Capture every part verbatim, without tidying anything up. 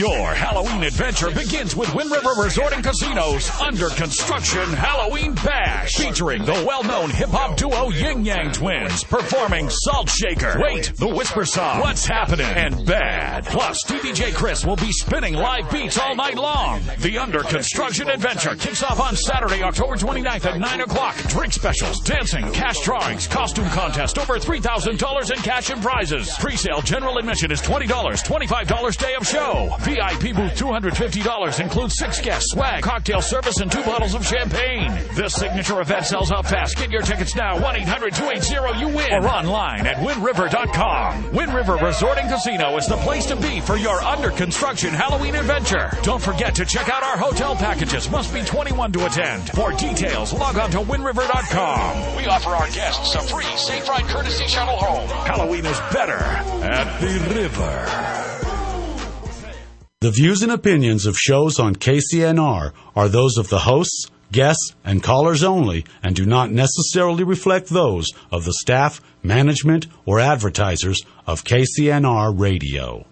Your Halloween adventure begins with Wind River Resort and Casino's Under Construction Halloween Bash, featuring the well-known hip-hop duo Yin Yang Twins performing Salt Shaker, Wait, the Whisper Song, What's Happening, and Bad. Plus, D J Chris will be spinning live beats all night long. The Under Construction adventure kicks off on Saturday, October twenty-ninth at nine o'clock. Drink specials, dancing, cash drawings, costume contest, over three thousand dollars in cash and prizes. Pre-sale general admission is twenty dollars, twenty-five dollars day of show. V I P booth two hundred fifty dollars, includes six guests, swag, cocktail service, and two bottles of champagne. This signature event sells out fast. Get your tickets now, one eight hundred two eight zero you win, or online at wind river dot com. Wind River Resort and Casino is the place to be for your under construction Halloween adventure. Don't forget to check out our hotel packages. Must be twenty-one to attend. For details, log on to wind river dot com. We offer our guests a free safe ride courtesy shuttle home. Halloween is better at the river. The views and opinions of shows on K C N R are those of the hosts, guests, and callers only, and do not necessarily reflect those of the staff, management, or advertisers of K C N R Radio.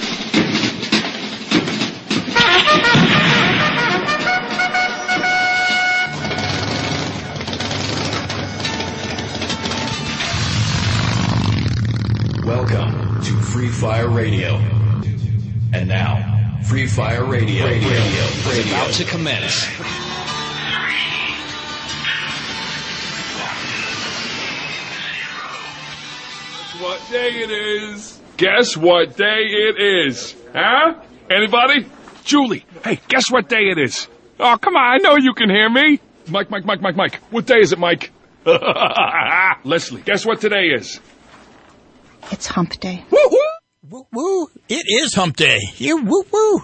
Welcome to Free Fire Radio. And now, Free Fire Radio, radio, radio, radio. is about to commence. What day it is? Guess what day it is? Huh? Anybody? Julie, hey, guess what day it is? Oh, come on, I know you can hear me. Mike, Mike, Mike, Mike, Mike. What day is it, Mike? Leslie, guess what today is? It's hump day. Woo woo! Woo woo! It is hump day. You woo woo!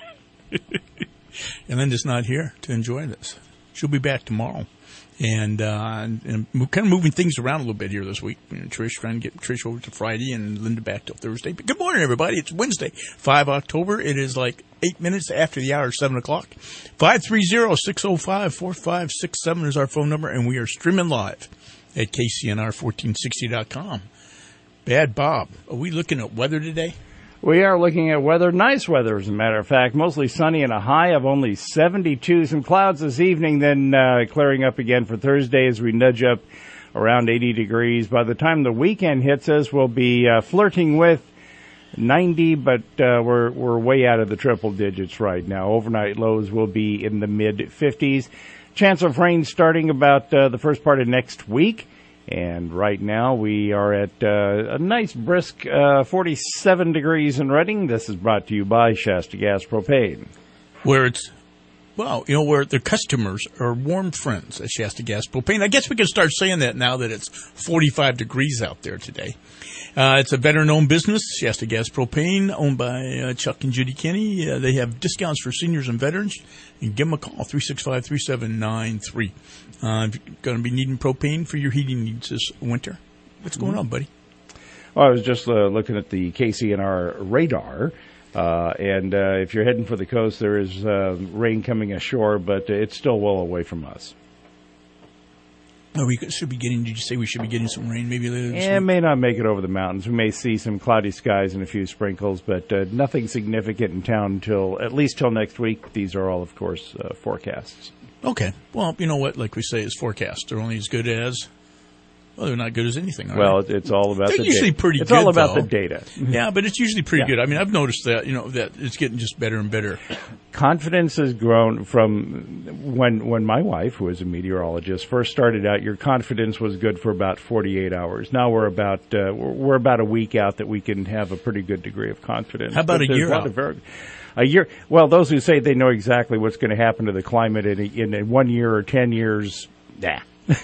And Linda's not here to enjoy this. She'll be back tomorrow. And, uh, and we're kind of moving things around a little bit here this week. You know, Trish trying to get Trish over to Friday and Linda back till Thursday. But good morning, everybody. It's Wednesday, the fifth of October. It is like eight minutes after the hour, seven o'clock. five three zero, six zero five, four five six seven is our phone number, and we are streaming live at K C N R fourteen sixty dot com. Bad Bob, are we looking at weather today? We are looking at weather, nice weather as a matter of fact, mostly sunny and a high of only seventy-two. Some clouds this evening, then uh, clearing up again for Thursday as we nudge up around eighty degrees. By the time the weekend hits us, we'll be uh, flirting with ninety, but uh, we're we're way out of the triple digits right now. Overnight lows will be in the mid fifties. Chance of rain starting about uh, the first part of next week. And right now we are at uh, a nice brisk uh, forty-seven degrees in Reading. This is brought to you by Shasta Gas Propane. Where it's, well, you know, where their customers are warm friends at Shasta Gas Propane. I guess we can start saying that now that it's forty-five degrees out there today. Uh, it's a veteran-owned business, Shasta Gas Propane, owned by uh, Chuck and Judy Kenny. Uh, they have discounts for seniors and veterans. You can give them a call, three six five, three seven nine three. Uh, if you're going to be needing propane for your heating needs this winter, what's going on, buddy? Well, I was just uh, looking at the K C N R radar, uh, and uh, if you're heading for the coast, there is uh, rain coming ashore, but it's still well away from us. Oh, we should be getting, did you say we should be getting some rain maybe later this It week? may not make it over the mountains. We may see some cloudy skies and a few sprinkles, but uh, nothing significant in town until, at least till next week. These are all, of course, uh, forecasts. Okay. Well, you know what? Like we say, it's forecasts. They're only as good as, well, they're not good as anything. Are Well, they? it's all about They're the usually data. pretty it's good, all about though. the data. Yeah, but it's usually pretty Yeah. good. I mean, I've noticed that, you know, that it's getting just better and better. Confidence has grown from when when my wife, who is a meteorologist, first started out. Your confidence was good for about forty-eight hours. Now we're about uh, we're, we're about a week out that we can have a pretty good degree of confidence. How about But a there's year lot out? of very- A year. Well, those who say they know exactly what's going to happen to the climate in, a, in a one year or ten years, nah.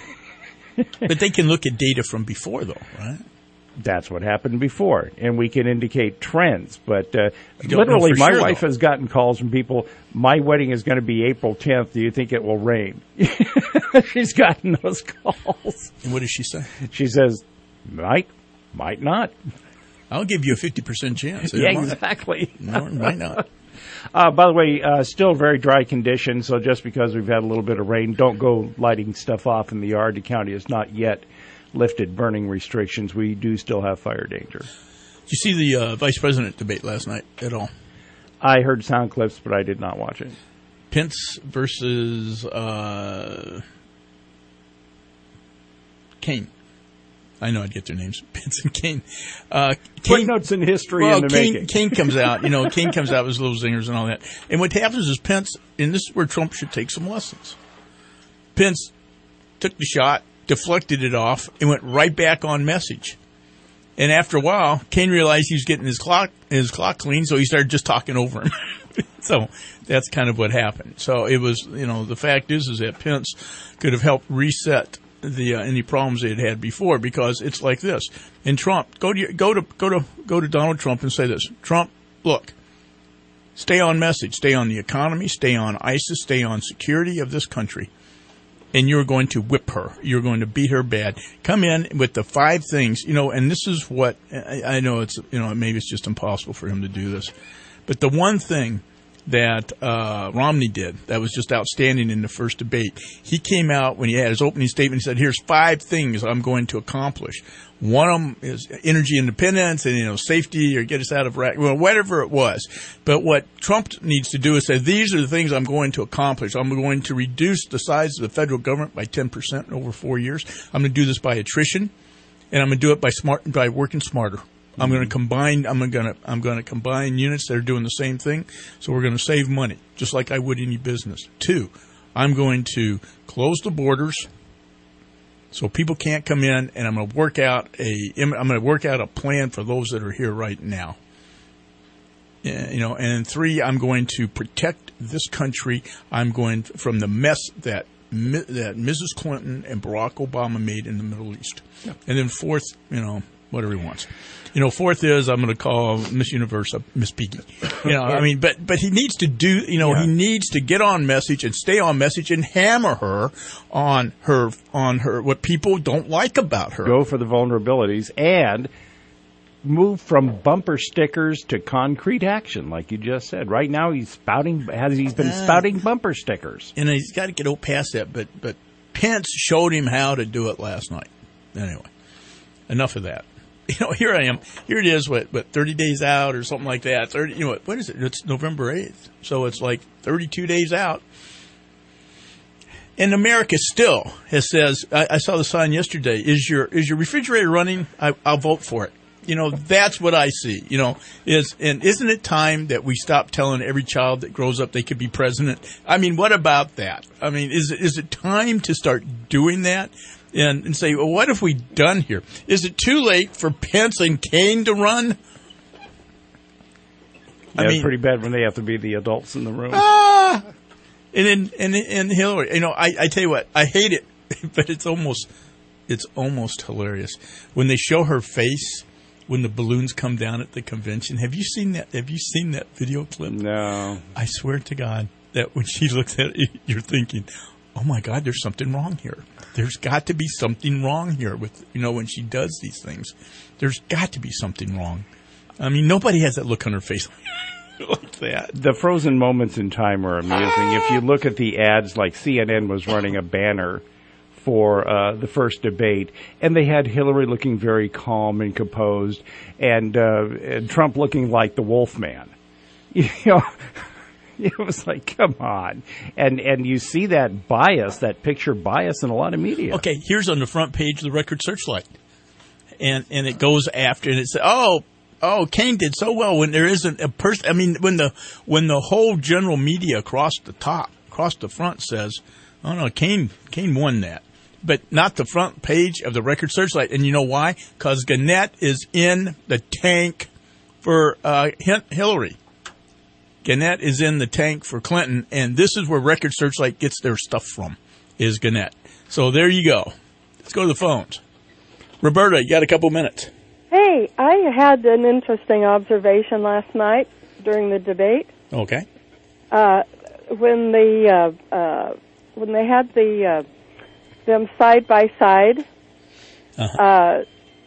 But they can look at data from before, though, right? That's what happened before, and we can indicate trends. But uh, You don't literally, know for my sure, wife though. has gotten calls from people, my wedding is going to be April tenth. Do you think it will rain? She's gotten those calls. And what does she say? She says, might, might not. I'll give you a fifty percent chance. Yeah, It might. exactly. No, it might not. Uh, by the way, uh, still very dry conditions, so just because we've had a little bit of rain, don't go lighting stuff off in the yard. The county has not yet lifted burning restrictions. We do still have fire danger. Did you see the uh, vice president debate last night at all? I heard sound clips, but I did not watch it. Pence versus uh, Kaine. I know I'd get their names. Pence and Kaine. Uh, Kaine Footnotes in history well, in the Kaine, making. Kaine comes out. You know, Kaine comes out with his little zingers and all that. And what happens is Pence, and this is where Trump should take some lessons. Pence took the shot, deflected it off, and went right back on message. And after a while, Kaine realized he was getting his clock his clock clean, so he started just talking over him. So that's kind of what happened. So it was, you know, the fact is, is that Pence could have helped reset the uh, any problems they had had before, because it's like this. And Trump, go to your, go to go to go to Donald Trump and say this: Trump, look, stay on message, stay on the economy, stay on ISIS, stay on security of this country, and you're going to whip her. You're going to beat her bad. Come in with the five things, you know. And this is what I, I know. It's, you know, maybe it's just impossible for him to do this, but the one thing that uh, Romney did that was just outstanding in the first debate. He came out when he had his opening statement. He said, "Here's five things I'm going to accomplish. One of them is energy independence and, you know, safety, or get us out of Iraq," well, whatever it was. But what Trump needs to do is say, "These are the things I'm going to accomplish. I'm going to reduce the size of the federal government by ten percent over four years. I'm going to do this by attrition, and I'm going to do it by smart by working smarter. I'm going to combine. I'm going to. I'm going to combine units that are doing the same thing. So we're going to save money, just like I would any business. Two, I'm going to close the borders, so people can't come in, and I'm going to work out a. I'm going to work out a plan for those that are here right now. You know, and three, I'm going to protect this country. I'm going from the mess that that Missus Clinton and Barack Obama made in the Middle East. Yeah. And then fourth, you know, whatever he wants. You know, fourth is I'm going to call Miss Universe Miss Piggy. You know, I mean, but but he needs to do, you know, yeah. he needs to get on message and stay on message and hammer her on her on her what people don't like about her. Go for the vulnerabilities and move from bumper stickers to concrete action, like you just said. Right now, he's spouting has he's been uh, spouting bumper stickers, and he's got to get past that. But but Pence showed him how to do it last night. Anyway, enough of that. You know, here I am. Here it is, what, what, thirty days out or something like that. thirty, you know, what, what is it? It's November eighth. So it's like thirty-two days out. And America still has says, I, I saw the sign yesterday, is your is your refrigerator running? I, I'll vote for it. You know, that's what I see. You know, is and isn't it time that we stop telling every child that grows up they could be president? I mean, what about that? I mean, is is it time to start doing that? And, and say, well, what have we done here? Is it too late for Pence and Kaine to run? Yeah, I mean, it's pretty bad when they have to be the adults in the room. Ah, and then and and Hillary, you know, I, I tell you what, I hate it, but it's almost it's almost hilarious when they show her face when the balloons come down at the convention. Have you seen that? Have you seen that video clip? No. I swear to God that when she looks at it, you're thinking, oh my God, there's something wrong here. There's got to be something wrong here with, you know, when she does these things. There's got to be something wrong. I mean, nobody has that look on her face like that. The frozen moments in time are amusing. If you look at the ads, like C N N was running a banner for uh, the first debate, and they had Hillary looking very calm and composed, and, uh, and Trump looking like the Wolfman. You know, it was like, come on. And and you see that bias, that picture bias in a lot of media. Okay, here's on the front page of the Record Searchlight. And and it goes after, and it says, oh, oh, Kaine did so well when there isn't a person. I mean, when the when the whole general media across the top, across the front says, oh, no, Kaine, Kaine won that. But not the front page of the Record Searchlight. And you know why? Because Gannett is in the tank for uh, Hillary. Gannett is in the tank for Clinton, and this is where Record Searchlight gets their stuff from, is Gannett. So there you go. Let's go to the phones. Roberta, you got a couple minutes. Hey, I had an interesting observation last night during the debate. Okay. Uh, when the uh, uh, when they had the uh, them side by side, uh-huh. uh,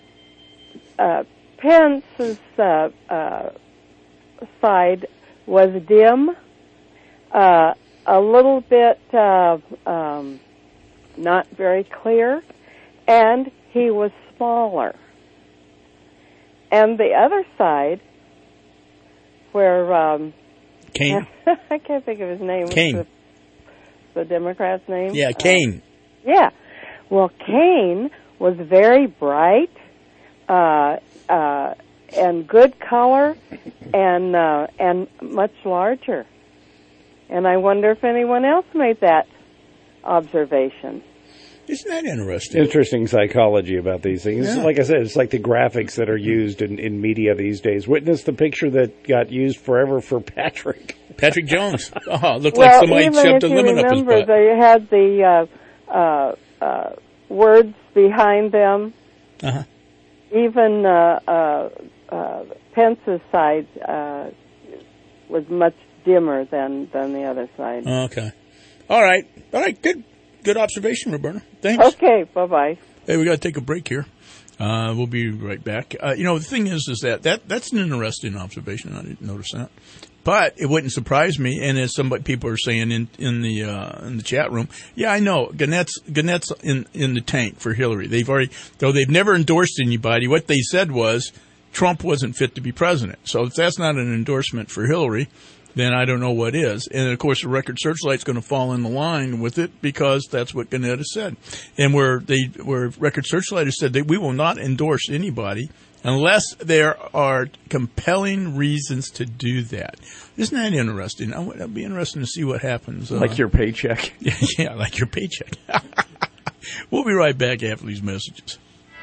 uh, Pence's uh, uh, side was dim, uh, a little bit uh, um, not very clear, and he was smaller. And the other side, where um, Cain. I can't think of his name. Cain. What's the, the Democrat's name? Yeah, Cain. Uh, yeah. Well, Cain was very bright, uh, uh, and good color, and uh, and much larger. And I wonder if anyone else made that observation. Isn't that interesting? Interesting psychology about these things. Yeah. Like I said, it's like the graphics that are used in, in media these days. Witness the picture that got used forever for Patrick. Patrick Jones. Oh, looked well, like somebody even shoved if a you lemon up his remember, butt. they had the uh, uh, uh, words behind them. Uh-huh. Even uh, uh, uh, Pence's side uh, was much dimmer than, than the other side. Okay. All right. All right. Good. Good observation, Roberta. Thanks. Okay. Bye bye. Hey, we got to take a break here. Uh, we'll be right back. Uh, you know, the thing is, is that, that that's an interesting observation. I didn't notice that, but it wouldn't surprise me. And as some people are saying in in the uh, in the chat room, yeah, I know Gannett's Gannett's in in the tank for Hillary. They've already, though they've never endorsed anybody. What they said was Trump wasn't fit to be president. So if that's not an endorsement for Hillary, then I don't know what is. And, of course, the Record Searchlight's going to fall in the line with it because that's what Gannett has said. And where they, where Record Searchlight has said that we will not endorse anybody unless there are compelling reasons to do that. Isn't that interesting? I would, it'd be interesting to see what happens. Uh, Like your paycheck. Yeah, yeah, like your paycheck. We'll be right back after these messages.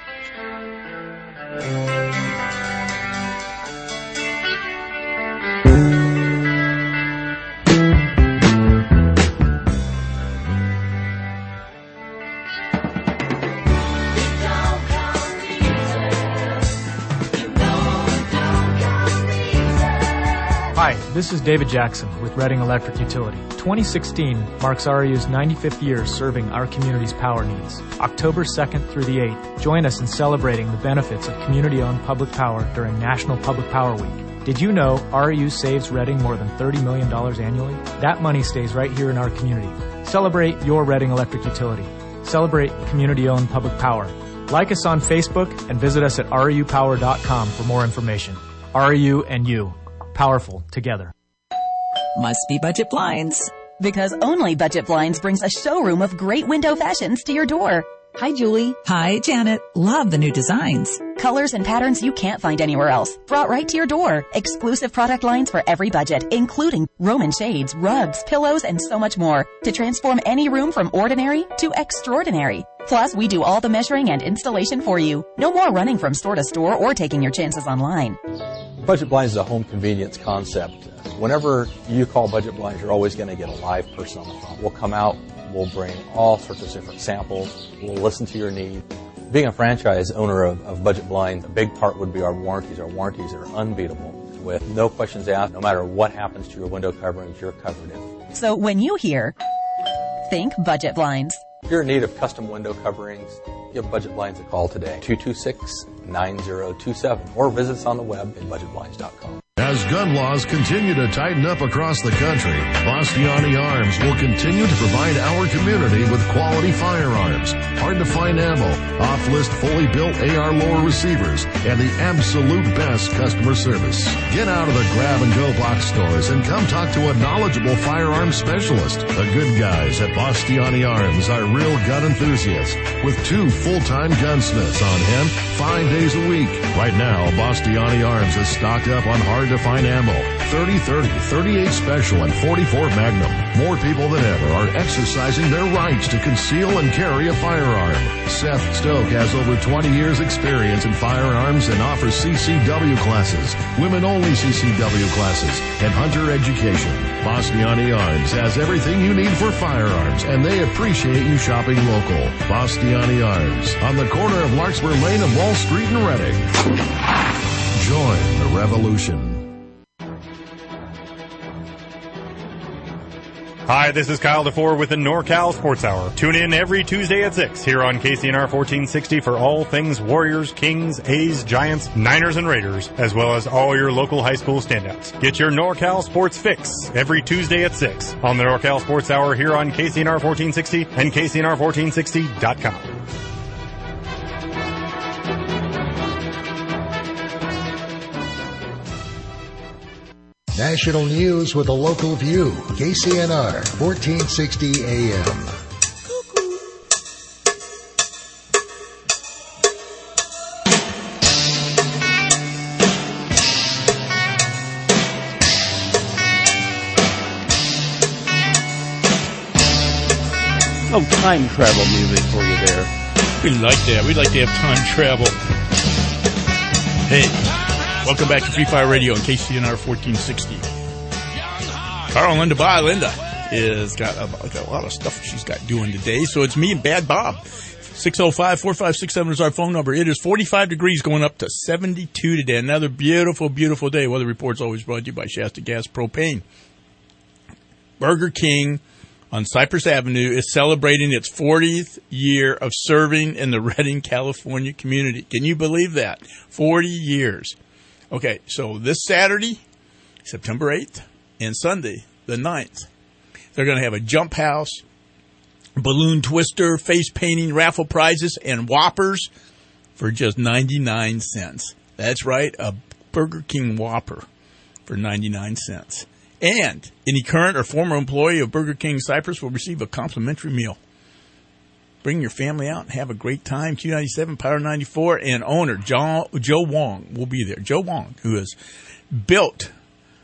Hi, this is David Jackson with Reading Electric Utility. twenty sixteen marks R E U's ninety-fifth year serving our community's power needs. October second through the eighth, join us in celebrating the benefits of community-owned public power during National Public Power Week. Did you know R E U saves Reading more than thirty million dollars annually? That money stays right here in our community. Celebrate your Reading Electric Utility. Celebrate community-owned public power. Like us on Facebook and visit us at R E U power dot com for more information. R E U and you. Powerful together. Must be Budget Blinds. Because only Budget Blinds brings a showroom of great window fashions to your door. Hi, Julie. Hi, Janet. Love the new designs. Colors and patterns you can't find anywhere else. Brought right to your door. Exclusive product lines for every budget, including Roman shades, rugs, pillows, and so much more. To transform any room from ordinary to extraordinary. Plus, we do all the measuring and installation for you. No more running from store to store or taking your chances online. Budget Blinds is a home convenience concept. Whenever you call Budget Blinds, you're always going to get a live person on the phone. We'll come out, we'll bring all sorts of different samples, we'll listen to your need. Being a franchise owner of, of Budget Blinds, a big part would be our warranties. Our warranties are unbeatable. With no questions asked, no matter what happens to your window coverings, you're covered in. So when you hear, think Budget Blinds. If you're in need of custom window coverings, give Budget Blinds a call today, two two six, nine zero two seven, or visit us on the web at budget blinds dot com. As gun laws continue to tighten up across the country, Bastiani Arms will continue to provide our community with quality firearms, hard-to-find ammo, off-list fully built A R lower receivers, and the absolute best customer service. Get out of the grab-and-go box stores and come talk to a knowledgeable firearms specialist. The good guys at Bastiani Arms are real gun enthusiasts with two full-time gunsmiths on hand five days a week. Right now, Bastiani Arms is stocked up on hard-to-find ammo, thirty thirty, thirty-eight Special, and forty-four Magnum. More people than ever are exercising their rights to conceal and carry a firearm. Seth Stoke has over twenty years experience in firearms and offers C C W classes, women-only C C W classes, and hunter education. Bastiani Arms has everything you need for firearms, and they appreciate you shopping local. Bastiani Arms, on the corner of Larkspur Lane and Wall Street in Reading. Join the revolution. Hi, this is Kyle DeFore with the NorCal Sports Hour. Tune in every Tuesday at six here on K C N R fourteen sixty for all things Warriors, Kings, A's, Giants, Niners, and Raiders, as well as all your local high school standouts. Get your NorCal Sports fix every Tuesday at six on the NorCal Sports Hour here on K C N R fourteen sixty and K C N R fourteen sixty dot com. National news with a local view. K C N R, fourteen sixty A M. Oh, time travel music for you there. We like that. We like to have time travel. Hey, welcome back to Free Fire Radio on K C N R fourteen sixty. Carl and Linda Bye. Linda has got a, got a lot of stuff she's got doing today, so it's me and Bad Bob. six oh five, four five six seven is our phone number. It is forty-five degrees going up to seventy-two today. Another beautiful, beautiful day. Weather report's always brought to you by Shasta Gas Propane. Burger King on Cypress Avenue is celebrating its fortieth year of serving in the Redding, California community. Can you believe that? forty years. Okay, so this Saturday, September eighth, and Sunday, the ninth, they're going to have a jump house, balloon twister, face painting, raffle prizes, and Whoppers for just ninety-nine cents. That's right, a Burger King Whopper for ninety-nine cents. And any current or former employee of Burger King Cypress will receive a complimentary meal. Bring your family out and have a great time. Q ninety-seven, Power ninety-four, and owner Joe, Joe Wong will be there. Joe Wong, who has built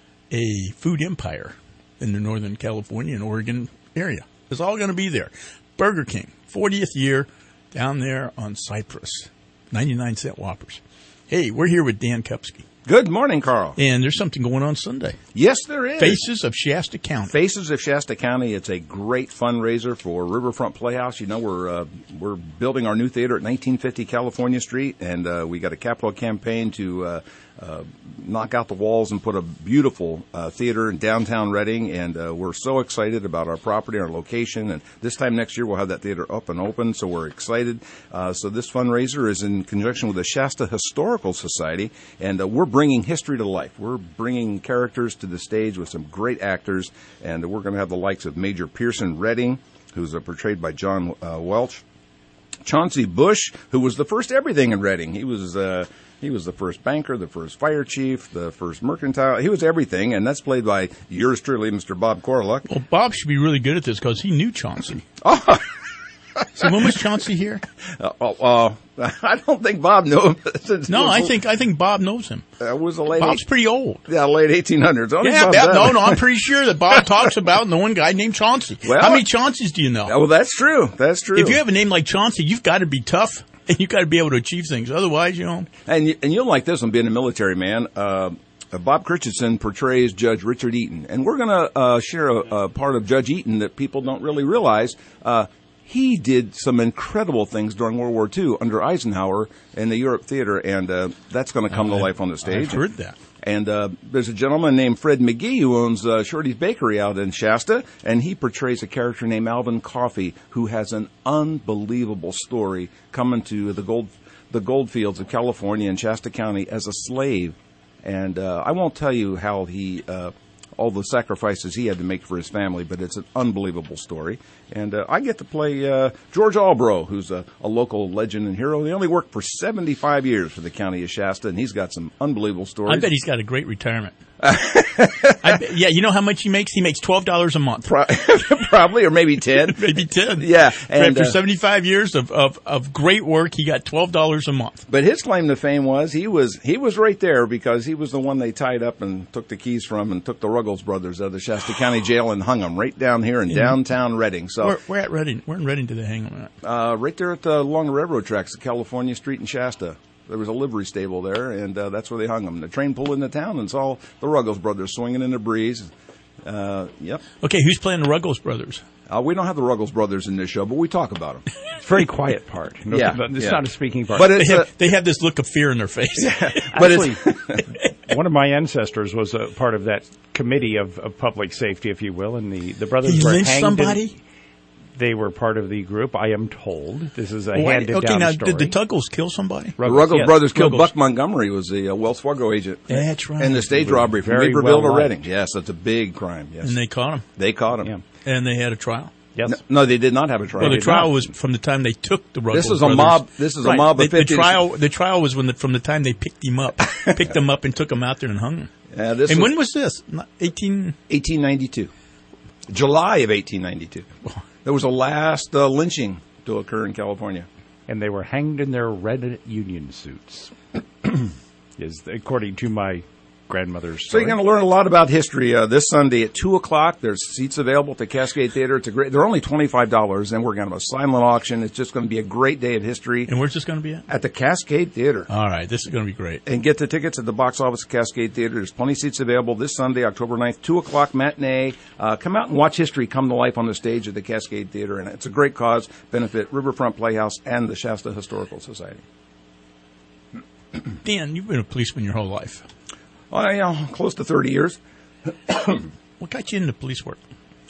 a food empire in the Northern California and Oregon area, is all going to be there. Burger King, fortieth year, down there on Cypress. ninety-nine cent Whoppers. Hey, we're here with Dan Kupski. Good morning, Carl. And there's something going on Sunday. Yes, there is. Faces of Shasta County. Faces of Shasta County. It's a great fundraiser for Riverfront Playhouse. You know, we're uh, we're building our new theater at nineteen fifty California Street, and uh, we got a capital campaign to uh, uh, knock out the walls and put a beautiful uh, theater in downtown Redding. And uh, we're so excited about our property, our location. And this time next year, we'll have that theater up and open, so we're excited. Uh, so this fundraiser is in conjunction with the Shasta Historical Society, and uh, we're bringing history to life. We're bringing characters to the stage with some great actors, and we're going to have the likes of Major Pearson Redding, who's uh, portrayed by John uh, Welch, Chauncey Bush, who was the first everything in Redding. He was uh, he was the first banker, the first fire chief, the first mercantile. He was everything, and that's played by yours truly, Mister Bob Corluck. Well, Bob should be really good at this because he knew Chauncey. Oh. So when was Chauncey here? Uh, uh, I don't think Bob knew him. No, I think I think Bob knows him. That uh, was the late. Bob's eight, pretty old. Yeah, late eighteen hundreds. Yeah, Bob, no, no, I'm pretty sure that Bob talks about the one guy named Chauncey. Well, how many Chauncey's do you know? Well, that's true. That's true. If you have a name like Chauncey, you've got to be tough and you've got to be able to achieve things. Otherwise, you know. And and you'll like this one, being a military man. Uh, Uh, Bob Christensen portrays Judge Richard Eaton, and we're going to uh, share a, a part of Judge Eaton that people don't really realize. Uh, he did some incredible things during World War Two under Eisenhower in the Europe Theater, and uh, that's going to come uh, to life on the stage. I've heard that. And uh, there's a gentleman named Fred McGee who owns uh, Shorty's Bakery out in Shasta, and he portrays a character named Alvin Coffey, who has an unbelievable story coming to the gold the gold fields of California and Shasta County as a slave. And uh, I won't tell you how he, uh, all the sacrifices he had to make for his family, but it's an unbelievable story. And uh, I get to play uh, George Albro, who's a, a local legend and hero. He only worked for seventy-five years for the county of Shasta, and he's got some unbelievable stories. I bet he's got a great retirement. I bet, yeah, you know how much he makes? He makes twelve dollars a month. Probably, or maybe ten. Maybe ten. Yeah. And, for uh, seventy-five years of, of, of great work, he got twelve dollars a month. But his claim to fame was he was he was right there because he was the one they tied up and took the keys from and took the Ruggles brothers out of the Shasta County Jail and hung them right down here in, in downtown Redding. So where, where at Redding? Where in Redding did they hang them at? Uh, right there at the, along the railroad tracks at California Street in Shasta. There was a livery stable there, and uh, that's where they hung them. The train pulled into town and saw the Ruggles brothers swinging in the breeze. Uh, yep. Okay, who's playing the Ruggles brothers? Uh, we don't have the Ruggles brothers in this show, but we talk about them. It's a very quiet part. No, yeah, it's yeah. not a speaking part. But it's they, have, a, they have this look of fear in their face. Yeah, but Actually, it's one of my ancestors was a part of that committee of, of public safety, if you will, and the, the brothers he were lynched hanged. Somebody? In, they were part of the group, I am told. This is a well, handed okay, down now, story. Did the Tuggles kill somebody? Ruggles, the Ruggles yes. brothers killed Ruggles. Buck Montgomery, was the uh, Wells Fargo agent. That's right. And the stage robbery from Naperville well to Redding. Yes, that's a big crime. Yes. And they caught him. They caught him. Yeah. And they had a trial. Yes. No, no, they did not have a trial. Well, the They trial did was from the time they took the Ruggles This is a brothers. mob- this is a Right. mob of the, the fifty trial. The trial was when the, from the time they picked him up, picked him up, and took him out there and hung him. Yeah, this and was- when was this? Eighteen. eighteen ninety-two. July of eighteen ninety-two. There was a last uh, lynching to occur in California. And they were hanged in their red union suits, is according to my grandmother's So story. you're going to learn a lot about history uh, this Sunday at two o'clock. There's seats available at the Cascade Theater. It's a great. They're only twenty-five dollars, and we're going to have a silent auction. It's just going to be a great day of history. And where's this going to be at? At the Cascade Theater. All right, this is going to be great. And get the tickets at the box office at Cascade Theater. There's plenty of seats available this Sunday, October ninth, two o'clock matinee. Uh, come out and watch history come to life on the stage at the Cascade Theater. And it's a great cause, benefit Riverfront Playhouse and the Shasta Historical Society. Dan, you've been a policeman your whole life. Well, you know, close to thirty years. What got you into police work?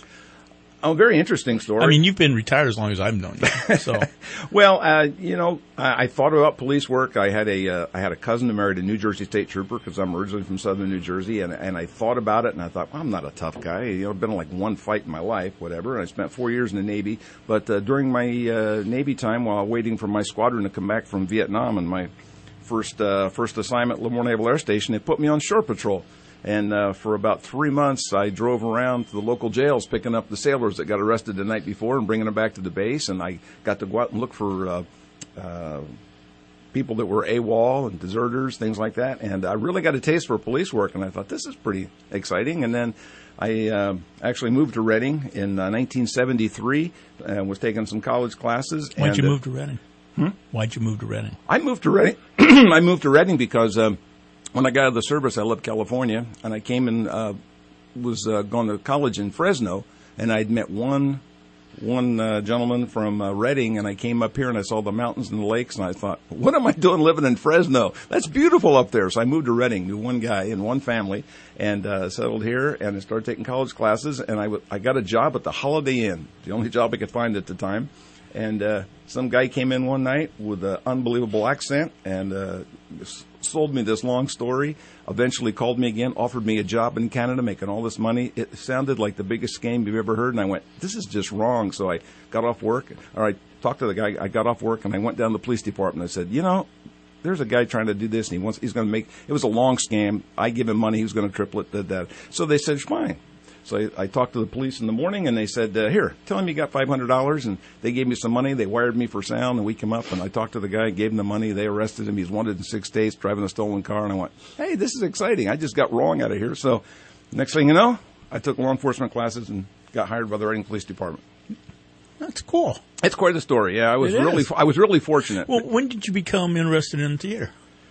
Oh, very interesting story. I mean, you've been retired as long as I've known you. So, well, uh, you know, I, I thought about police work. I had a uh, I had a cousin who married a New Jersey state trooper because I'm originally from southern New Jersey, and and I thought about it, and I thought, well, I'm not a tough guy. You know, I've been in like one fight in my life, whatever. And I spent four years in the Navy, but uh, during my uh, Navy time, while waiting for my squadron to come back from Vietnam, and my first uh, first assignment at Lemoore Naval Air Station, they put me on shore patrol. And uh, for about three months, I drove around to the local jails picking up the sailors that got arrested the night before and bringing them back to the base. And I got to go out and look for uh, uh, people that were AWOL and deserters, things like that. And I really got a taste for police work, and I thought, this is pretty exciting. And then I uh, actually moved to Reading in uh, nineteen seventy-three and was taking some college classes. Why'd and, you uh, move to Reading? Hmm? Why'd you move to Reading? I moved to Reading. I moved to Reading because um, when I got out of the service, I left California, and I came and uh, was uh, going to college in Fresno, and I'd met one one uh, gentleman from uh, Reading, and I came up here and I saw the mountains and the lakes, and I thought, what am I doing living in Fresno? That's beautiful up there. So I moved to Reading, knew one guy and one family, and uh, settled here, and I started taking college classes, and I, w- I got a job at the Holiday Inn, the only job I could find at the time. And uh, some guy came in one night with an unbelievable accent and uh, sold me this long story, eventually called me again, offered me a job in Canada, making all this money. It sounded like the biggest scam you've ever heard, and I went, this is just wrong. So I got off work, or I talked to the guy, I got off work, and I went down to the police department. I said, you know, there's a guy trying to do this, and he wants, he's going to make, it was a long scam. I give him money, he was going to triple it, did that. So they said, fine. So I, I talked to the police in the morning, and they said, uh, here, tell him you got five hundred dollars, and they gave me some money. They wired me for sound, and we came up, and I talked to the guy, gave him the money. They arrested him. He's wanted in six states, driving a stolen car, and I went, hey, this is exciting. I just got wrong out of here. So next thing you know, I took law enforcement classes and got hired by the Reading Police Department. That's cool. It's quite a story. Yeah, I was It really, is. I was really fortunate. Well, when did you become interested in theater?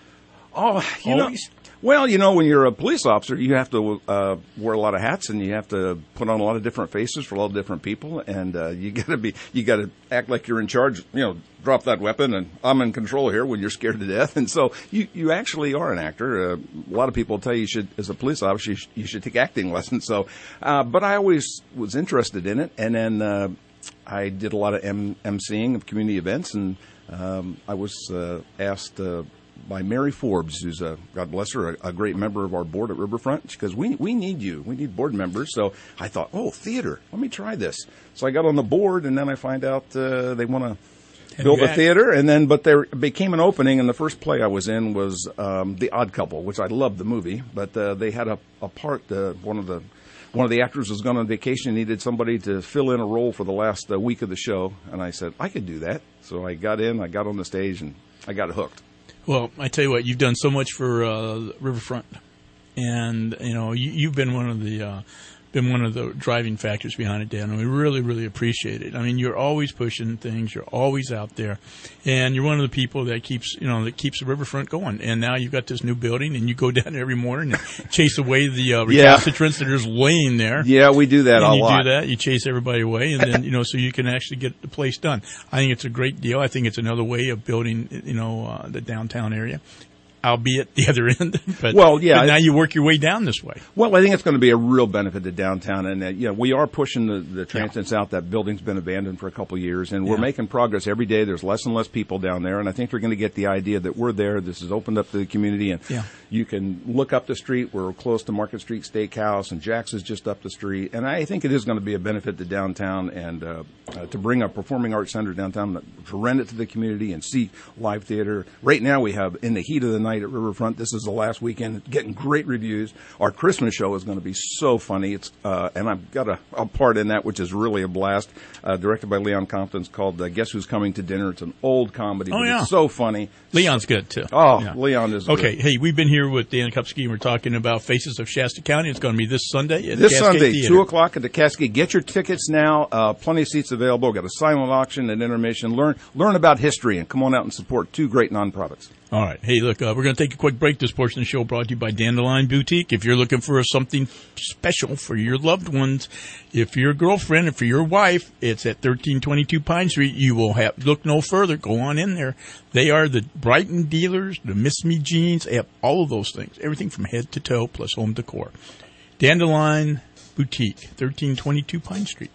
Oh, you know, Always? well, you know, when you're a police officer, you have to uh, wear a lot of hats, and you have to put on a lot of different faces for a lot of different people, and uh, you got to be, you got to act like you're in charge. You know, drop that weapon, and I'm in control here when you're scared to death. And so you, you actually are an actor. Uh, a lot of people tell you, you should, as a police officer, you, sh- you should take acting lessons. So, uh, but I always was interested in it, and then uh, I did a lot of M- emceeing of community events, and um, I was uh, asked. Uh, by Mary Forbes, who's a, God bless her, a, a great member of our board at Riverfront. She goes, we, we need you. We need board members. So I thought, oh, theater. Let me try this. So I got on the board, and then I find out uh, they want to build a theater. And then, but there became an opening, and the first play I was in was um, The Odd Couple, which I loved the movie. But uh, they had a, a part, uh, one of the one of the actors was going on vacation and needed somebody to fill in a role for the last uh, week of the show. And I said, I could do that. So I got in, I got on the stage, and I got hooked. Well, I tell you what, you've done so much for uh, Riverfront, and you know you, you've been one of the uh, been one of the driving factors behind it, Dan. And we really, really appreciate it. I mean, you're always pushing things, you're always out there, and you're one of the people that keeps you know that keeps the Riverfront going. And now you've got this new building, and you go down there every morning and chase away the uh, recalcitrants that are just laying there. Yeah, we do that and a you lot. do that, you chase everybody away, and then you know so you can actually get the place done. I think it's a great deal. I think it's another way of building, you know, uh, the downtown area. albeit the other end. But, well, yeah. but now you work your way down this way. Well, I think it's going to be a real benefit to downtown. And, uh, you know, we are pushing the, the transits yeah. out. That building's been abandoned for a couple of years, and we're yeah. making progress every day. There's less and less people down there, and I think they're going to get the idea that we're there. This is opened up to the community, and yeah. you can look up the street. We're close to Market Street Steakhouse, and Jack's is just up the street. And I think it is going to be a benefit to downtown and uh, uh, to bring a performing arts center downtown, to rent it to the community and see live theater. Right now we have In the Heat of the Night at Riverfront. This is the last weekend, getting great reviews. Our Christmas show is going to be so funny. It's uh, and I've got a, a part in that, which is really a blast, uh, directed by Leon Compton. It's called uh, Guess Who's Coming to Dinner. It's an old comedy, oh, but yeah. it's so funny. Leon's good, too. Oh, yeah. Leon is okay, good. Hey, we've been here with Dan Kupski, and we're talking about Faces of Shasta County. It's going to be this Sunday at This Cascade Sunday, Theater. two o'clock at the Cascade. Get your tickets now. Uh, plenty of seats available. We've got a silent auction and intermission. Learn learn about history and come on out and support two great non-products. All right. Hey, look, uh, we're going to take a quick break. This portion of the show brought to you by Dandelion Boutique. If you're looking for something special for your loved ones, if your girlfriend, if for your wife, it's at thirteen twenty-two Pine Street. You will have, look no further. Go on in there. They are the Brighton dealers, the Miss Me jeans. They have all of those things. Everything from head to toe plus home decor. Dandelion Boutique, thirteen twenty-two Pine Street.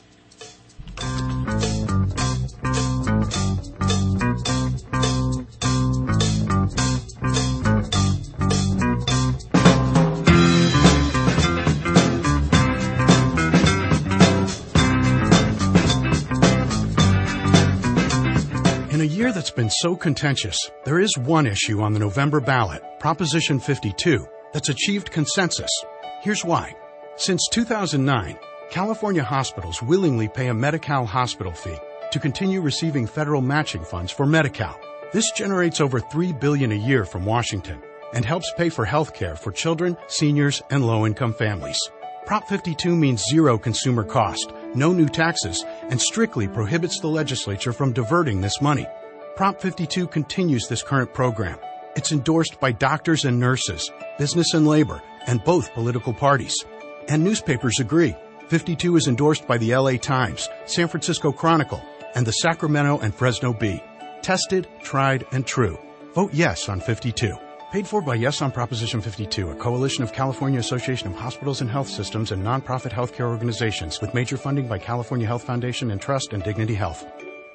In a year that's been so contentious, there is one issue on the November ballot, Proposition fifty-two, that's achieved consensus. Here's why. Since two thousand nine, California hospitals willingly pay a Medi-Cal hospital fee to continue receiving federal matching funds for Medi-Cal. This generates over three billion dollars a year from Washington and helps pay for health care for children, seniors, and low-income families. Prop fifty-two means zero consumer cost, no new taxes, and strictly prohibits the legislature from diverting this money. Prop fifty-two continues this current program. It's endorsed by doctors and nurses, business and labor, and both political parties. And newspapers agree. fifty-two is endorsed by the L A Times, San Francisco Chronicle, and the Sacramento and Fresno Bee. Tested, tried, and true. Vote yes on fifty-two. Paid for by Yes on Proposition fifty-two, a coalition of California Association of Hospitals and Health Systems and nonprofit healthcare organizations with major funding by California Health Foundation and Trust and Dignity Health.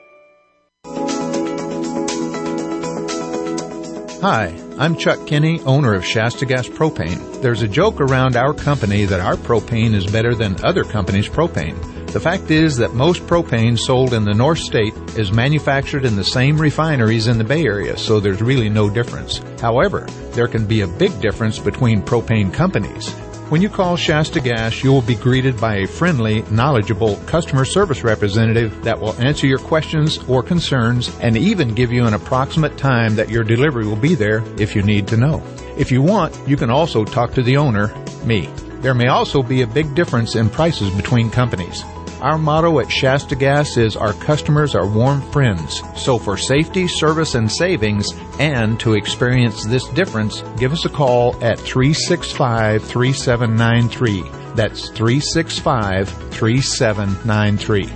Hi, I'm Chuck Kinney, owner of Shasta Gas Propane. There's a joke around our company that our propane is better than other companies' propane. The fact is that most propane sold in the North State is manufactured in the same refineries in the Bay Area, so there's really no difference. However, there can be a big difference between propane companies. When you call Shasta Gas, you will be greeted by a friendly, knowledgeable customer service representative that will answer your questions or concerns and even give you an approximate time that your delivery will be there if you need to know. If you want, you can also talk to the owner, me. There may also be a big difference in prices between companies. Our motto at Shasta Gas is our customers are warm friends. So for safety, service, and savings, and to experience this difference, give us a call at three six five, three seven nine three. That's three six five, three seven nine three.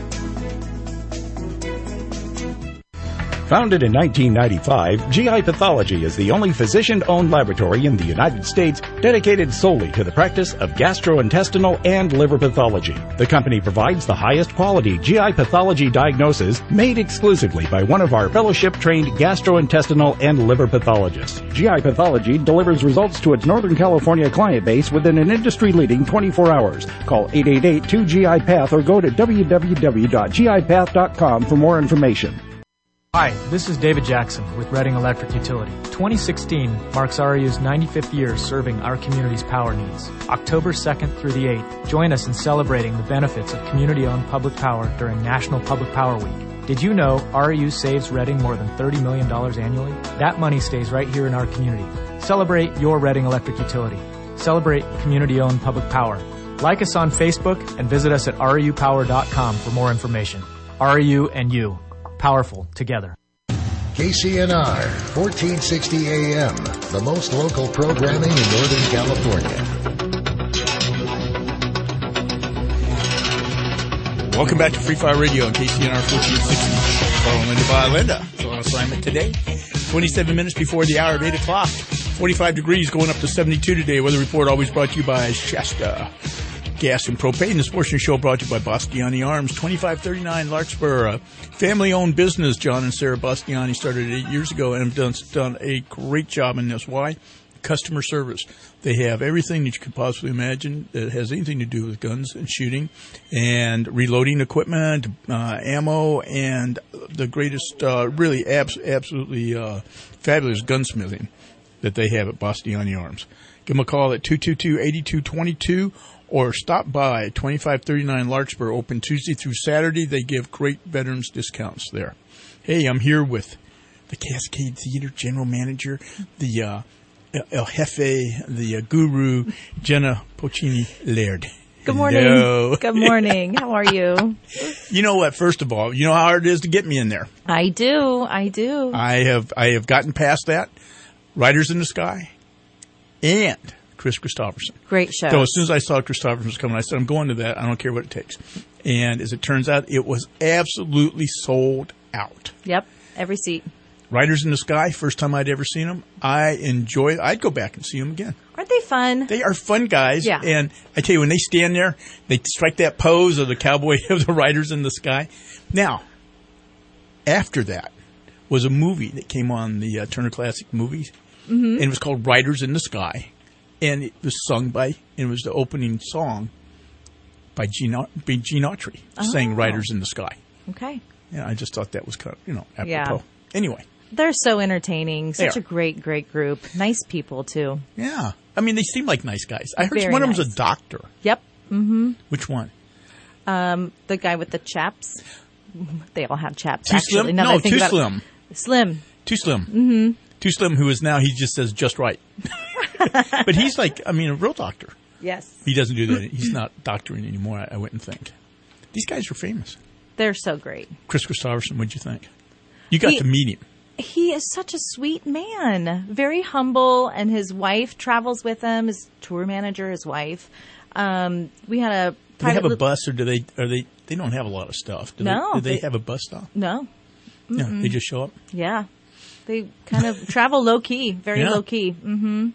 Founded in nineteen ninety-five, G I Pathology is the only physician-owned laboratory in the United States dedicated solely to the practice of gastrointestinal and liver pathology. The company provides the highest quality G I pathology diagnosis made exclusively by one of our fellowship-trained gastrointestinal and liver pathologists. G I Pathology delivers results to its Northern California client base within an industry-leading twenty-four hours. Call eight eight eight, two G I Path or go to w w w dot g i path dot com for more information. Hi, this is David Jackson with Reading Electric Utility. twenty sixteen marks R E U's ninety-fifth year serving our community's power needs. October second through the eighth, join us in celebrating the benefits of community-owned public power during National Public Power Week. Did you know R E U saves Reading more than thirty million dollars annually? That money stays right here in our community. Celebrate your Reading Electric Utility. Celebrate community-owned public power. Like us on Facebook and visit us at R E U power dot com for more information. R E U and you. Powerful together. K C N R, fourteen sixty A M, the most local programming in Northern California. Welcome back to Free Fire Radio on K C N R fourteen sixty. Carl and Linda by Linda is on assignment today. twenty-seven minutes before the hour of eight o'clock. forty-five degrees, going up to seventy-two today. Weather report always brought to you by Shasta Gas and Propane. This portion of the show brought to you by Bastiani Arms, twenty-five thirty-nine Larkspur. Family-owned business. John and Sarah Bastiani started eight years ago and have done, done a great job in this. Why? Customer service. They have everything that you could possibly imagine that has anything to do with guns and shooting and reloading equipment, uh, ammo, and the greatest, uh, really abs- absolutely uh, fabulous gunsmithing that they have at Bastiani Arms. Give them a call at two two two, eight two two two or stop by twenty-five thirty-nine Larkspur, open Tuesday through Saturday. They give great veterans discounts there. Hey, I'm here with the Cascade Theater General Manager, the uh, El Jefe, the uh, guru, Jenna Pochini Laird. Good morning. Hello. Good morning. How are you? You know what? First of all, you know how hard it is to get me in there. I do. I do. I have I have gotten past that. Riders in the Sky and Chris Christopherson. Great show. So as soon as I saw Christopherson was coming, I said, I'm going to that. I don't care what it takes. And as it turns out, it was absolutely sold out. Yep. Every seat. Riders in the Sky, first time I'd ever seen them. I enjoy it. I'd go back and see them again. Aren't they fun? They are fun guys. Yeah. And I tell you, when they stand there, they strike that pose of the cowboy of the Riders in the Sky. Now, after that was a movie that came on the uh, Turner Classic Movies. Mm-hmm. And it was called Riders in the Sky. And it was sung by, and it was the opening song by Gene, by Gene Autry, Oh. saying Riders in the Sky. Okay. Yeah, I just thought that was kind of, you know, apropos. Yeah. Anyway. They're so entertaining. Such They a great, great group. Nice people, too. Yeah. I mean, they seem like nice guys. I heard Very one of nice. them's a doctor. Yep. Mm-hmm. Which one? Um, the guy with the chaps. They all have chaps, Too actually. slim? Now that No, I think too about it. slim. Slim. Too Slim. Mm-hmm. Too Slim, who is now, he just says just right. But he's like, I mean, a real doctor. Yes. He doesn't do that. He's not doctoring anymore, I, I wouldn't think. These guys are famous. They're so great. Chris Christopherson, what'd you think? You got He- to meet him. He is such a sweet man. Very humble, and his wife travels with him, his tour manager, his wife. Um, we had a Do they private have a li- bus, or do they? Are they? They don't have a lot of stuff. Do No, They, do they, they- have a bus stop? No. No, Mm-mm. they just show up. Yeah. They kind of travel low key, very Yeah. low key. Mm-hmm.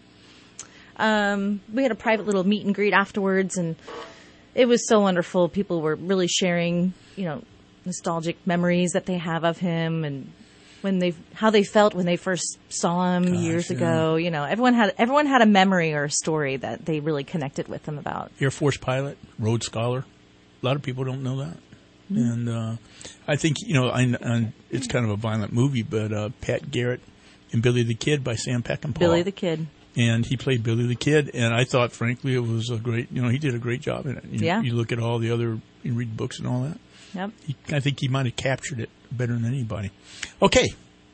Um, we had a private little meet and greet afterwards, and it was so wonderful. People were really sharing, you know, nostalgic memories that they have of him, and when they how they felt when they first saw him years yeah. ago. You know, everyone had everyone had a memory or a story that they really connected with him about. Air Force pilot, Rhodes Scholar. A lot of people don't know that. Mm. And uh, I think, you know, I, I, it's kind of a violent movie, but uh, Pat Garrett and Billy the Kid by Sam Peckinpah. Billy the Kid. And he played Billy the Kid, and I thought, frankly, it was a great, you know, he did a great job in it. You, Yeah. You look at all the other, you read books and all that. Yep. He, I think he might have captured it better than anybody. Okay.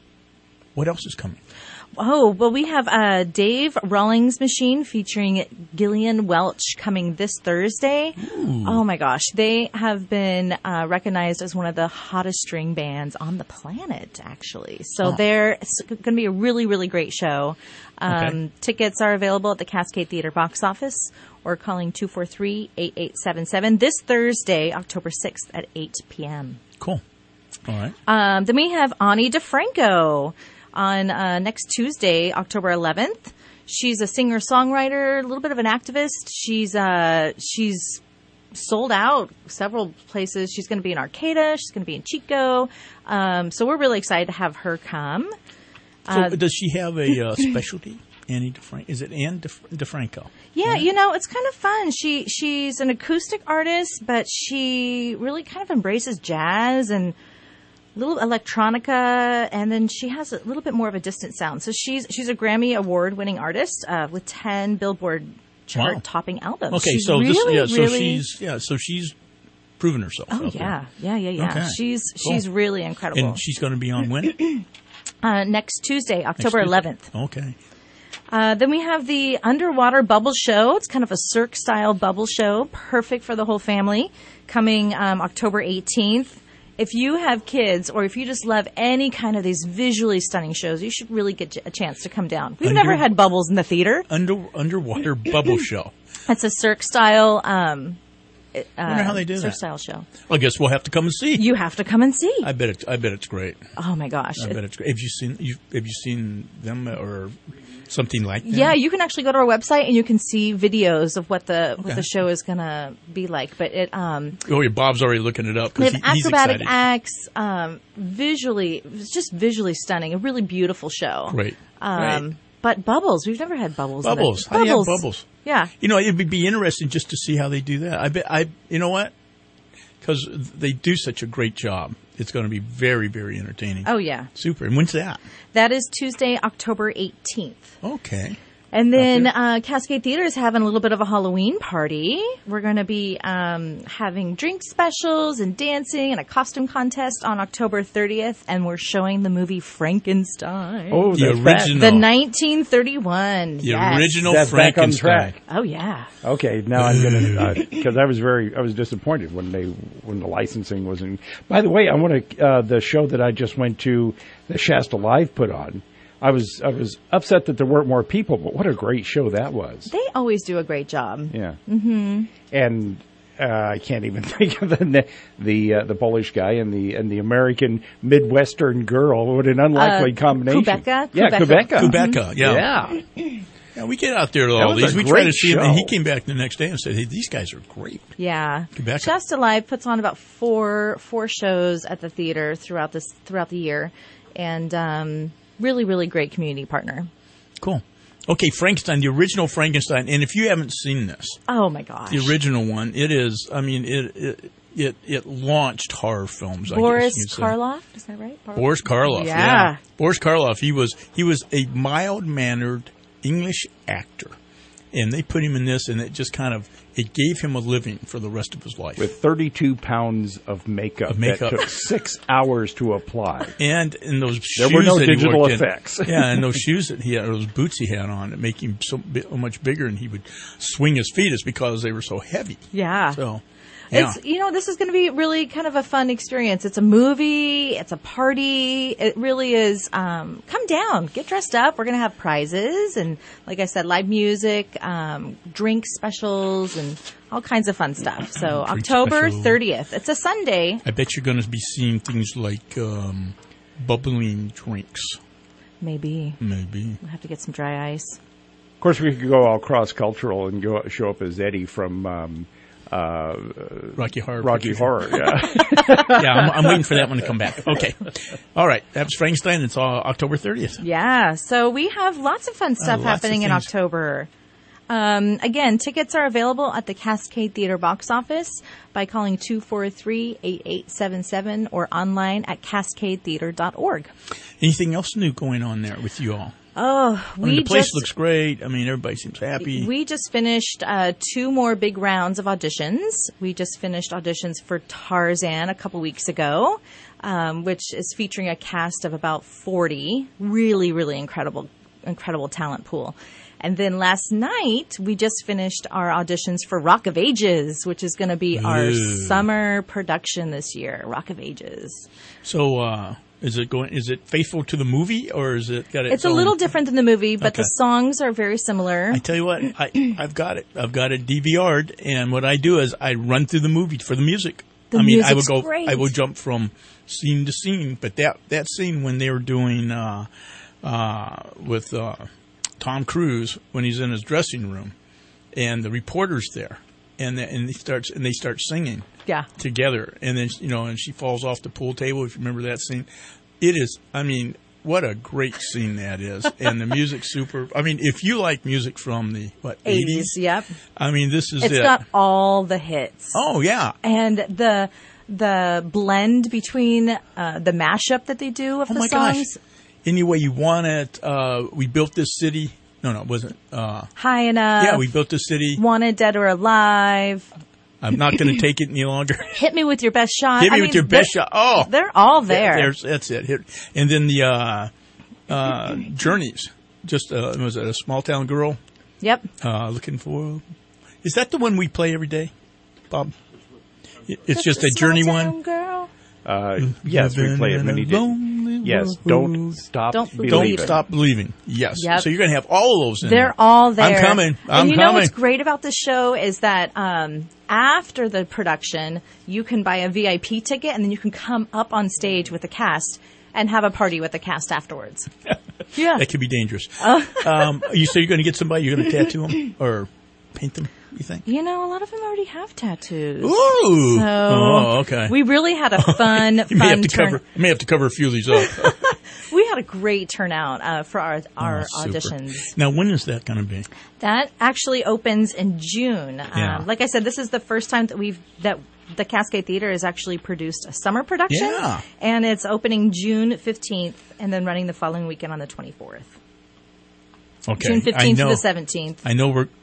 What else is coming? Oh, well, we have uh, Dave Rawlings Machine featuring Gillian Welch coming this Thursday. Ooh. Oh, my gosh. They have been uh, recognized as one of the hottest string bands on the planet, actually. So Oh. they're it's going to be a really, really great show. Um, Okay. Tickets are available at the Cascade Theater box office or calling two four three, eight eight seven seven this Thursday, October sixth at eight p.m. Cool. All right. Um, then we have Ani DeFranco on uh, next Tuesday, October eleventh. She's a singer-songwriter, a little bit of an activist. She's uh, she's sold out several places. She's going to be in Arcata. She's going to be in Chico. Um, so we're really excited to have her come. So Uh, does she have a uh, specialty? Annie DeFranco. Is it Anne DeF- DeFranco? Yeah, you know, it's kind of fun. She she's an acoustic artist, but she really kind of embraces jazz and a little electronica, and then she has a little bit more of a distant sound. So she's she's a Grammy award winning artist uh, with ten Billboard chart Wow. topping albums. Okay, she's so this, really, yeah, so really, she's, yeah, so she's proven herself. oh out there. yeah, yeah, yeah, yeah. Okay, She's cool. she's really incredible. And she's going to be on when? uh, next Tuesday, October Next eleventh. Tuesday. Okay. Uh, then we have the Underwater Bubble Show. It's kind of a Cirque-style bubble show, perfect for the whole family, coming um, October eighteenth. If you have kids or if you just love any kind of these visually stunning shows, you should really get a chance to come down. We've Under- never had bubbles in the theater. Under Underwater Bubble Show. It's a Cirque-style um, Uh, I wonder how they do surf that. style show. Well, I guess we'll have to come and see. You have to come and see. I bet it. I bet it's great. Oh my gosh! I bet it's great. Have you seen? You, have you seen them or something like that? Yeah, you can actually go to our website and you can see videos of what the what Okay. the show is gonna be like. But it um, Oh, yeah, Bob's already looking it up we because have he, he's acrobatic excited. acts. Um, visually, it's just visually stunning. A really beautiful show. Great. Um, Great. But Bubbles, we've never had Bubbles. in it. Bubbles. How do you have bubbles? Yeah. You know, it'd be interesting just to see how they do that. I bet. I. You know what? Because they do such a great job. It's going to be very, very entertaining. Oh yeah. Super. And when's that? That is Tuesday, October eighteenth. Okay. And then uh, Cascade Theater is having a little bit of a Halloween party. We're going to be um, having drink specials and dancing and a costume contest on October thirtieth. And we're showing the movie Frankenstein. Oh, The that's back. original. The nineteen thirty-one. The yes. original That's back on Frankenstein. track. Oh, yeah. Okay, now I'm gonna because I was very I was disappointed when they when the licensing wasn't. By the way, I want to uh, the show that I just went to, the Shasta Live put on. I was I was upset that there weren't more people, but what a great show that was. They always do a great job. Yeah, Mm-hmm. and uh, I can't even think of the the uh, the Polish guy and the and the American Midwestern girl. What an unlikely Uh, combination. Quebeca? Yeah, Quebeca. Quebeca. Quebeca, yeah. Yeah. Yeah, we get out there to That all was these. a We try great to see him, and he show. came back the next day and said, "Hey, these guys are great." Yeah. Quebec. Shasta Live puts on about four four shows at the theater throughout this throughout the year, and um, really really great community partner. Cool. Okay, Frankenstein, the original Frankenstein, and if you haven't seen this, Oh my gosh. the original one, it is. I mean, it it it, it launched horror films. I Boris guess you'd say. Karloff, is that right? Bar- Boris Karloff. Yeah. Yeah. Boris Karloff. He was he was a mild mannered English actor, and they put him in this, and it just kind of it gave him a living for the rest of his life. With thirty-two pounds of makeup, Of makeup. that took six hours to apply. And in those There shoes were no that he digital worked in- effects. yeah, and those shoes that he had, or those boots he had on, that make him so bi- much bigger, and he would swing his feet is because they were so heavy. Yeah. So, yeah. It's, you know, this is going to be really kind of a fun experience. It's a movie. It's a party. It really is. Um, come down, get dressed up. We're going to have prizes and, like I said, live music, um, drink specials, and all kinds of fun stuff. So Drink October special. thirtieth. It's a Sunday. I bet you're going to be seeing things like um, bubbling drinks. Maybe. Maybe. We'll have to get some dry ice. Of course, we could go all cross-cultural and go show up as Eddie from um, uh, Rocky Horror. Rocky Picture Horror. Show. Yeah, yeah, I'm, I'm waiting for that one to come back. Okay. All right. That was Frankenstein. It's uh, October thirtieth. Yeah, so we have lots of fun stuff lots of happening in things. October. Um, again, tickets are available at the Cascade Theater box office by calling two four three, eight eight seven seven or online at cascade theater dot org. Anything else new going on there with you all? Oh, I we mean, the place just looks great. I mean, everybody seems happy. we just finished uh, two more big rounds of auditions. We just finished auditions for Tarzan a couple weeks ago, um, which is featuring a cast of about forty. Really, really incredible, incredible talent pool. And then last night, we just finished our auditions for Rock of Ages, which is going to be our Ooh. summer production this year. Rock of Ages. So, uh, is it going? Is it faithful to the movie, or is it got its, It's a own- little different than the movie, but Okay. the songs are very similar. I tell you what, I, I've got it. I've got it D V R'd, and what I do is I run through the movie for the music. The I mean, I would music's go. great. I will jump from scene to scene, but that that scene when they were doing uh, uh, with uh, Tom Cruise when he's in his dressing room, and the reporter's there, and the, and he starts and they start singing. Yeah. Together, and then you know, and she falls off the pool table. If you remember that scene, it is. I mean, what a great scene that is, and the music's super. I mean, if you like music from the what eighties, Yep. I mean, this is It's it. got all the hits. Oh yeah, and the the blend between uh, the mashup that they do of oh the my songs. gosh! Any way you want it. Uh, we built this city. No, no, it wasn't. Uh, High enough. yeah, we built this city. Wanted, Dead or Alive. I'm not going to take it any longer. Hit me with your best shot. Hit me I with mean, your best they're- shot. Oh, they're all there. There's, that's it. Here. And then the uh, uh, Journeys. Just uh, was it a small town girl? Yep. Uh, looking for. Is that the one we play every day, Bob? It's just a journey one. Girl. Uh, yes, we play it many days. Yes, don't stop Don't believing. Don't stop believing. Yes. Yep. So you're going to have all of those in They're there. all there. I'm coming. I'm and you coming. know what's great about this show is that um, after the production, you can buy a V I P ticket, and then you can come up on stage with the cast and have a party with the cast afterwards. Yeah. That could be dangerous. Uh. um, you say you're going to get somebody, you're going to tattoo them or paint them, you think? You know, a lot of them already have tattoos. Ooh. So Oh, okay. we really had a fun, you may fun have to turn. cover. I may have to cover a few of these up. We had a great turnout uh, for our our Oh, super. auditions. Now, when is that going to be? That actually opens in June. Yeah. Um, like I said, this is the first time that we've that the Cascade Theater has actually produced a summer production, Yeah. and it's opening June fifteenth, and then running the following weekend on the twenty-fourth. Okay. June I fifteenth to know- the seventeenth. I know we're.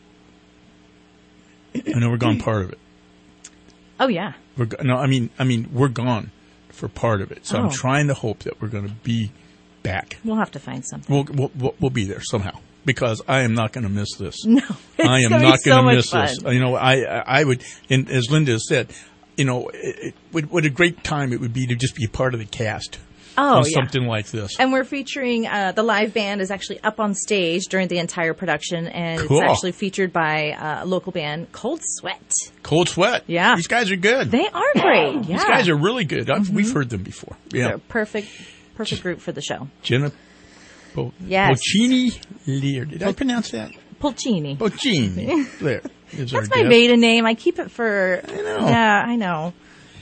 I know we're gone part of it. Oh yeah. We're go- no, I mean, I mean, we're gone for part of it. So Oh. I'm trying to hope that we're going to be back. We'll have to find something. We'll, we'll we'll we'll be there somehow because I am not going to miss this. No, it's I am gonna be not so going to much miss this. fun. You know, I I I would, and as Linda said, you know, it, it, what, what a great time it would be to just be a part of the cast. Oh, on yeah. something like this. And we're featuring, uh, the live band is actually up on stage during the entire production, and Cool. it's actually featured by uh, a local band, Cold Sweat. Cold Sweat. Yeah. These guys are good. They are great, yeah. These guys are really good. I've, Mhm. We've heard them before. Yeah. They're a perfect, perfect group for the show. Jenna Bo- Yes. Bocchini Lear. Did I pronounce that? Pulcini. Bocchini. There is our That's my guest. maiden name. I keep it for. I know. Yeah, I know.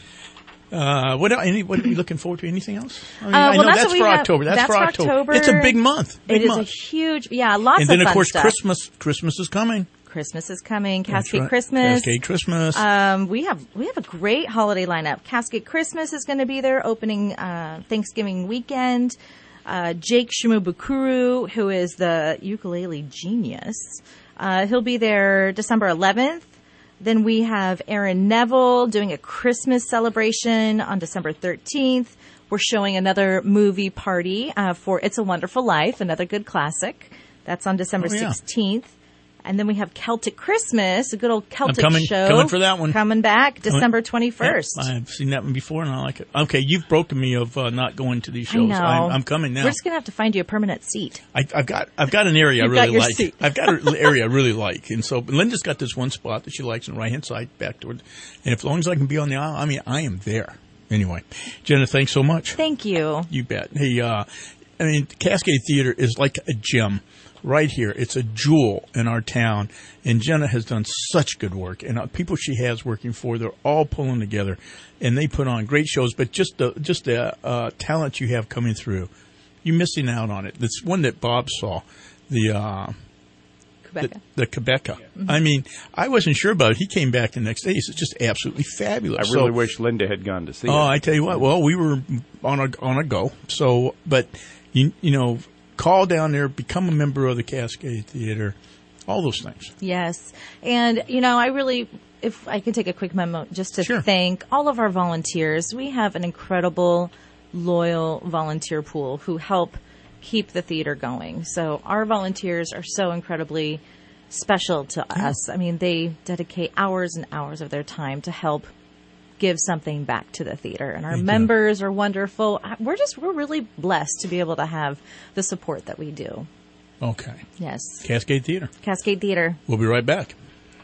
Uh, what, el- any, what are we looking forward to? Anything else? I, mean, Uh, I well, know that's that's, what we for have- October. That's, that's for for October. October. It's a big month. Big It is month. a huge, yeah, lots and then, of of fun course, stuff. Christmas. Christmas is coming. Christmas is coming. That's Cascade right. Christmas. Cascade Christmas. Um, we have we have a great holiday lineup. Cascade Christmas is going to be there, opening uh, Thanksgiving weekend. Uh, Jake Shimobukuro, who is the ukulele genius, uh, he'll be there December eleventh. Then we have Aaron Neville doing a Christmas celebration on December thirteenth. We're showing another movie party uh, for It's a Wonderful Life, another good classic. That's on December Oh, yeah. sixteenth. And then we have Celtic Christmas, a good old Celtic coming- show. coming for that one. Coming back Coming- December twenty-first. Yeah, I've seen that one before, and I like it. Okay, you've broken me of uh, not going to these I shows. know. I'm, I'm coming now. We're just going to have to find you a permanent seat. I, I've got I've got an area I You've got really your like. seat. I've got an area I really like, and so Linda's got this one spot that she likes on the right hand side back toward. And if, as long as I can be on the aisle, I mean, I am there. Anyway, Jenna, thanks so much. Thank you. You bet. Hey, uh, I mean, Cascade Theater is like a gem right here. It's a jewel in our town, and Jenna has done such good work. And uh, people she has working for, they're all pulling together, and they put on great shows. But just the just the uh, talent you have coming through, you're missing out on it. This one that Bob saw, the. Uh, Quebeca. The, the Quebeca. Mhm. I mean, I wasn't sure about it. He came back the next day. He said, just absolutely fabulous. I really So- wish Linda had gone to see Oh, it. I tell you what. Well, we were on a on a go. So, but you you know, call down there, become a member of the Cascade Theater, all those things. Yes. And, you know, I really, if I can take a quick moment just to Sure. thank all of our volunteers. We have an incredible, loyal volunteer pool who help keep the theater going. So our volunteers are so incredibly special to us. I mean, they dedicate hours and hours of their time to help give something back to the theater. And our They do. members are wonderful. We're just, we're really blessed to be able to have the support that we do. Okay. Yes. Cascade Theater. Cascade Theater. We'll be right back.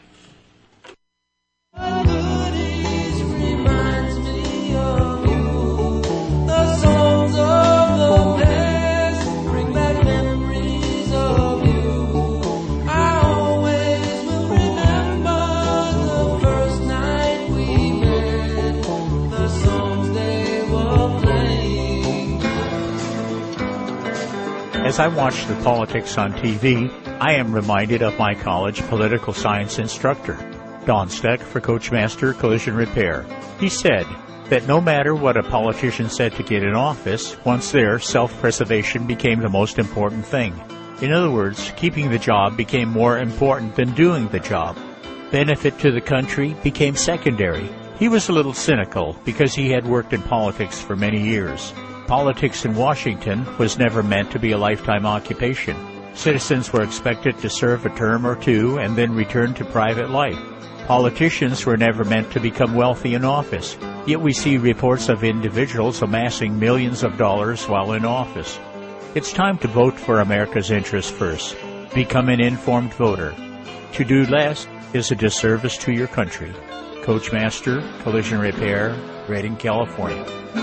As I watch the politics on T V, I am reminded of my college political science instructor, Don Steck for Coachmaster Collision Repair. He said that no matter what a politician said to get in office, once there, self-preservation became the most important thing. In other words, keeping the job became more important than doing the job. Benefit to the country became secondary. He was a little cynical because he had worked in politics for many years. Politics in Washington was never meant to be a lifetime occupation. Citizens were expected to serve a term or two and then return to private life. Politicians were never meant to become wealthy in office, yet we see reports of individuals amassing millions of dollars while in office. It's time to vote for America's interests first. Become an informed voter. To do less is a disservice to your country. Coachmaster, Collision Repair, Redding, California.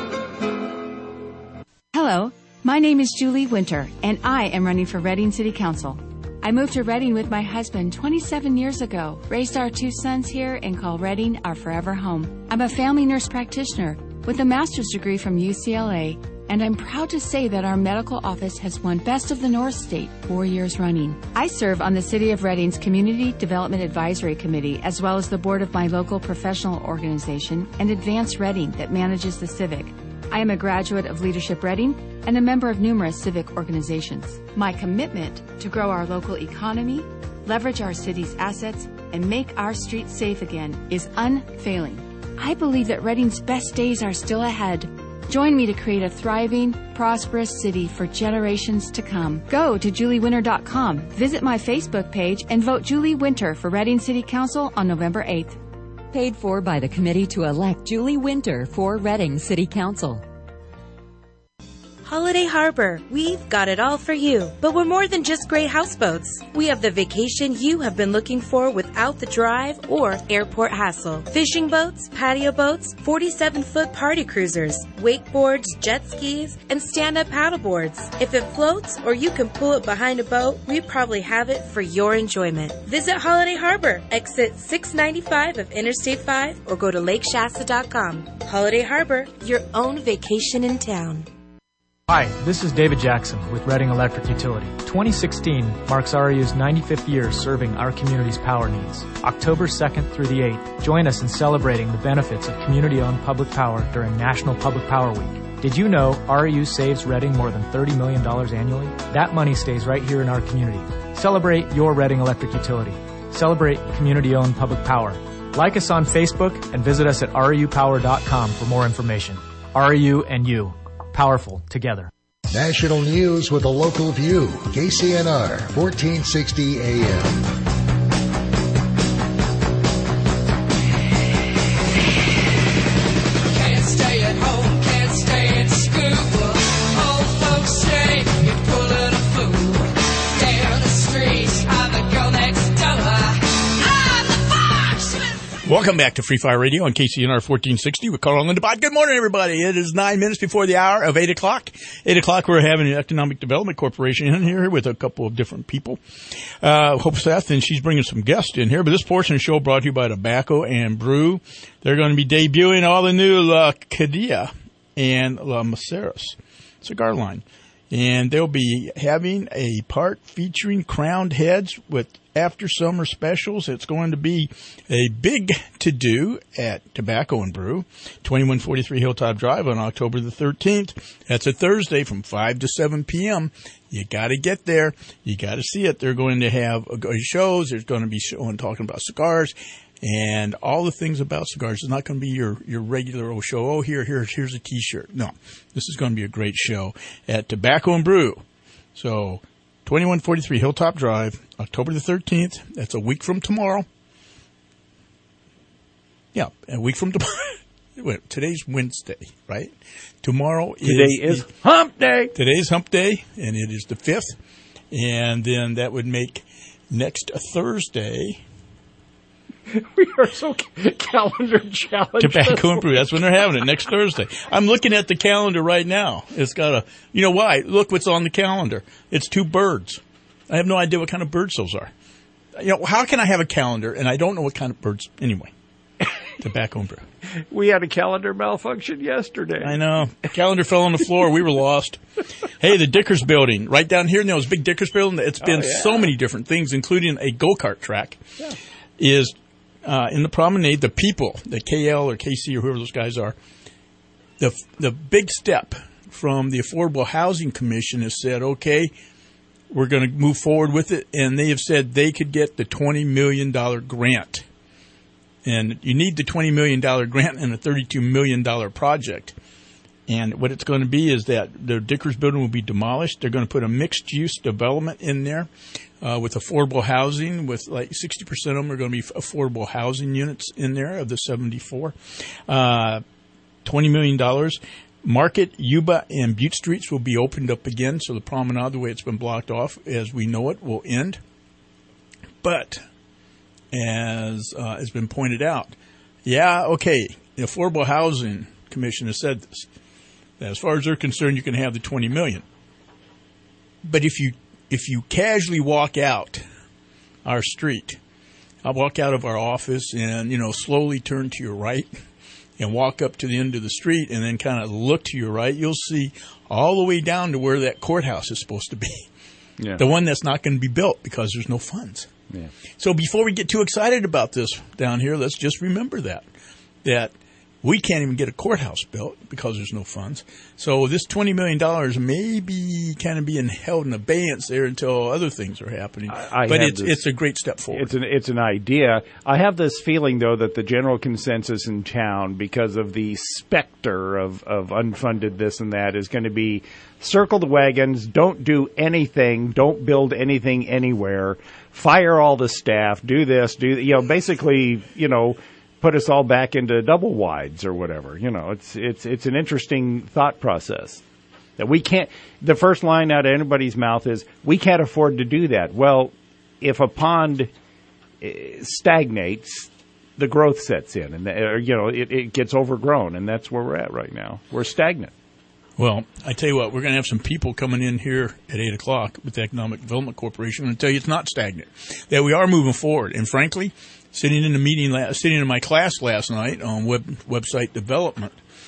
Hello, my name is Julie Winter, and I am running for Redding City Council. I moved to Redding with my husband twenty-seven years ago, raised our two sons here, and call Redding our forever home. I'm a family nurse practitioner with a master's degree from U C L A, and I'm proud to say that our medical office has won Best of the North State four years running. I serve on the City of Redding's Community Development Advisory Committee, as well as the board of my local professional organization and Advance Redding that manages the Civic. I am a graduate of Leadership Redding and a member of numerous civic organizations. My commitment to grow our local economy, leverage our city's assets, and make our streets safe again is unfailing. I believe that Redding's best days are still ahead. Join me to create a thriving, prosperous city for generations to come. Go to julie winter dot com, visit my Facebook page, and vote Julie Winter for Redding City Council on November eighth. Paid for by the committee to elect Julie Winter for Redding City Council. Holiday Harbor, we've got it all for you. But we're more than just great houseboats. We have the vacation you have been looking for without the drive or airport hassle. Fishing boats, patio boats, forty-seven foot party cruisers, wakeboards, jet skis, and stand-up paddleboards. If it floats or you can pull it behind a boat, we probably have it for your enjoyment. Visit Holiday Harbor, exit six ninety-five of Interstate five, or go to lake shasta dot com. Holiday Harbor, your own vacation in town. Hi, this is David Jackson with Redding Electric Utility. twenty sixteen marks R E U's ninety-fifth year serving our community's power needs. October second through the eighth, join us in celebrating the benefits of community-owned public power during National Public Power Week. Did you know R E U saves Redding more than thirty million dollars annually? That money stays right here in our community. Celebrate your Redding Electric Utility. Celebrate community-owned public power. Like us on Facebook and visit us at R E U power dot com for more information. R E U and you. Powerful together. National news with a local view. K C N R, fourteen sixty A M. Welcome back to Free Fire Radio on K C N R fourteen sixty with Carl and Linda Bott. Good morning, everybody. It is nine minutes before the hour of eight o'clock. eight o'clock, we're having an Economic Development Corporation in here with a couple of different people. Uh, Hope Seth, and she's bringing some guests in here. But this portion of the show brought to you by Tobacco and Brew. They're going to be debuting all the new La Cadilla and La Maceras cigar line. And they'll be having a part featuring crowned heads with after summer specials. It's going to be a big to-do at Tobacco and Brew, twenty-one forty-three Hilltop Drive on October the thirteenth. That's a Thursday from five to seven p.m. You got to get there. You got to see it. They're going to have shows. There's going to be showing talking about cigars and all the things about cigars. It's not going to be your, your regular old show. Oh, here, here, here's a T-shirt. No, this is going to be a great show at Tobacco and Brew. So twenty-one forty-three Hilltop Drive, October the thirteenth. That's a week from tomorrow. Yeah, a week from tomorrow. Wait, today's Wednesday, right? Tomorrow is... Today is the, Hump Day. Today's Hump Day, and it is the fifth. And then that would make next Thursday... We are so calendar challenged. Tobacco and Brew. That's when they're having it, next Thursday. I'm looking at the calendar right now. It's got a, you know why? Look what's on the calendar. It's two birds. I have no idea what kind of birds those are. You know, how can I have a calendar and I don't know what kind of birds? Anyway, Tobacco and Brew. We had a calendar malfunction yesterday. I know. The calendar fell on the floor. We were lost. Hey, the Dickers Building, right down here, you know, this big Dickers Building. It's been oh, yeah. so many different things, including a go-kart track, yeah. is... Uh, in the promenade, the people, the K L or K C or whoever those guys are, the the big step from the Affordable Housing Commission has said, okay, we're going to move forward with it, and they have said they could get the twenty million dollars grant. And you need the twenty million dollars grant in a thirty-two million dollars project. And what it's going to be is that the Dickers Building will be demolished. They're going to put a mixed-use development in there. uh, with affordable housing, with like sixty percent of them are going to be affordable housing units in there of the seventy-four. Uh, twenty million dollars. Market, Yuba, and Butte Streets will be opened up again, so the promenade, the way it's been blocked off as we know it, will end. But, as uh, has been pointed out, yeah, okay, the Affordable Housing Commission has said this. That as far as they're concerned, you can have the twenty million dollars. But if you if you casually walk out our street, I'll walk out of our office and, you know, slowly turn to your right and walk up to the end of the street and then kind of look to your right, you'll see all the way down to where that courthouse is supposed to be. Yeah. The one that's not going to be built because there's no funds. Yeah. So before we get too excited about this down here, let's just remember that, that we can't even get a courthouse built because there's no funds. So this twenty million dollars may be kind of being held in abeyance there until other things are happening. I, I but it's this, it's a great step forward. It's an, it's an idea. I have this feeling, though, that the general consensus in town, because of the specter of, of unfunded this and that, is going to be circle the wagons, don't do anything, don't build anything anywhere, fire all the staff, do this, do, you know, basically, you know, put us all back into double wides or whatever. You know, it's it's it's an interesting thought process that we can't. The first line out of anybody's mouth is, "We can't afford to do that." Well, if a pond stagnates, the growth sets in, and or, you know it, it gets overgrown, and that's where we're at right now. We're stagnant. Well, I tell you what, we're going to have some people coming in here at eight o'clock with the Economic Development Corporation and tell you it's not stagnant, that we are moving forward. And frankly, sitting in the meeting, sitting in my class last night on web, website development,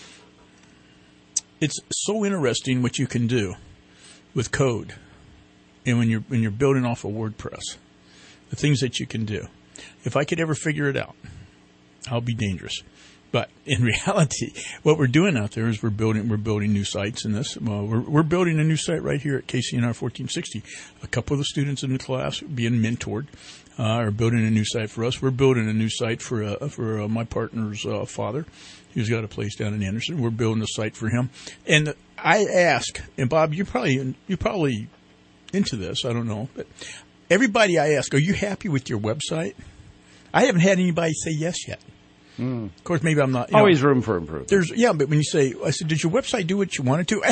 it's so interesting what you can do with code and when you're, when you're building off of WordPress, the things that you can do. If I could ever figure it out, I'll be dangerous. But in reality, what we're doing out there is we're building we're building new sites in this. Well, we're we're building a new site right here at K C N R fourteen sixty. A couple of the students in the class being mentored uh, are building a new site for us. We're building a new site for uh, for uh, my partner's uh, father, who's got a place down in Anderson. We're building a site for him. And I ask, and Bob, you're probably you're probably into this. I don't know, but everybody I ask, are you happy with your website? I haven't had anybody say yes yet. Mm. Of course, maybe I'm not. You Always know, room for improvement. There's yeah, but when you say, I said, did your website do what you wanted to?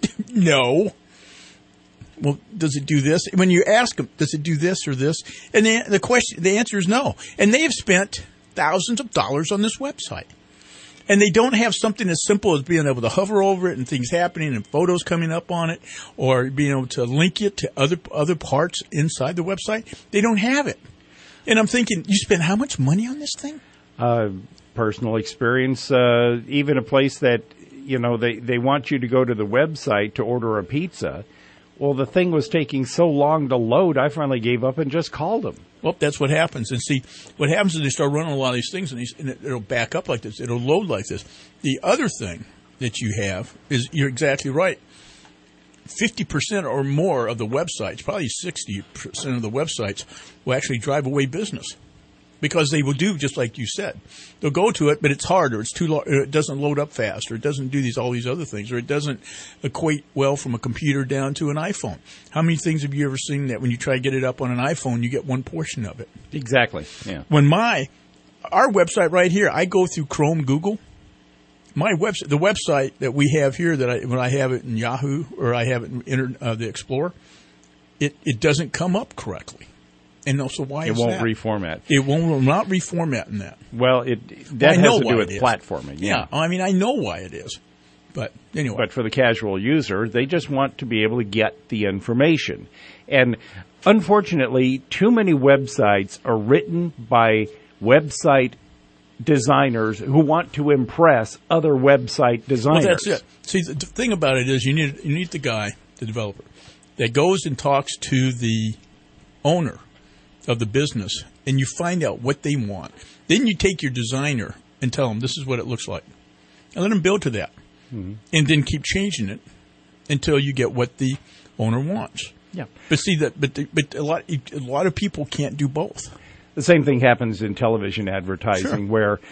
No. Well, does it do this? When you ask them, does it do this or this? And the, the question, the answer is no. And they have spent thousands of dollars on this website, and they don't have something as simple as being able to hover over it and things happening and photos coming up on it, or being able to link it to other other parts inside the website. They don't have it. And I'm thinking, you spent how much money on this thing? Uh, personal experience, uh, even a place that, you know, they, they want you to go to the website to order a pizza. Well, the thing was taking so long to load, I finally gave up and just called them. Well, that's what happens. And see, what happens is they start running a lot of these things, and, these, and it'll back up like this. It'll load like this. The other thing that you have is, you're exactly right, fifty percent or more of the websites, probably sixty percent of the websites, will actually drive away business. Because they will do just like you said. They'll go to it, but it's hard, or it's too lo- or it doesn't load up fast, or it doesn't do these all these other things, or it doesn't equate well from a computer down to an iPhone. How many things have you ever seen that when you try to get it up on an iPhone, you get one portion of it? Exactly. Yeah. When my our website right here, I go through Chrome, Google. My website, the website that we have here, that I when I have it in Yahoo or I have it in Inter, uh, the Explorer, it it doesn't come up correctly. And also, why it is won't that? reformat. It won't not reformat in that. Well, it that I know has to do why with it is. platforming. Yeah. yeah, I mean, I know why it is, but anyway. But for the casual user, they just want to be able to get the information, and unfortunately, too many websites are written by website designers who want to impress other website designers. Well, that's it. See, the thing about it is, you need you need the guy, the developer, that goes and talks to the owner of the business, and you find out what they want. Then you take your designer and tell them, this is what it looks like. And let them build to that. Mm-hmm. And then keep changing it until you get what the owner wants. Yeah. But see, that, but the, but a lot, a lot of people can't do both. The same thing happens in television advertising, sure. where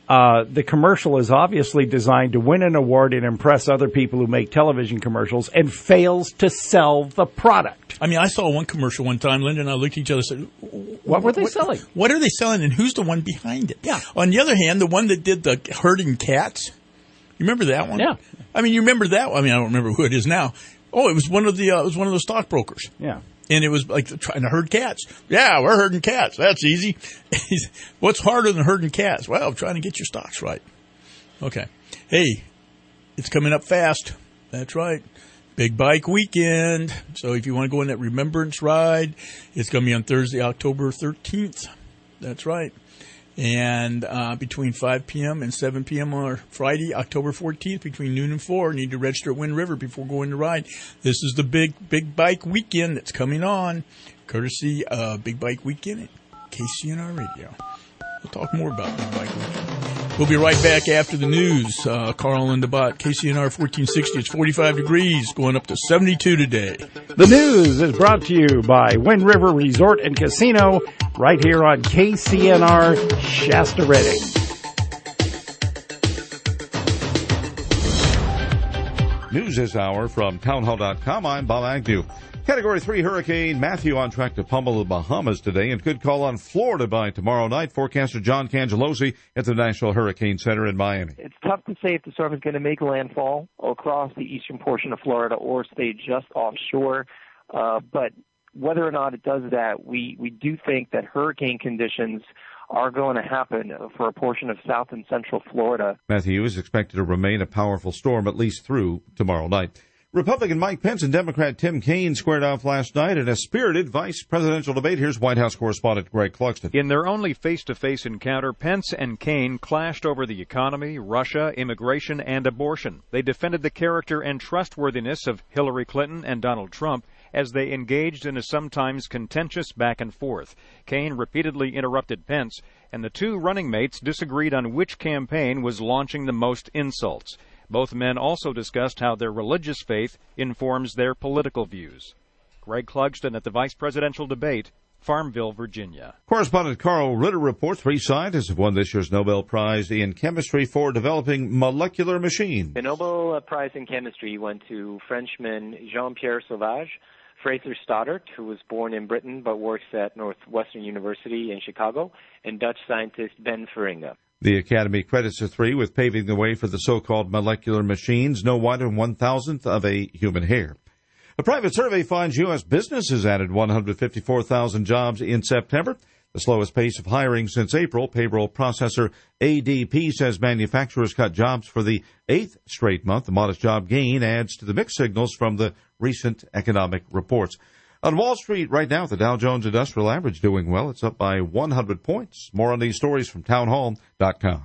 Uh, the commercial is obviously designed to win an award and impress other people who make television commercials and fails to sell the product. I mean, I saw one commercial one time. Linda and I looked at each other and said, what were they what, selling? What are they selling, and who's the one behind it? Yeah. On the other hand, the one that did the herding cats, you remember that one? Yeah. I mean, you remember that one? I mean, I don't remember who it is now. Oh, it was one of the uh, it was one of the stockbrokers. Yeah. And it was like trying to herd cats. Yeah, we're herding cats. That's easy. What's harder than herding cats? Well, trying to get your stocks right. Okay. Hey, it's coming up fast. That's right. Big Bike Weekend. So if you want to go on that remembrance ride, it's going to be on Thursday, October thirteenth. That's right. And uh, between five p.m. and seven p.m. on Friday, October fourteenth, between noon and four, you need to register at Wind River before going to ride. This is the big, big bike weekend that's coming on, courtesy of Big Bike Weekend at K C N R Radio. We'll talk more about Big Bike Weekend. We'll be right back after the news. Uh, Carl and the Bot, K C N R fourteen sixty. It's forty-five degrees, going up to seventy-two today. The news is brought to you by Wind River Resort and Casino, right here on K C N R Shasta Redding. News this hour from townhall dot com. I'm Bob Agnew. Category three Hurricane Matthew on track to pummel the Bahamas today and could call on Florida by tomorrow night. Forecaster John Cangelosi at the National Hurricane Center in Miami. It's tough to say if the storm is going to make landfall across the eastern portion of Florida or stay just offshore. Uh, but whether or not it does that, we, we do think that hurricane conditions are going to happen for a portion of south and central Florida. Matthew is expected to remain a powerful storm at least through tomorrow night. Republican Mike Pence and Democrat Tim Kaine squared off last night in a spirited vice presidential debate. Here's White House correspondent Greg Clugston. In their only face-to-face encounter, Pence and Kaine clashed over the economy, Russia, immigration, and abortion. They defended the character and trustworthiness of Hillary Clinton and Donald Trump as they engaged in a sometimes contentious back and forth. Kaine repeatedly interrupted Pence, and the two running mates disagreed on which campaign was launching the most insults. Both men also discussed how their religious faith informs their political views. Greg Clugston at the vice presidential debate, Farmville, Virginia. Correspondent Carl Ritter reports three scientists have won this year's Nobel Prize in Chemistry for developing molecular machines. The Nobel Prize in Chemistry went to Frenchman Jean-Pierre Sauvage, Fraser Stoddart, who was born in Britain but works at Northwestern University in Chicago, and Dutch scientist Ben Feringa. The Academy credits the three with paving the way for the so-called molecular machines, no wider than one-thousandth of a human hair. A private survey finds U S businesses added one hundred fifty-four thousand jobs in September, the slowest pace of hiring since April. Payroll processor A D P says manufacturers cut jobs for the eighth straight month. The modest job gain adds to the mixed signals from the recent economic reports. On Wall Street right now, the Dow Jones Industrial Average doing well. It's up by one hundred points. More on these stories from townhall dot com.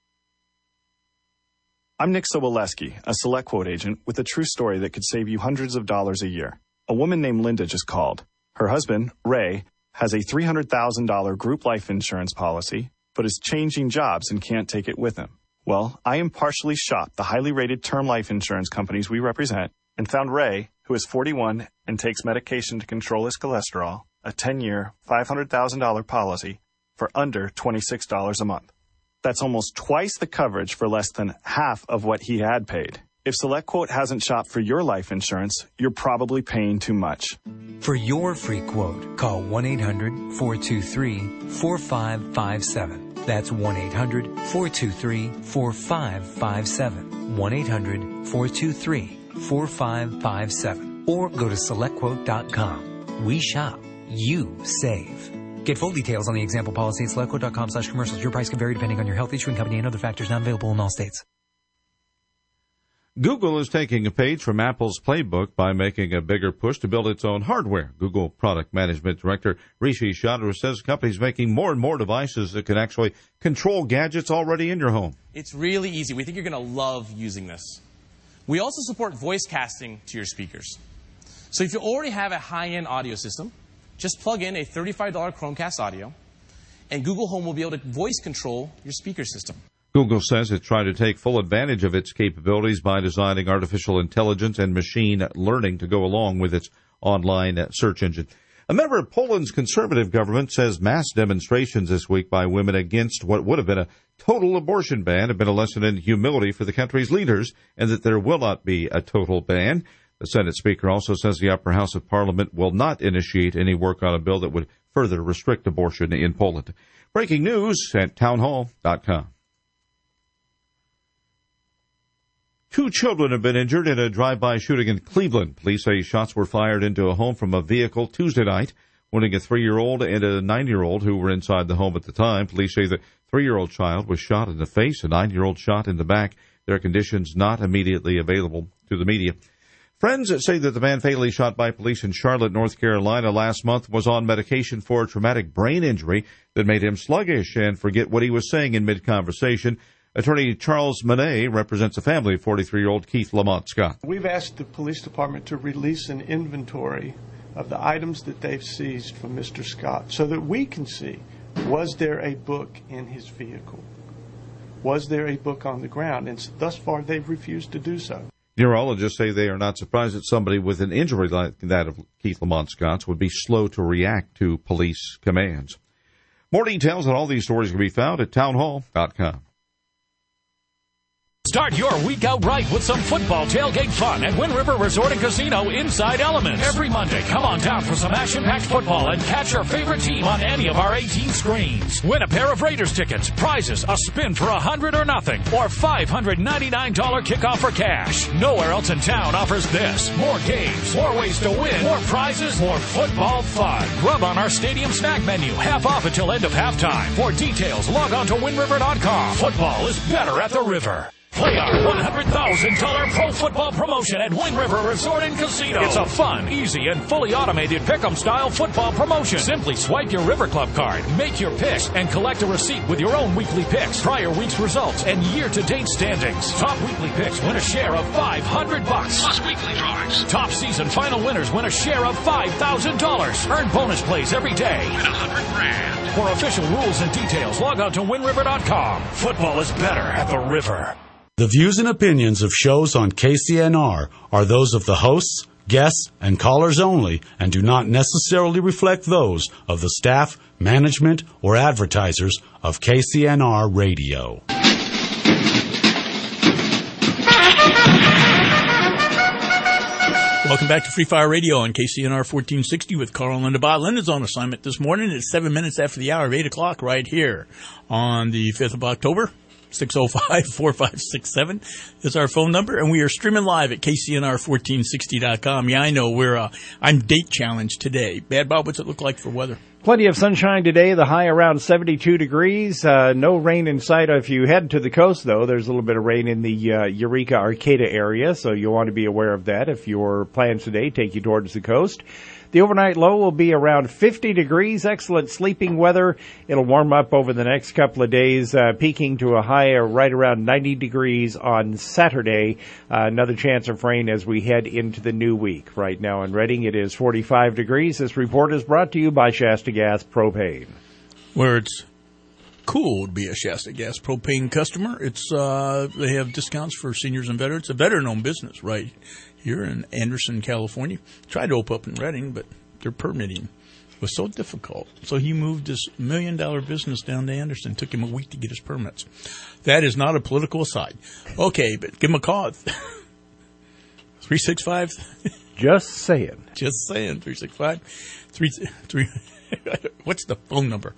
I'm Nick Soboleski, a SelectQuote agent with a true story that could save you hundreds of dollars a year. A woman named Linda just called. Her husband, Ray, has a three hundred thousand dollars group life insurance policy, but is changing jobs and can't take it with him. Well, I impartially shopped the highly rated term life insurance companies we represent and found Ray, who is forty-one and takes medication to control his cholesterol, a ten-year, five hundred thousand dollars policy for under twenty-six dollars a month. That's almost twice the coverage for less than half of what he had paid. If SelectQuote hasn't shopped for your life insurance, you're probably paying too much. For your free quote, call one eight hundred four two three four five five seven. That's one eight hundred four two three four five five seven. one eight hundred four two three four five five seven. Or go to select quote dot com. We shop. You save. Get full details on the example policy at select quote dot com slash commercials. Your price can vary depending on your health, issuing company, and other factors not available in all states. Google is taking a page from Apple's playbook by making a bigger push to build its own hardware. Google Product Management Director Rishi Chandra says the company is making more and more devices that can actually control gadgets already in your home. It's really easy. We think you're going to love using this. We also support voice casting to your speakers. So if you already have a high-end audio system, just plug in a thirty-five dollars Chromecast audio, and Google Home will be able to voice control your speaker system. Google says it's trying to take full advantage of its capabilities by designing artificial intelligence and machine learning to go along with its online search engine. A member of Poland's conservative government says mass demonstrations this week by women against what would have been a total abortion ban have been a lesson in humility for the country's leaders, and that there will not be a total ban. The Senate Speaker also says the upper house of Parliament will not initiate any work on a bill that would further restrict abortion in Poland. Breaking news at townhall dot com. Two children have been injured in a drive-by shooting in Cleveland. Police say shots were fired into a home from a vehicle Tuesday night, wounding a three-year-old and a nine-year-old who were inside the home at the time. Police say the three-year-old child was shot in the face, a nine-year-old shot in the back. Their conditions not immediately available to the media. Friends say that the man fatally shot by police in Charlotte, North Carolina last month was on medication for a traumatic brain injury that made him sluggish and forget what he was saying in mid-conversation. Attorney Charles Monet represents a family of forty-three-year-old Keith Lamont Scott. We've asked the police department to release an inventory of the items that they've seized from Mister Scott so that we can see, was there a book in his vehicle? Was there a book on the ground? And thus far, they've refused to do so. Neurologists say they are not surprised that somebody with an injury like that of Keith Lamont Scott's would be slow to react to police commands. More details on all these stories can be found at townhall dot com. Start your week out right with some football tailgate fun at Wind River Resort and Casino Inside Elements. Every Monday, come on down for some action-packed football and catch your favorite team on any of our eighteen screens. Win a pair of Raiders tickets, prizes, a spin for a hundred or nothing, or five hundred ninety-nine dollars kickoff for cash. Nowhere else in town offers this. More games, more ways to win, more prizes, more football fun. Grub on our stadium snack menu, half off until end of halftime. For details, log on to wind river dot com. Football is better at the River. Play our one hundred thousand dollars pro football promotion at Wind River Resort and Casino. It's a fun, easy, and fully automated pick'em-style football promotion. Simply swipe your River Club card, make your picks, and collect a receipt with your own weekly picks, prior week's results, and year-to-date standings. Top weekly picks win a share of five hundred bucks plus weekly drawings. Top season final winners win a share of five thousand dollars. Earn bonus plays every day. Win one hundred grand. For official rules and details, log on to wind river dot com. Football is better at the River. The views and opinions of shows on K C N R are those of the hosts, guests, and callers only and do not necessarily reflect those of the staff, management, or advertisers of K C N R Radio. Welcome back to Free Fire Radio on K C N R fourteen sixty with Carl and Linda. Bob Linda's on assignment this morning. It's seven minutes after the hour of eight o'clock right here on the fifth of October. six oh five, four five six seven is our phone number, and we are streaming live at K C N R fourteen sixty dot com. Yeah, I know, we're uh, I'm date challenged today. Bad Bob, what's it look like for weather? Plenty of sunshine today, the high around seventy-two degrees. Uh, no rain in sight. If you head to the coast, though, there's a little bit of rain in the uh, Eureka, Arcata area, so you'll want to be aware of that if your plans today take you towards the coast. The overnight low will be around fifty degrees, excellent sleeping weather. It'll warm up over the next couple of days, uh, peaking to a high of right around ninety degrees on Saturday. Uh, another chance of rain as we head into the new week. Right now in Reading, it is forty-five degrees. This report is brought to you by Shasta Gas Propane. Where it's cool to be a Shasta Gas Propane customer. It's uh, they have discounts for seniors and veterans. It's a veteran-owned business, right? Here in Anderson, California. Tried to open up in Reading, but their permitting was so difficult. So he moved his million-dollar business down to Anderson. Took him a week to get his permits. That is not a political aside. Okay, but give him a call. three six five Just saying. Just saying. three six five three three What's the phone number?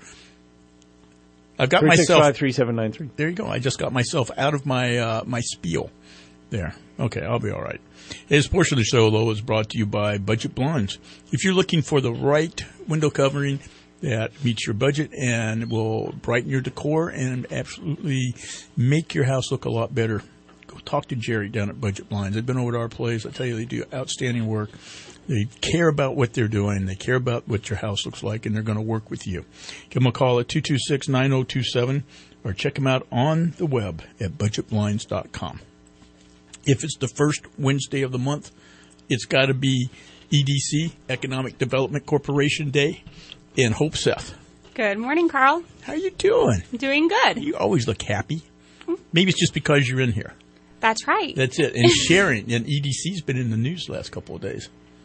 I've got myself. three six five, three seven nine three There you go. I just got myself out of my uh, my spiel. There. Okay, I'll be all right. This portion of the show, though, is brought to you by Budget Blinds. If you're looking for the right window covering that meets your budget and will brighten your decor and absolutely make your house look a lot better, go talk to Jerry down at Budget Blinds. They've been over to our place. I tell you, they do outstanding work. They care about what they're doing. They care about what your house looks like, and they're going to work with you. Give them a call at two two six, nine oh two seven or check them out on the web at budget blinds dot com. If it's the first Wednesday of the month, it's got to be E D C, Economic Development Corporation Day, in Hope Seth. Good morning, Carl. How you doing? Doing good. You always look happy. Maybe it's just because you're in here. That's right. That's it. And sharing. And E D C's been in the news the last couple of days.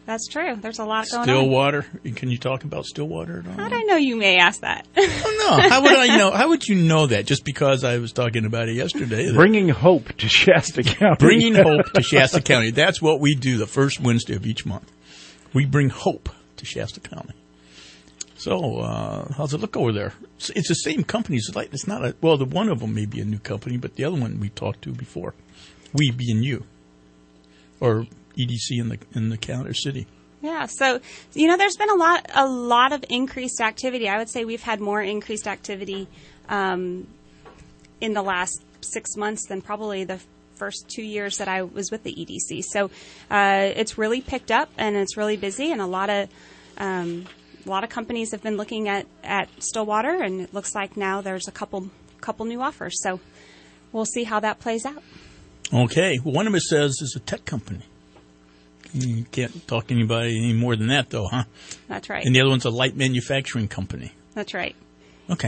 That's true. There's a lot going Stillwater. on. Can you talk about Stillwater at all? How did I know you may ask that? Oh, no. How would I know? How would you know that? Just because I was talking about it yesterday. Bringing hope to Shasta County. Bringing hope to Shasta County. That's what we do the first Wednesday of each month. We bring hope to Shasta County. So, uh, how's it look over there? It's, it's the same company. It's like it's not a well. The one of them may be a new company, but the other one we talked to before. We being you, or E D C in the in the county or city. Yeah, so you know, there's been a lot a lot of increased activity. I would say we've had more increased activity um, in the last six months than probably the first two years that I was with the E D C. So uh, it's really picked up and it's really busy, and a lot of um, a lot of companies have been looking at, at Stillwater, and it looks like now there's a couple couple new offers. So we'll see how that plays out. Okay. Well, one of it says is a tech company. You can't talk to anybody any more than that, though, huh? That's right. And the other one's a light manufacturing company. That's right. Okay.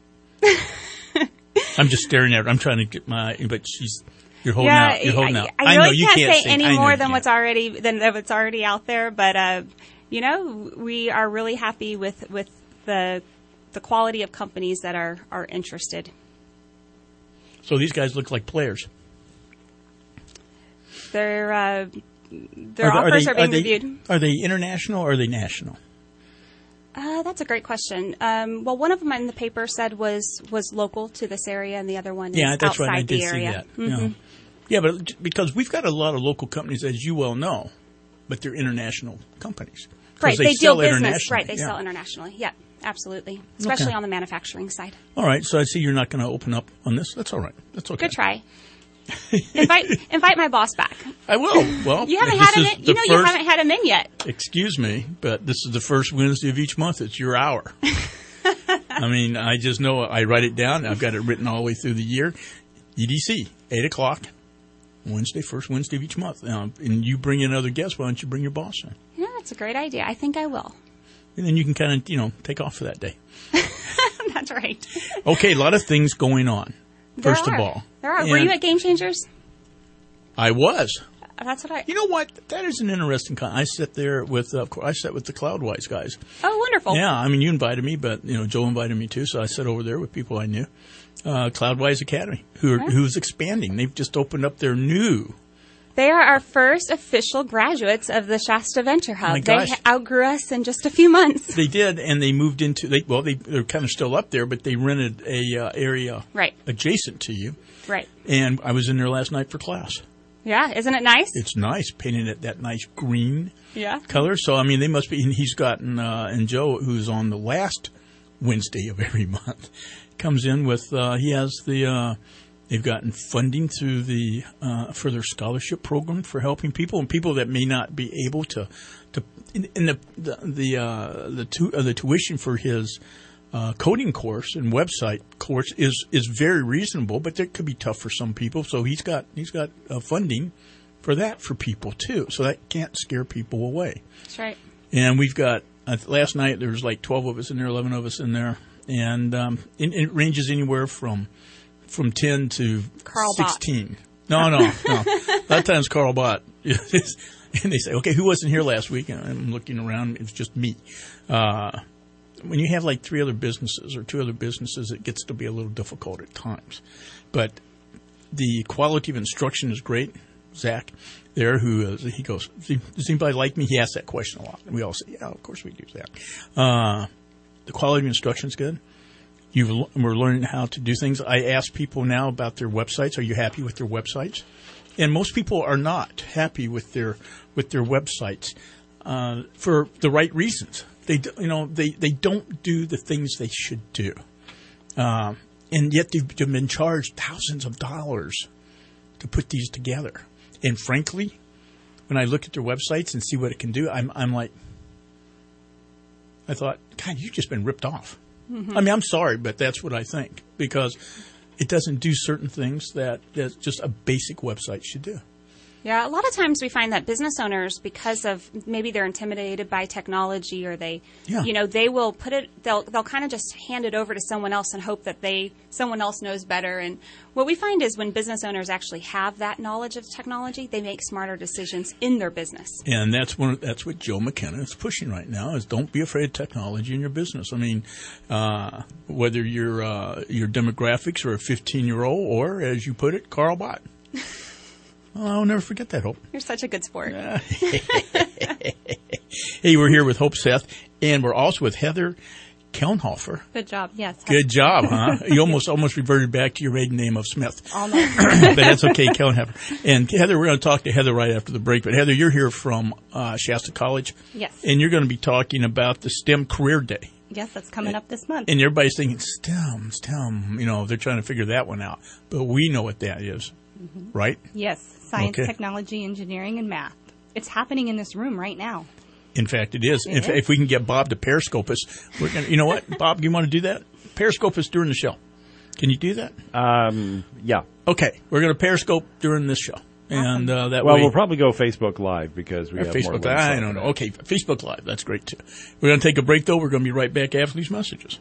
I'm just staring at her. I'm trying to get my, but she's, you're holding yeah, out. You're holding I, out. I, I really know you can't, can't say, say any more know, than yeah. what's already than what's already out there, but uh, you know, we are really happy with with the the quality of companies that are are interested. So these guys look like players. Their uh, their are offers they, are, being are they, reviewed. Are they international or are they national? Uh, that's a great question. Um, well, one of them in the paper said was was local to this area, and the other one yeah, is that's outside right. I the did area. see that. Mm-hmm. Yeah. yeah, but because we've got a lot of local companies, as you well know, but they're international companies. Right, they, they sell deal business. internationally. Right, they yeah. sell internationally. Yeah, absolutely, especially Okay. on the manufacturing side. All right, so I see you're not going to open up on this. That's all right. That's okay. Good try. invite invite my boss back. I will. Well, you haven't this had him. is In, the you know, first, you haven't had him in yet. Excuse me, but this is the first Wednesday of each month. It's your hour. I mean, I just know I write it down. I've got it written all the way through the year. E D C, eight o'clock, Wednesday, first Wednesday of each month. Um, and you bring in other guests. Why don't you bring your boss in? Yeah, that's a great idea. I think I will. And then you can kind of, you know, take off for that day. That's right. Okay, a lot of things going on. There First are. of all, there are. Were you at Game Changers? I was. That's what I. You know what? That is an interesting. Con- I sat there with. Uh, of course, I sat with the Cloudwise guys. Oh, wonderful. Yeah, I mean, you invited me, but you know, Joe invited me too, so I sat over there with people I knew. Uh, Cloudwise Academy, who are, Right. who's expanding. They've just opened up their new. They are our first official graduates of the Shasta Venture Hub. Oh my They gosh. outgrew us in just a few months. They did, and they moved into. They well, they, they're kind of still up there, but they rented a uh, area Right. adjacent to you. Right. And I was in there last night for class. Yeah, isn't it nice? It's nice, painted it that nice green Yeah. color. So I mean, they must be. And he's gotten uh, and Joe, who's on the last Wednesday of every month, comes in with. Uh, he has the. Uh, they've gotten funding through the uh, for their scholarship program for helping people and people that may not be able to. To in, in the the the uh, the, tu- uh, the tuition for his. Uh, coding course and website course is, is very reasonable, but it could be tough for some people. So he's got he's got uh, funding for that for people too. So that can't scare people away. That's right. And we've got uh, last night there was like twelve of us in there, eleven of us in there, and um, it, it ranges anywhere from from ten to Carl sixteen. Bott. No, no, no. A lot of times Carl Bott. And they say, okay, who wasn't here last week? And I'm looking around. It's just me. Uh, When you have like three other businesses or two other businesses, it gets to be a little difficult at times. But the quality of instruction is great. Zach there, who is, he goes, does anybody like me? He asks that question a lot. And we all say, yeah, of course we do, Zach. Uh, the quality of instruction is good. You've, we're learning how to do things. I ask people now about their websites. Are you happy with their websites? And most people are not happy with their with their websites uh, for the right reasons. They, you know, they, they don't do the things they should do, um, and yet they've been charged thousands of dollars to put these together. And frankly, when I look at their websites and see what it can do, I'm I'm like, I thought, God, you've just been ripped off. Mm-hmm. I mean, I'm sorry, but that's what I think because it doesn't do certain things that, that just a basic website should do. Yeah, a lot of times we find that business owners, because of maybe they're intimidated by technology, or they, Yeah. you know, they will put it, they'll they'll kind of just hand it over to someone else and hope that they someone else knows better. And what we find is when business owners actually have that knowledge of technology, they make smarter decisions in their business. And that's one. That's what Joe McKenna is pushing right now: is don't be afraid of technology in your business. I mean, uh, whether your uh, your demographics are a fifteen-year-old or, as you put it, Carl Bott. Well, I'll never forget that, Hope. You're such a good sport. Hey, we're here with Hope Seth, and we're also with Heather Kelnhofer. Good job. Yes. Good job, huh? You almost almost reverted back to your maiden name of Smith. Almost. But that's okay, Kelnhofer. And Heather, we're going to talk to Heather right after the break. But Heather, you're here from uh, Shasta College. Yes. And you're going to be talking about the STEM Career Day. Yes, that's coming up this month. And everybody's thinking, STEM, STEM, you know, they're trying to figure that one out. But we know what that is, mm-hmm. right? Yes, science, okay. technology, engineering, and math. It's happening in this room right now. In fact, it is. It if, is. if we can get Bob to Periscope us, we're gonna. You know what, Bob? You want to do that? Periscope us during the show. Can you do that? Um, yeah. Okay, we're going to Periscope during this show, and uh, that well, way. we'll probably go Facebook Live because we Or have Facebook more Live. I links don't on know. Okay, Facebook Live. That's great too. We're going to take a break though. We're going to be right back after these messages.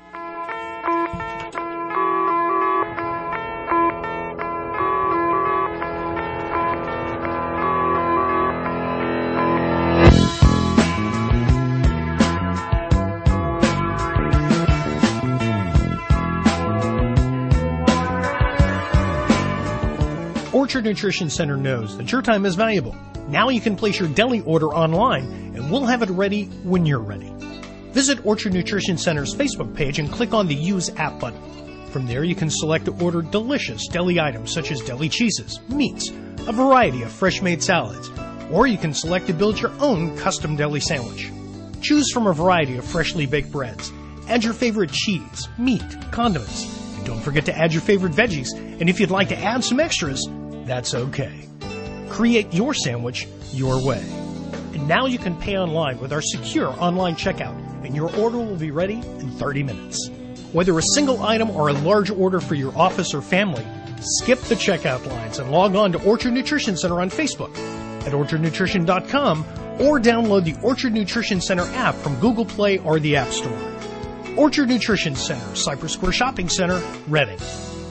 Orchard Nutrition Center knows that your time is valuable. Now you can place your deli order online, and we'll have it ready when you're ready. Visit Orchard Nutrition Center's Facebook page and click on the Use App button. From there, you can select to order delicious deli items such as deli cheeses, meats, a variety of fresh-made salads, or you can select to build your own custom deli sandwich. Choose from a variety of freshly baked breads. Add your favorite cheese, meat, condiments, and don't forget to add your favorite veggies. And if you'd like to add some extras, that's okay. Create your sandwich your way. And now you can pay online with our secure online checkout, and your order will be ready in thirty minutes. Whether a single item or a large order for your office or family, skip the checkout lines and log on to Orchard Nutrition Center on Facebook at orchard nutrition dot com or download the Orchard Nutrition Center app from Google Play or the App Store. Orchard Nutrition Center, Cypress Square Shopping Center, Reading.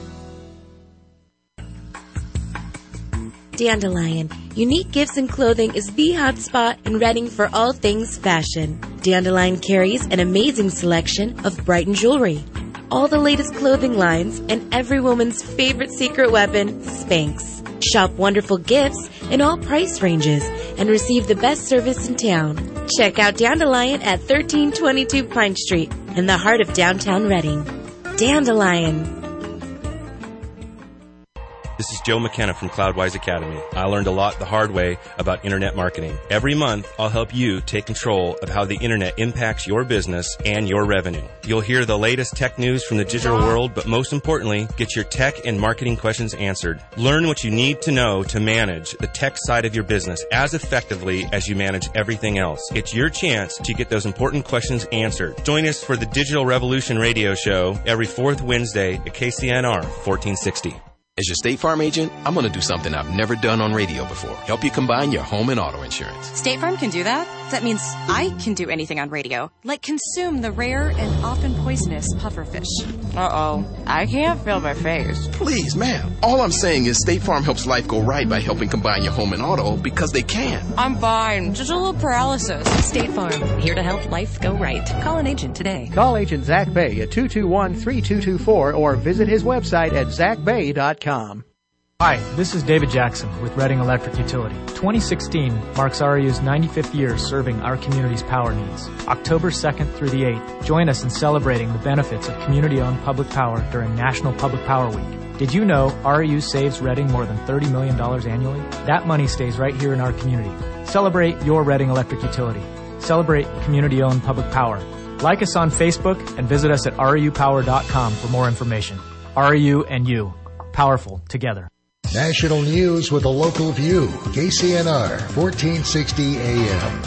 Dandelion. Unique Gifts and Clothing is the hot spot in Reading for all things fashion. Dandelion carries an amazing selection of Brighton jewelry, all the latest clothing lines, and every woman's favorite secret weapon, Spanx. Shop wonderful gifts in all price ranges and receive the best service in town. Check out Dandelion at thirteen twenty-two Pine Street in the heart of downtown Reading. Dandelion. This is Joe McKenna from CloudWise Academy. I learned a lot the hard way about internet marketing. Every month, I'll help you take control of how the internet impacts your business and your revenue. You'll hear the latest tech news from the digital world, but most importantly, get your tech and marketing questions answered. Learn what you need to know to manage the tech side of your business as effectively as you manage everything else. It's your chance to get those important questions answered. Join us for the Digital Revolution radio show every fourth Wednesday at K C N R fourteen sixty. As your State Farm agent, I'm going to do something I've never done on radio before. Help you combine your home and auto insurance. State Farm can do that? That means I can do anything on radio, like consume the rare and often poisonous pufferfish. Uh-oh, I can't feel my face. Please, ma'am. All I'm saying is State Farm helps life go right by helping combine your home and auto because they can. I'm fine. Just a little paralysis. State Farm, here to help life go right. Call an agent today. Call Agent Zach Bay at two two one, three two two four or visit his website at zach bay dot com. Hi, this is David Jackson with Reading Electric Utility. twenty sixteen marks R E U's ninety-fifth year serving our community's power needs. October second through the eighth, join us in celebrating the benefits of community-owned public power during National Public Power Week. Did you know R E U saves Reading more than thirty million dollars annually? That money stays right here in our community. Celebrate your Reading Electric Utility. Celebrate community-owned public power. Like us on Facebook and visit us at R E U power dot com for more information. R E U and you. Powerful together. National news with a local view. K C N R, fourteen sixty A M.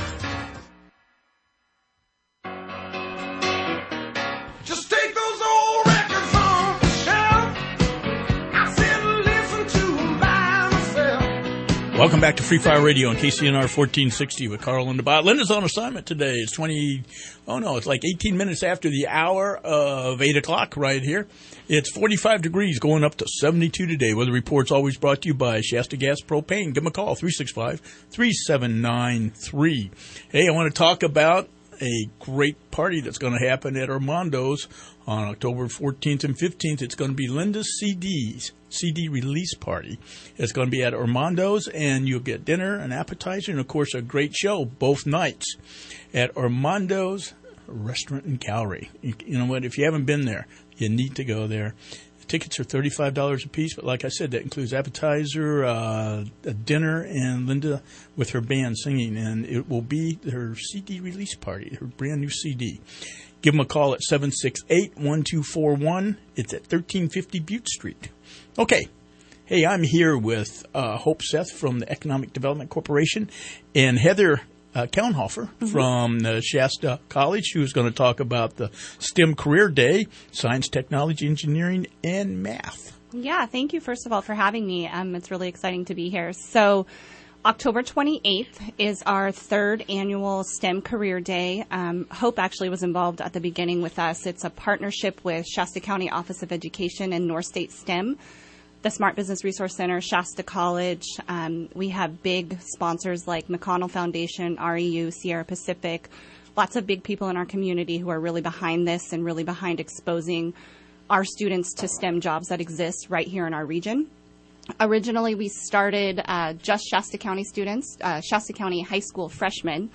Just take those old records on the shelf. I sit and listen to them by myself. Welcome back to Free Fire Radio on K C N R fourteen sixty with Carl and Bot. Linda's on assignment today. It's twenty, oh no, it's like eighteen minutes after the hour of eight o'clock right here. It's forty-five degrees going up to seventy-two today. Weather report's always brought to you by Shasta Gas Propane. Give them a call, three six five, three seven nine three. Hey, I want to talk about a great party that's going to happen at Armando's on October fourteenth and fifteenth. It's going to be Linda's C Ds. C D release party. It's going to be at Armando's, and you'll get dinner, an appetizer, and, of course, a great show both nights at Armando's Restaurant and Gallery. You, you know what? If you haven't been there, you need to go there. The tickets are thirty-five dollars a piece, but like I said, that includes appetizer, uh, a dinner, and Linda with her band singing, and it will be her C D release party, her brand new C D. Give them a call at seven six eight, one two four one. It's at thirteen fifty Butte Street. Okay. Hey, I'm here with uh, Hope Seth from the Economic Development Corporation and Heather uh, Kellenhofer mm-hmm. from the Shasta College, who's going to talk about the STEM Career Day, Science, Technology, Engineering, and Math. Yeah, thank you, first of all, for having me. Um, it's really exciting to be here. So October twenty-eighth is our third annual STEM Career Day. Um, Hope actually was involved at the beginning with us. It's a partnership with Shasta County Office of Education and North State STEM, the Smart Business Resource Center, Shasta College. Um, we have big sponsors like McConnell Foundation, R E U, Sierra Pacific, lots of big people in our community who are really behind this and really behind exposing our students to STEM jobs that exist right here in our region. Originally, we started uh, just Shasta County students, uh, Shasta County high school freshmen,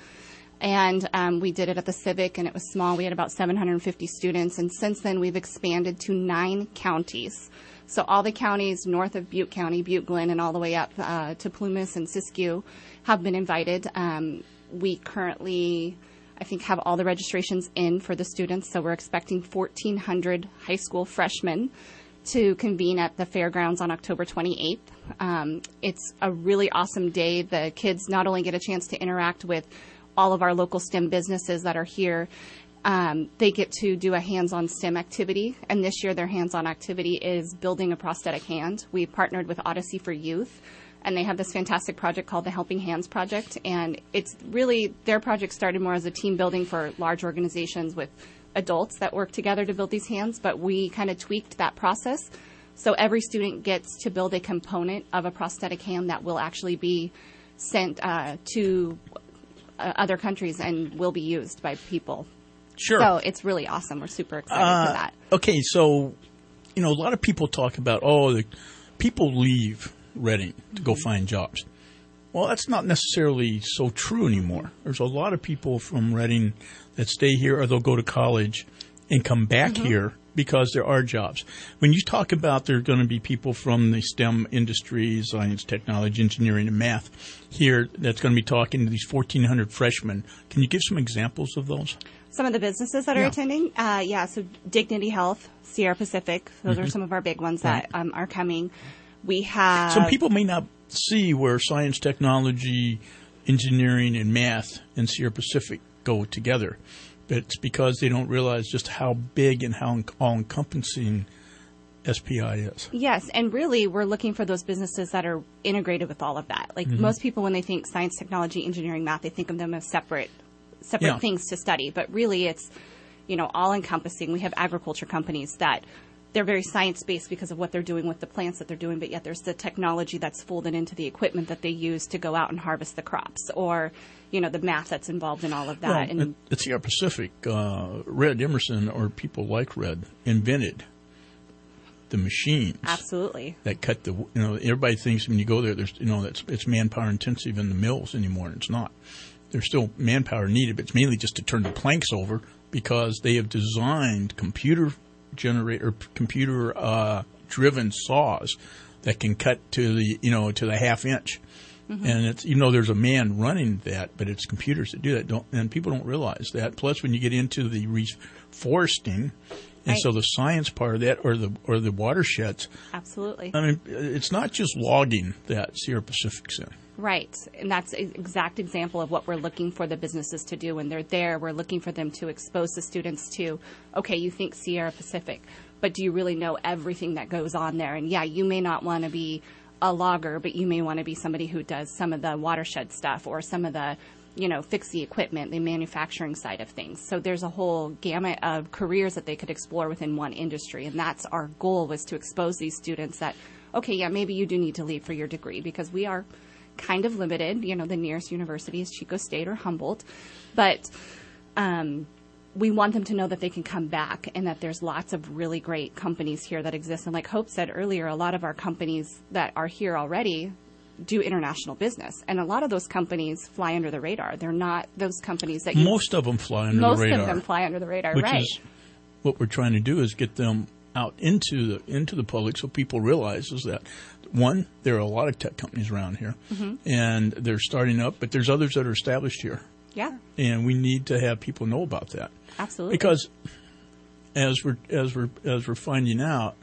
and um, we did it at the Civic, and it was small. We had about seven hundred fifty students, and since then we've expanded to nine counties. So all the counties north of Butte County, Butte, Glen, and all the way up uh, to Plumas and Siskiyou have been invited. Um, we currently, I think, have all the registrations in for the students, so we're expecting fourteen hundred high school freshmen to convene at the fairgrounds on October twenty-eighth. Um, it's a really awesome day. The kids not only get a chance to interact with all of our local STEM businesses that are here, um, they get to do a hands-on STEM activity. And this year their hands-on activity is building a prosthetic hand. We partnered with Odyssey for Youth, and they have this fantastic project called the Helping Hands Project. And it's really, their project started more as a team building for large organizations with adults that work together to build these hands, but we kind of tweaked that process. So every student gets to build a component of a prosthetic hand that will actually be sent uh, to uh, other countries and will be used by people. Sure. So it's really awesome. We're super excited uh, for that. Okay, so, you know, a lot of people talk about, oh, the people leave Reading to go mm-hmm. find jobs. Well, that's not necessarily so true anymore. There's a lot of people from Reading that stay here, or they'll go to college and come back mm-hmm. here because there are jobs. When you talk about there are going to be people from the STEM industries, science, technology, engineering, and math here that's going to be talking to these fourteen hundred freshmen, can you give some examples of those? Some of the businesses that are yeah. attending? Uh, yeah, so Dignity Health, Sierra Pacific, those mm-hmm. are some of our big ones that right. um, are coming. We have... Some people may not see where science, technology, engineering, and math in Sierra Pacific go together. But it's because they don't realize just how big and how all-encompassing S P I is. Yes, and really we're looking for those businesses that are integrated with all of that. Like mm-hmm. most people, when they think science, technology, engineering, math, they think of them as separate separate yeah. things to study. But really it's, you know, all-encompassing. We have agriculture companies that they're very science-based because of what they're doing with the plants that they're doing, but yet there's the technology that's folded into the equipment that they use to go out and harvest the crops, or, you know, the math that's involved in all of that. Well, and at, at Sierra Pacific, uh, Red Emerson, or people like Red, invented the machines. Absolutely. That cut the, you know, everybody thinks when you go there, there's, you know, that's it's manpower intensive in the mills anymore, and it's not. There's still manpower needed, but it's mainly just to turn the planks over because they have designed computer generate or computer uh, driven saws that can cut to the you know to the half inch, mm-hmm. and it's even though there's a man running that, but it's computers that do that. Don't and people don't realize that. Plus, when you get into the reforesting, and right. so the science part of that, or the or the watersheds, absolutely. I mean, it's not just logging that Sierra Pacific's in. Right, and that's an exact example of what we're looking for the businesses to do. When they're there, we're looking for them to expose the students to, okay, you think Sierra Pacific, but do you really know everything that goes on there? And yeah, you may not want to be a logger, but you may want to be somebody who does some of the watershed stuff or some of the, you know, fix the equipment, the manufacturing side of things. So there's a whole gamut of careers that they could explore within one industry. And that's our goal, was to expose these students that, okay, yeah, maybe you do need to leave for your degree, because we are kind of limited. You know, the nearest university is Chico State or Humboldt. But um, we want them to know that they can come back and that there's lots of really great companies here that exist. And like Hope said earlier, a lot of our companies that are here already do international business. And a lot of those companies fly under the radar. They're not those companies that you... Most of them fly under most the radar. Most of them fly under the radar, which right. Is what we're trying to do is get them out into the into the public so people realize is that, one, there are a lot of tech companies around here, mm-hmm. and they're starting up, but there's others that are established here. Yeah. And we need to have people know about that. Absolutely. Because as we're as we're as we're finding out,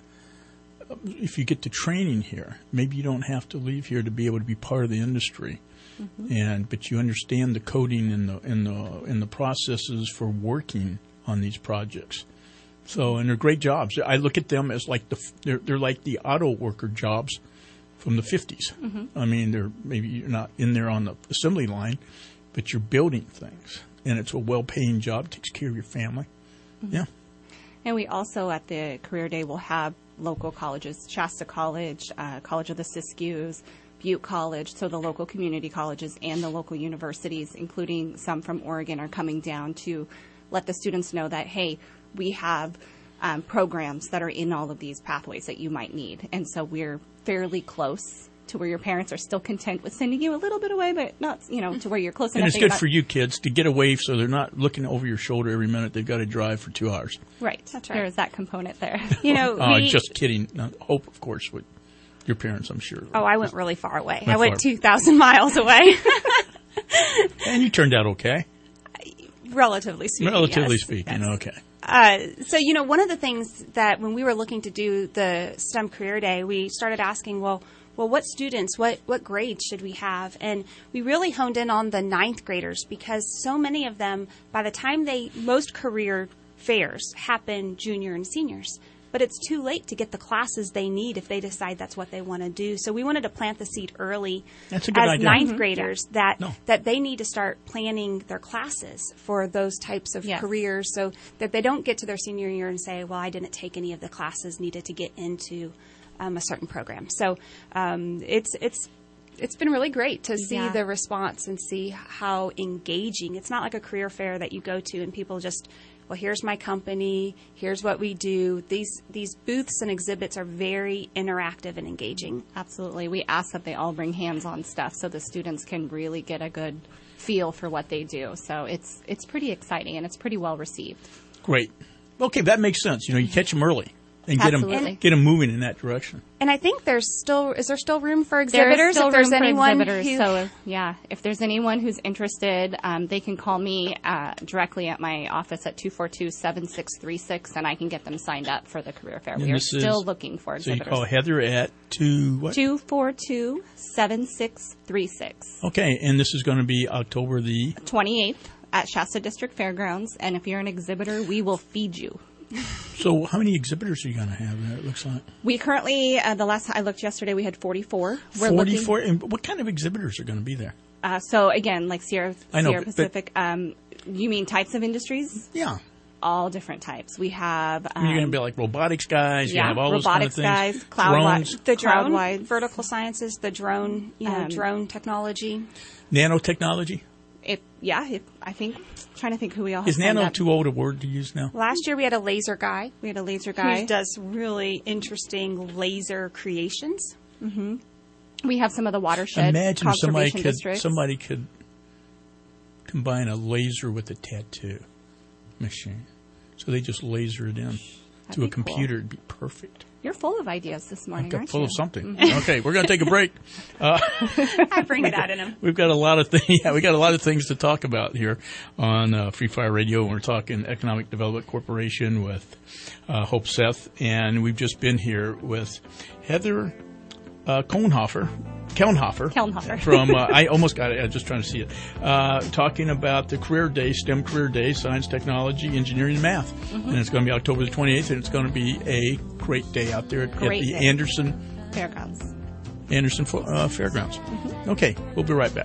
if you get to training here, maybe you don't have to leave here to be able to be part of the industry, mm-hmm. and but you understand the coding and the and the and the processes for working on these projects. So, and they're great jobs. I look at them as like the they're they're like the auto worker jobs from the fifties. Mm-hmm. I mean, they're maybe you're not in there on the assembly line, but you're building things, and it's a well-paying job. Takes care of your family. Mm-hmm. Yeah. And we also at the Career Day will have local colleges, Shasta College, uh, College of the Siskiyous, Butte College, so the local community colleges and the local universities, including some from Oregon, are coming down to let the students know that, hey, we have um, programs that are in all of these pathways that you might need. And so we're fairly close to where your parents are still content with sending you a little bit away, but not, you know, to where you're close and enough. And it's good for you kids to get away so they're not looking over your shoulder every minute. They've got to drive for two hours. Right. That's right. There's that component there. You know, uh, we, just kidding. No, Hope, of course, would your parents, I'm sure. Oh, I went really far away. Went I went far. two thousand miles away. And you turned out okay. Relatively speaking. Relatively yes. speaking, yes. okay. Uh, so, you know, one of the things that when we were looking to do the STEM Career Day, we started asking, well, well, what students, what, what grades should we have? And we really honed in on the ninth graders because so many of them, by the time they, most career fairs happen junior and seniors. But it's too late to get the classes they need if they decide that's what they want to do. So we wanted to plant the seed early That's a good as idea. ninth Mm-hmm. graders yeah. that no. that they need to start planning their classes for those types of yes. careers so that they don't get to their senior year and say, well, I didn't take any of the classes needed to get into um, a certain program. So um, it's it's it's been really great to see Yeah. the response and see how engaging. It's not like a career fair that you go to and people just, well, here's my company, here's what we do. These these booths and exhibits are very interactive and engaging. Absolutely. We ask that they all bring hands-on stuff so the students can really get a good feel for what they do. So it's it's pretty exciting and it's pretty well received. Great. Okay, that makes sense. You know, you catch them early and get them, Absolutely. get them moving in that direction. And I think there's still, is there still room for There exhibitors? is still if there's room for anyone exhibitors. who, So, yeah, if there's anyone who's interested, um, they can call me uh, directly at my office at two four two, seven six three six, and I can get them signed up for the career fair. And we are this still is- looking for So you exhibitors. call Heather at two what? two four two, seven six three six. Okay, and this is going to be October the... twenty-eighth at Shasta District Fairgrounds, and if you're an exhibitor, we will feed you. So how many exhibitors are you going to have there, it looks like? We currently, uh, the last I looked yesterday, we had forty-four. We're looking- forty-four? And what kind of exhibitors are going to be there? Uh, so again, like Sierra, I know, Sierra but- Pacific, um, you mean types of industries? Yeah. All different types. We have. Um, You're going to be like robotics guys. You're yeah, going to have all those kind of robotics things. guys, cloud Drones. the drone, Cloud-wise. vertical sciences, the drone, you know, Um, drone technology. Nanotechnology. If, yeah, if, I think. trying to think who we all have Is signed nano up. too old a word to use now? Last year we had a laser guy. We had a laser guy. Who does really interesting laser creations. Mm-hmm. We have some of the watershed Imagine if somebody conservation could districts. somebody could combine a laser with a tattoo machine. So they just laser it in to be a computer. cool. It'd be perfect. You're full of ideas this morning, I've got aren't full you? of something. Mhm. Okay, we're going to take a break. Uh, I bring it out in him. We've got a lot of things. Yeah, we got a lot of things to talk about here on uh, Free Fire Radio. We're talking Economic Development Corporation with uh, Hope Seth, and we've just been here with Heather uh, Kohnhofer. Kelnhofer, Kelnhofer. from uh, I almost got it. I was just trying to see it. Uh, talking about the Career Day, STEM Career Day, Science, Technology, Engineering, and Math, Mhm. and it's going to be October the twenty-eighth, and it's going to be a great day out there at, at Great the day. Anderson Fairgrounds. Anderson uh, Fairgrounds. Mm-hmm. Okay, we'll be right back.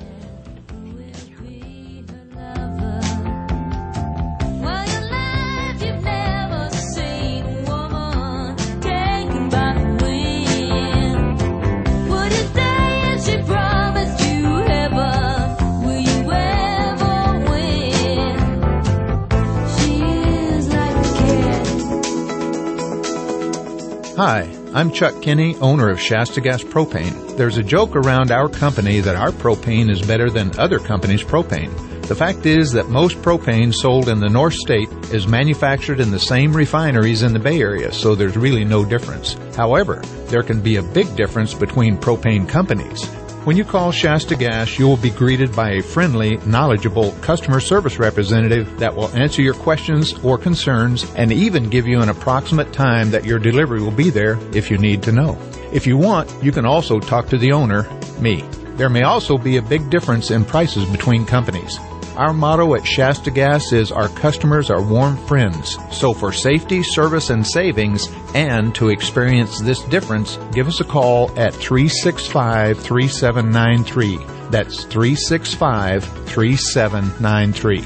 Hi, I'm Chuck Kinney, owner of Shasta Gas Propane. There's a joke around our company that our propane is better than other companies' propane. The fact is that most propane sold in the North State is manufactured in the same refineries in the Bay Area, so there's really no difference. However, there can be a big difference between propane companies. When you call Shasta Gas, you will be greeted by a friendly, knowledgeable customer service representative that will answer your questions or concerns and even give you an approximate time that your delivery will be there if you need to know. If you want, you can also talk to the owner, me. There may also be a big difference in prices between companies. Our motto at Shasta Gas is our customers are warm friends. So for safety, service, and savings, and to experience this difference, give us a call at three six five, three seven nine three. That's three six five, three seven nine three.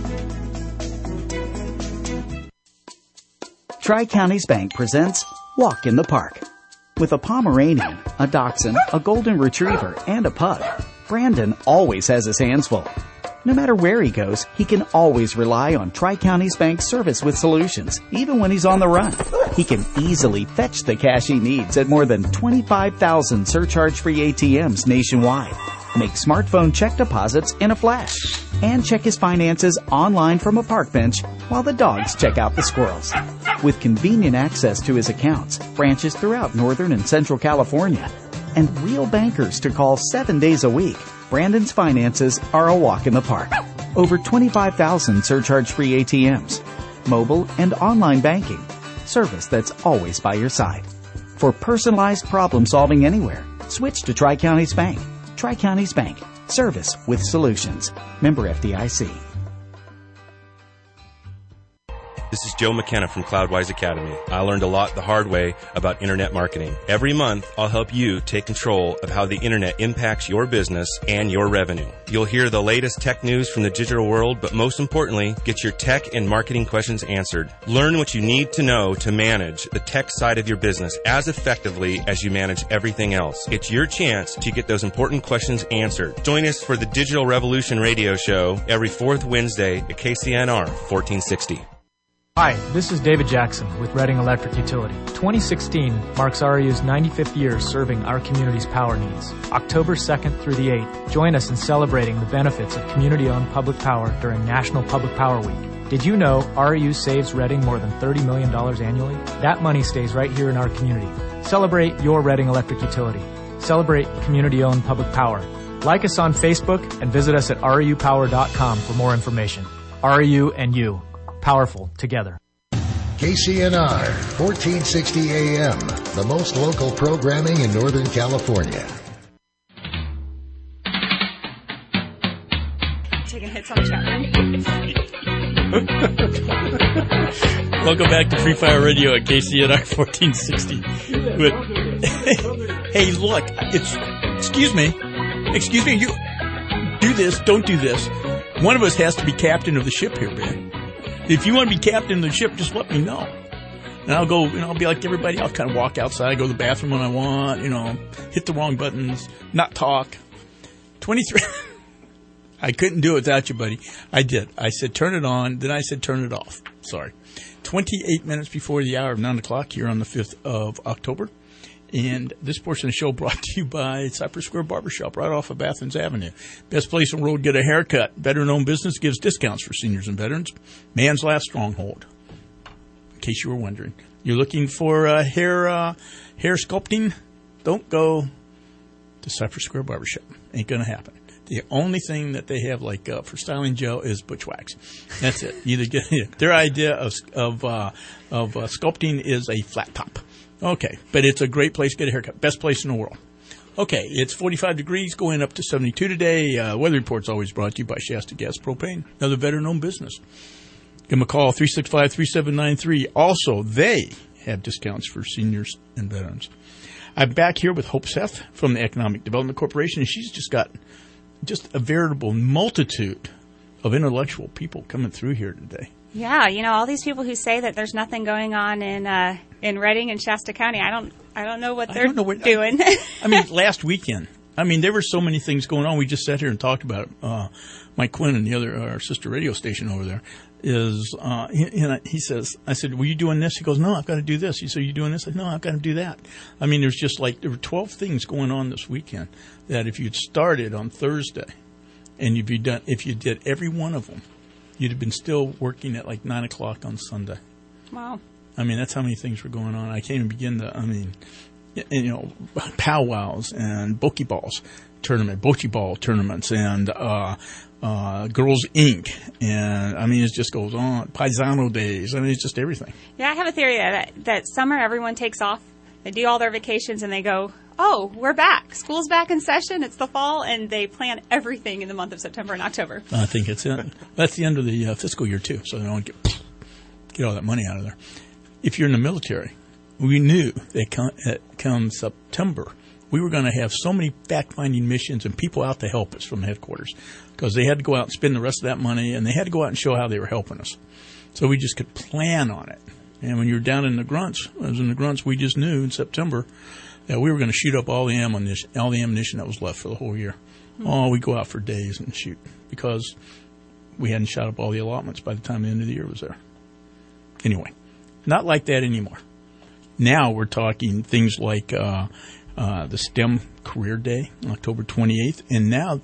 Tri-Counties Bank presents Walk in the Park. With a Pomeranian, a Dachshund, a Golden Retriever, and a Pug, Brandon always has his hands full. No matter where he goes, he can always rely on Tri-Counties Bank service with solutions, even when he's on the run. He can easily fetch the cash he needs at more than twenty-five thousand surcharge-free A T Ms nationwide, make smartphone check deposits in a flash, and check his finances online from a park bench while the dogs check out the squirrels. With convenient access to his accounts, branches throughout Northern and Central California, and real bankers to call seven days a week, Brandon's finances are a walk in the park. Over twenty-five thousand surcharge-free A T Ms, mobile and online banking, service that's always by your side. For personalized problem solving anywhere, switch to Tri-Counties Bank. Tri-Counties Bank, service with solutions. Member F D I C. This is Joe McKenna from CloudWise Academy. I learned a lot the hard way about internet marketing. Every month, I'll help you take control of how the internet impacts your business and your revenue. You'll hear the latest tech news from the digital world, but most importantly, get your tech and marketing questions answered. Learn what you need to know to manage the tech side of your business as effectively as you manage everything else. It's your chance to get those important questions answered. Join us for the Digital Revolution radio show every fourth Wednesday at K C N R fourteen sixty. Hi, this is David Jackson with Reading Electric Utility. twenty sixteen marks R E U's ninety-fifth year serving our community's power needs. October second through the eighth, join us in celebrating the benefits of community-owned public power during National Public Power Week. Did you know R E U saves Reading more than thirty million dollars annually? That money stays right here in our community. Celebrate your Reading Electric Utility. Celebrate community-owned public power. Like us on Facebook and visit us at R E U power dot com for more information. R E U and you. Powerful together. K C N R, fourteen sixty A M, the most local programming in Northern California. Taking hits on the chat room. Welcome back to Free Fire Radio at K C N R fourteen sixty. With, hey, look, it's, excuse me, excuse me, you do this, don't do this. One of us has to be captain of the ship here, man. If you want to be captain of the ship, just let me know. And I'll go, you know, I'll be like everybody else, kind of walk outside, go to the bathroom when I want, you know, hit the wrong buttons, not talk. twenty-three I couldn't do it without you, buddy. I did. I said turn it on, then I said turn it off. Sorry. twenty-eight minutes before the hour of nine o'clock here on the fifth of October. And this portion of the show brought to you by Cypress Square Barbershop right off of Athens Avenue. Best place on the road to get a haircut. Veteran-owned business gives discounts for seniors and veterans. Man's Last Stronghold. In case you were wondering. You're looking for uh, hair uh, hair sculpting? Don't go to Cypress Square Barbershop. Ain't going to happen. The only thing that they have like uh, for styling gel is butch wax. That's it. Either get their idea of of uh, of uh, sculpting is a flat top. Okay, but it's a great place to get a haircut. Best place in the world. Okay, it's forty-five degrees, going up to seventy-two today. Uh, weather report's always brought to you by Shasta Gas Propane, another veteran-owned business. Give them a call, three six five, three seven nine three. Also, they have discounts for seniors and veterans. I'm back here with Hope Seth from the Economic Development Corporation, and she's just got just a veritable multitude of intellectual people coming through here today. Yeah, you know, all these people who say that there's nothing going on in uh, in Redding and Shasta County, I don't I don't know what they're know what, doing. I, I mean, last weekend, I mean, there were so many things going on. We just sat here and talked about it. Uh, Mike Quinn and the other, our sister radio station over there, is, uh, he, he says, I said, were you doing this? He goes, no, I've got to do this. He said, are you doing this? I said, no, I've got to do that. I mean, there's just like, there were twelve things going on this weekend that if you'd started on Thursday and if you done, if you did every one of them, you'd have been still working at like nine o'clock on Sunday. Wow. I mean, that's how many things were going on. I can't even begin to, I mean, you know, powwows and bocce balls tournament, bocce ball tournaments and, uh, uh, Girls Incorporated. And, I mean, it just goes on. Paisano days. I mean, it's just everything. Yeah, I have a theory that, that summer everyone takes off. They do all their vacations and they go, oh, we're back. School's back in session. It's the fall. And they plan everything in the month of September and October. I think it's it. That's the end of the uh, fiscal year, too. So they don't get, get all that money out of there. If you're in the military, we knew that come, uh, come September, we were going to have so many fact-finding missions and people out to help us from the headquarters because they had to go out and spend the rest of that money, and they had to go out and show how they were helping us. So we just could plan on it. And when you were down in the grunts, I was in the grunts, we just knew in September that we were going to shoot up all the ammunition, all the ammunition that was left for the whole year. Mm-hmm. Oh, we go out for days and shoot because we hadn't shot up all the allotments by the time the end of the year was there. Anyway, not like that anymore. Now we're talking things like uh, uh, the STEM Career Day, October twenty-eighth, and now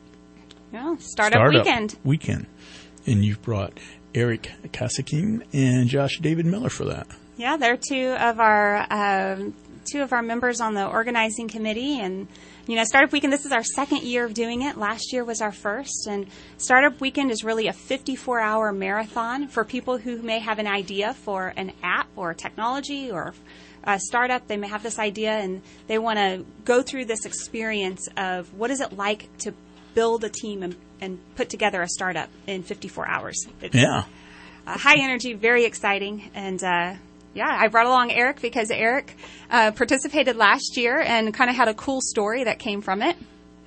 yeah, Startup, startup Weekend. Weekend. And you've brought Eric Kasakin and Josh David Miller for that. Yeah, they're two of our um, two of our members on the organizing committee, and you know, Startup Weekend. This is our second year of doing it. Last year was our first, and Startup Weekend is really a fifty-four hour marathon for people who may have an idea for an app or technology or a startup. They may have this idea, and they want to go through this experience of what is it like to build a team and, and put together a startup in fifty-four hours. It's yeah, uh, high energy, very exciting, and. Uh, Yeah, I brought along Eric because Eric uh, participated last year and kind of had a cool story that came from it.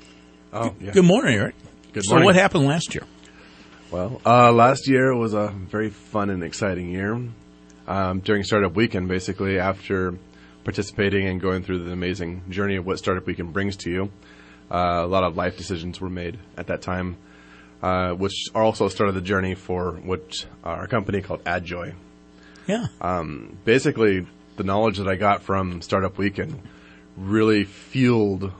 Oh, yeah. Good morning, Eric. Good so morning. what happened last year? Well, uh, last year was a very fun and exciting year. Um, during Startup Weekend, basically, after participating and going through the amazing journey of what Startup Weekend brings to you, uh, a lot of life decisions were made at that time, uh, which also started the journey for what our company called AdJoy. Yeah. Um, basically, the knowledge that I got from Startup Weekend really fueled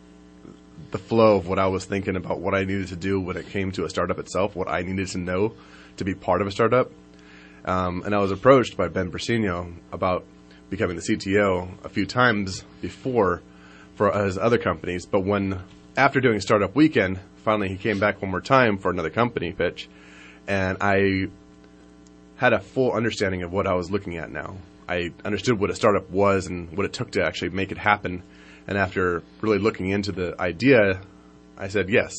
the flow of what I was thinking about what I needed to do when it came to a startup itself, what I needed to know to be part of a startup. Um, and I was approached by Ben Brasino about becoming the C T O a few times before for his other companies. But when, after doing Startup Weekend, finally he came back one more time for another company pitch, and I had a full understanding of what I was looking at now. I understood what a startup was and what it took to actually make it happen. And after really looking into the idea, I said yes.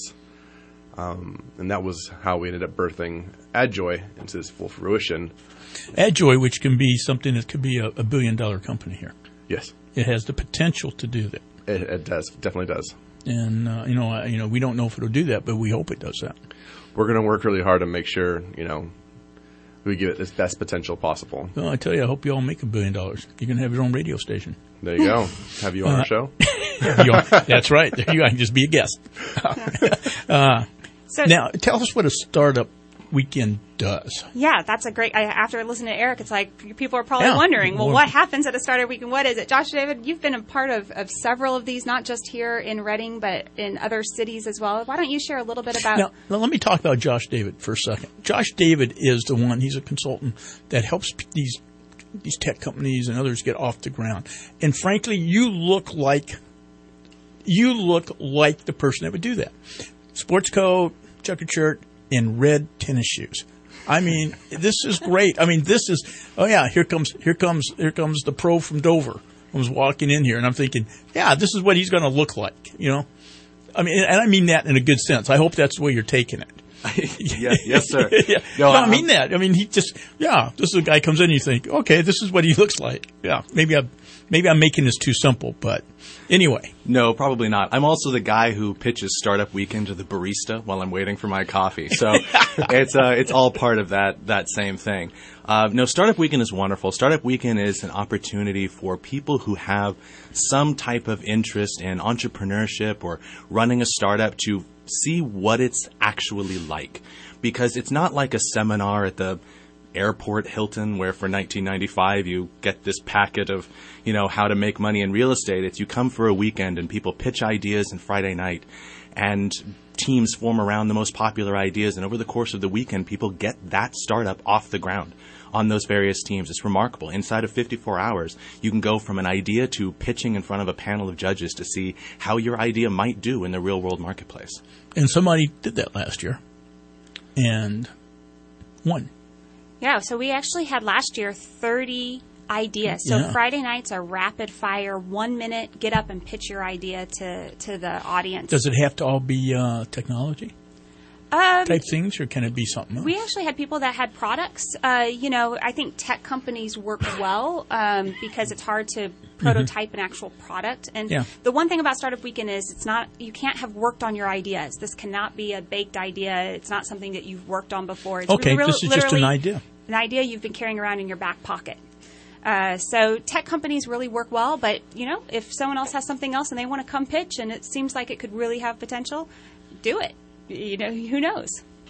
Um, and that was how we ended up birthing AdJoy into this full fruition. AdJoy, which can be something that could be a, a billion dollar company here. Yes. It has the potential to do that. It, it does. Definitely does. And, uh, you know, I, you know, we don't know if it'll do that, but we hope it does that. We're going to work really hard to make sure, you know, we give it its best potential possible. Well, I tell you, I hope you all make a billion dollars. You can have your own radio station. There you go. Have you on uh, our show? you are, that's right. There you go. I can just be a guest. uh, so, now, tell us what a Startup Weekend does. Yeah, that's a great. I, after listening to Eric, it's like people are probably yeah. wondering, well, what happens at a Startup Weekend? What is it? Josh David, you've been a part of, of several of these, not just here in Redding, but in other cities as well. Why don't you share a little bit about... Now, now let me talk about Josh David for a second. Josh David is the one, he's a consultant that helps these these tech companies and others get off the ground. And frankly, you look like you look like the person that would do that. Sports coat, checkered shirt, and red tennis shoes. I mean, this is great. I mean, this is, oh yeah, here comes, here comes, here comes the pro from Dover who's walking in here. And I'm thinking, yeah, this is what he's going to look like, you know? I mean, and I mean that in a good sense. I hope that's the way you're taking it. yeah, yes, sir. yeah. No, no, I mean that. I mean, he just, yeah, this is a guy comes in and you think, okay, this is what he looks like. Yeah, maybe I maybe I'm making this too simple, but anyway. No, probably not. I'm also the guy who pitches Startup Weekend to the barista while I'm waiting for my coffee. So it's uh, it's all part of that that same thing. Uh, no, Startup Weekend is wonderful. Startup Weekend is an opportunity for people who have some type of interest in entrepreneurship or running a startup to see what it's actually like. Because it's not like a seminar at the airport Hilton where for nineteen ninety-five you get this packet of, you know, how to make money in real estate. It's you come for a weekend and people pitch ideas on Friday night and teams form around the most popular ideas. And over the course of the weekend, people get that startup off the ground on those various teams. It's remarkable. Inside of fifty-four hours, you can go from an idea to pitching in front of a panel of judges to see how your idea might do in the real world marketplace. And somebody did that last year and won. Yeah, so we actually had last year thirty ideas. So Yeah. Friday nights are rapid fire, one minute, get up and pitch your idea to, to the audience. Does it have to all be uh, technology Um, type things, or can it be something else? We actually had people that had products. Uh, you know, I think tech companies work well um, because it's hard to prototype an actual product. And Yeah. the one thing about Startup Weekend is it's not, you can't have worked on your ideas. This cannot be a baked idea. It's not something that you've worked on before. It's Okay, really- this is just an literally idea. An idea you've been carrying around in your back pocket. Uh, so tech companies really work well, but you know, if someone else has something else and they want to come pitch and it seems like it could really have potential, do it. You know, who knows?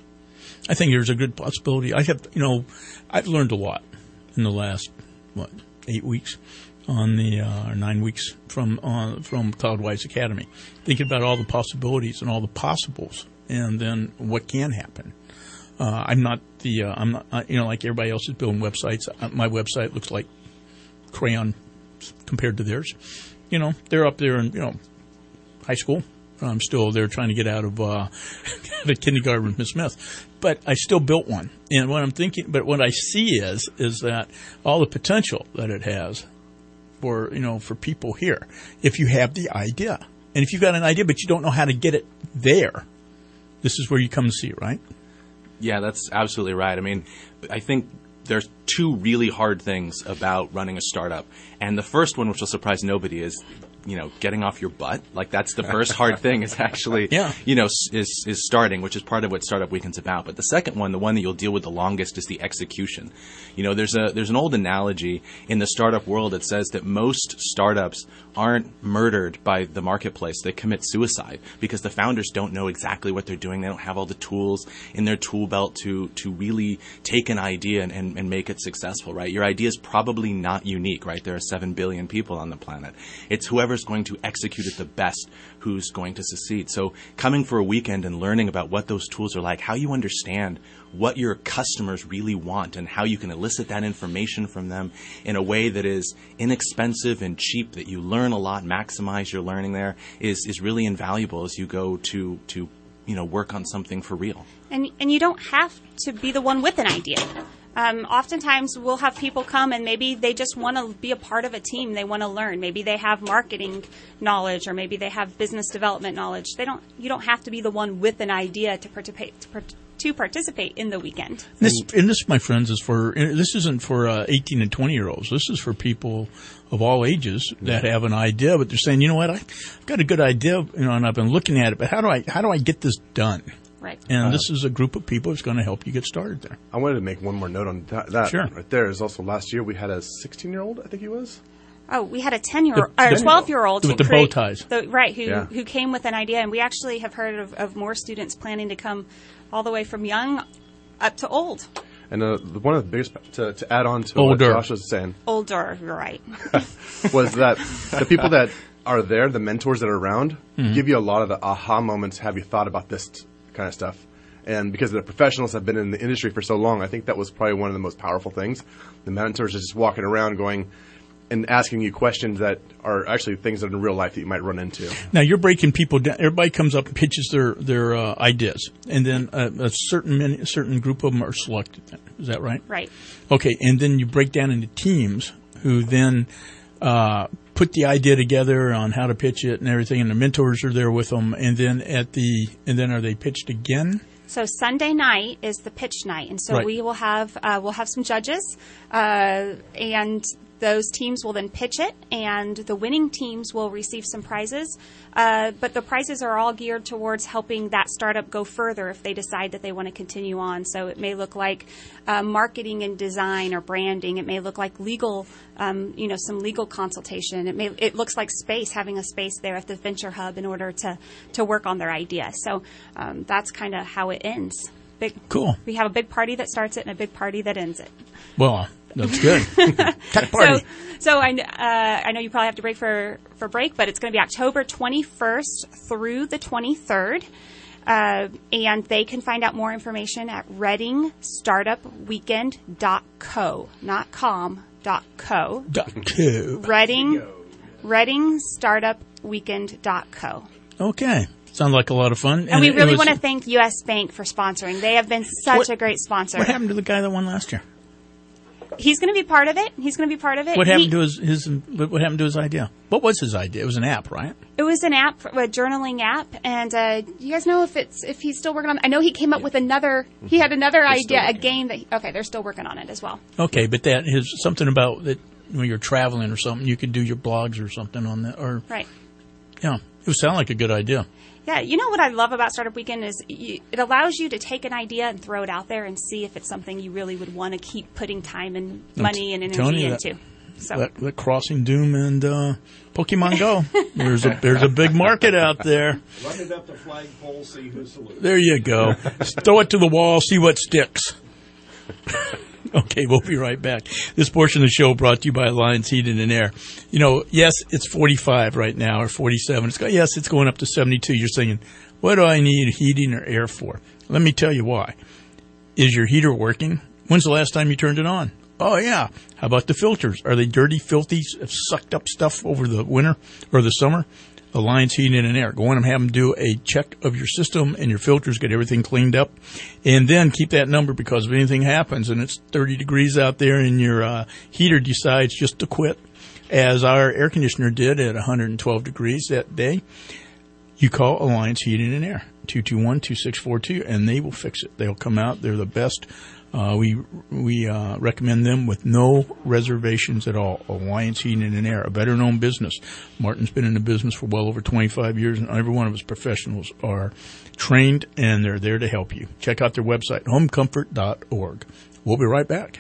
I think there's a good possibility. I have, you know, I've learned a lot in the last, what, eight weeks on the, uh, or nine weeks from, uh, from Cloudwise Academy, thinking about all the possibilities and all the possibles and then what can happen. Uh, I'm not the, uh, I'm not, uh, you know, like everybody else is building websites. Uh, my website looks like crayon compared to theirs. You know, they're up there in, you know, high school. I'm still there trying to get out of, uh, the kindergarten with Miss Smith. But I still built one. And what I'm thinking, but what I see is, is that all the potential that it has for, you know, for people here, if you have the idea. And if you've got an idea, but you don't know how to get it there, this is where you come to see it, right? Yeah, that's absolutely right. I mean, I think there's two really hard things about running a startup. And the first one, which will surprise nobody, is, you know, getting off your butt. Like, that's the first hard thing is actually, yeah. you know, is is starting, which is part of what Startup Weekend's about. But the second one, the one that you'll deal with the longest, is the execution. You know, there's a there's an old analogy in the startup world that says that most startups aren't murdered by the marketplace. They commit suicide because the founders don't know exactly what they're doing. They don't have all the tools in their tool belt to to really take an idea and, and, and make it successful, right? Your idea is probably not unique, right? There are seven billion people on the planet. It's whoever's going to execute it the best who's going to succeed. So coming for a weekend and learning about what those tools are like, how you understand what your customers really want and how you can elicit that information from them in a way that is inexpensive and cheap, that you learn a lot, maximize your learning there, is, is really invaluable as you go to, to, you know, work on something for real. And and you don't have to be the one with an idea. Um, oftentimes we'll have people come and maybe they just want to be a part of a team. They want to learn. Maybe they have marketing knowledge or maybe they have business development knowledge. They don't. You don't have to be the one with an idea to participate to, part, to participate in the weekend. This, and this, my friends, is for this isn't for uh, eighteen and twenty year olds. This is for people of all ages that have an idea, but they're saying, you know what, I've got a good idea, you know, and I've been looking at it, but how do I how do I get this done? Right. And Uh, this is a group of people that's going to help you get started there. I wanted to make one more note on that. that Sure. Right there is also last year we had a sixteen-year-old, I think he was. Oh, we had a ten-year-old, The- or the- twelve-year-old with the bow ties. The, right, who Yeah. who came with an idea, and we actually have heard of, of more students planning to come all the way from young up to old. And uh, the- one of the biggest, to, to add on to Older. what Josh was saying, Older, you're right. was that the people that are there, the mentors that are around, Mhm. give you a lot of the aha moments. Have you thought about this t- kind of stuff? And because the professionals have been in the industry for so long, I think that was probably one of the most powerful things. The mentors are just walking around going and asking you questions that are actually things that are in real life that you might run into. Now you're breaking people down. Everybody comes up and pitches their their uh, ideas, and then a, a certain many, a certain group of them are selected. Is that right? Right. Okay, and then you break down into teams who then uh, put the idea together on how to pitch it and everything, and the mentors are there with them. And then at the and then are they pitched again? So Sunday night is the pitch night, and so Right. we will have uh, we'll have some judges, uh, and those teams will then pitch it, and the winning teams will receive some prizes. Uh, but the prizes are all geared towards helping that startup go further if they decide that they want to continue on. So it may look like uh, marketing and design or branding. It may look like legal, um, you know, some legal consultation. It may it looks like space, having a space there at the Venture Hub in order to to work on their idea. So um, that's kind of how it ends. Big, cool. We have a big party that starts it and a big party that ends it. Well, that's good. Tech party. So, so I, uh, I know you probably have to break for, for break, but it's going to be October twenty-first through the twenty-third. Uh, and they can find out more information at reading startup weekend dot co, not com, dot co. Dot co. Reading, reading startup weekend dot co. Okay. Sounds like a lot of fun. And, and we it, really it was, want to thank U S Bank for sponsoring. They have been such what, a great sponsor. What happened to the guy that won last year? He's going to be part of it. He's going to be part of it. What happened he, to his, his what happened to his idea? What was his idea? It was an app, right? It was an app, a journaling app, and uh, you guys know if it's if he's still working on it? I know he came up with another. He had another They're idea, a game that. He, okay, they're still working on it as well. Okay, but that is something about that when you're traveling or something, you could do your blogs or something on that. Or right. Yeah, it would sound like a good idea. Yeah, you know what I love about Startup Weekend is you, it allows you to take an idea and throw it out there and see if it's something you really would want to keep putting time and money and energy into. That, so that, that Crossing Doom and uh, Pokemon Go, there's a there's a big market out there. Run it up the flagpole, see who salutes. There you go. Throw it to the wall, see what sticks. Okay, we'll be right back. This portion of the show brought to you by Alliance Heating and Air. You know, yes, it's forty-five right now, or forty-seven. It's go, yes, it's going up to seventy-two. You're saying, what do I need heating or air for? Let me tell you why. Is your heater working? When's the last time you turned it on? Oh, yeah. How about the filters? Are they dirty, filthy, sucked up stuff over the winter or the summer? Alliance Heating and Air. Go in and have them do a check of your system and your filters, get everything cleaned up, and then keep that number because if anything happens and it's thirty degrees out there and your uh, heater decides just to quit, as our air conditioner did at one hundred twelve degrees that day, you call Alliance Heating and Air, two two one, two six four two, and they will fix it. They'll come out. They're the best. Uh, we we uh, recommend them with no reservations at all. Alliance Heating and Air, a veteran-owned business. Martin's been in the business for well over twenty-five years, and every one of his professionals are trained, and they're there to help you. Check out their website, home comfort dot org. We'll be right back.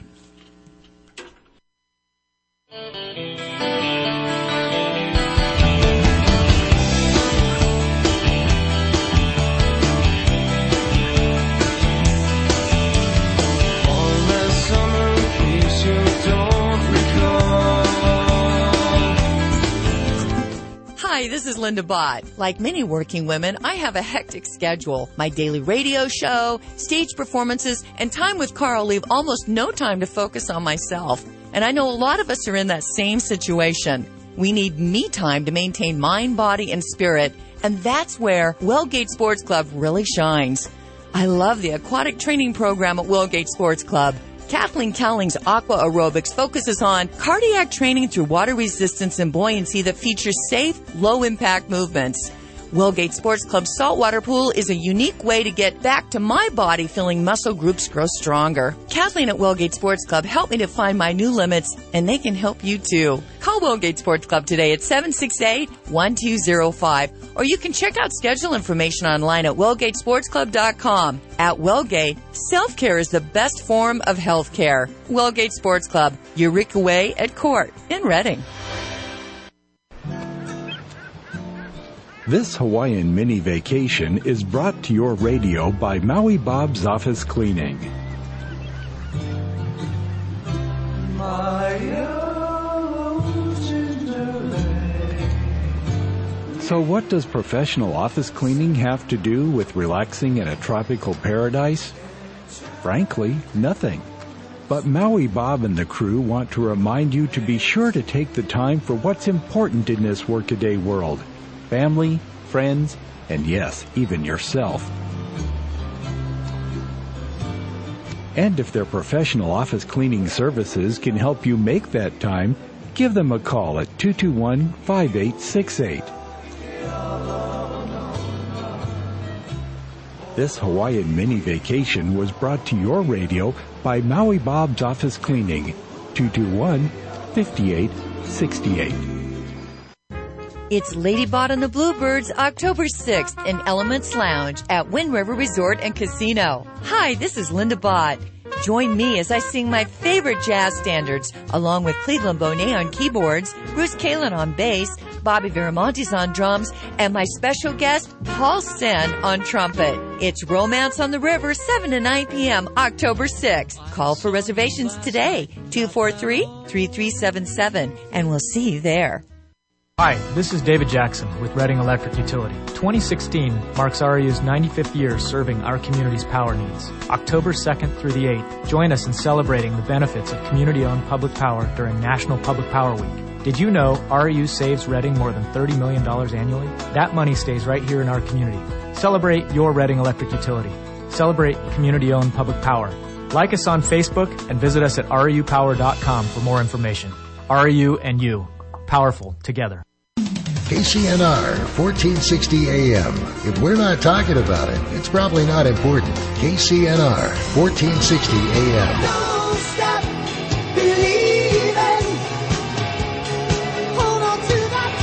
Hi, this is Linda Bott. Like many working women, I have a hectic schedule. My daily radio show, stage performances, and time with Carl leave almost no time to focus on myself. And I know a lot of us are in that same situation. We need me time to maintain mind, body, and spirit, and that's where Wellgate Sports Club really shines. I love the aquatic training program at Wellgate Sports Club. Kathleen Cowling's Aqua Aerobics focuses on cardiac training through water resistance and buoyancy that features safe, low-impact movements. Wellgate Sports Club Saltwater Pool is a unique way to get back to my body feeling muscle groups grow stronger. Kathleen at Wellgate Sports Club helped me to find my new limits, and they can help you too. Call Wellgate Sports Club today at seven six eight, one two zero five, or you can check out schedule information online at wellgate sports club dot com. At Wellgate, self-care is the best form of health care. Wellgate Sports Club, Eureka Way at Court in Reading. This Hawaiian mini vacation is brought to your radio by Maui Bob's Office Cleaning. So what does professional office cleaning have to do with relaxing in a tropical paradise? Frankly, nothing. But Maui Bob and the crew want to remind you to be sure to take the time for what's important in this workaday world. Family, friends, and yes, even yourself. And if their professional office cleaning services can help you make that time, give them a call at two two one, five eight six eight. This Hawaiian mini vacation was brought to your radio by Maui Bob's Office Cleaning, two two one, fifty-eight sixty-eight. It's Lady Bot and the Bluebirds, October sixth in Elements Lounge at Wind River Resort and Casino. Hi, this is Linda Bott. Join me as I sing my favorite jazz standards, along with Cleveland Bonet on keyboards, Bruce Kalin on bass, Bobby Viramontes on drums, and my special guest, Paul Sen, on trumpet. It's Romance on the River, seven to nine p.m., October sixth. Call for reservations today, two four three, three three seven seven, and we'll see you there. Hi, this is David Jackson with Reading Electric Utility. twenty sixteen marks R E U's ninety-fifth year serving our community's power needs. October second through the eighth, join us in celebrating the benefits of community-owned public power during National Public Power Week. Did you know R E U saves Reading more than thirty million dollars annually? That money stays right here in our community. Celebrate your Reading Electric Utility. Celebrate community-owned public power. Like us on Facebook and visit us at R E U power dot com for more information. R E U and you. Powerful together. K C N R, fourteen sixty A M. If we're not talking about it, it's probably not important. K C N R, fourteen sixty A M. Don't stop believing. Hold on to that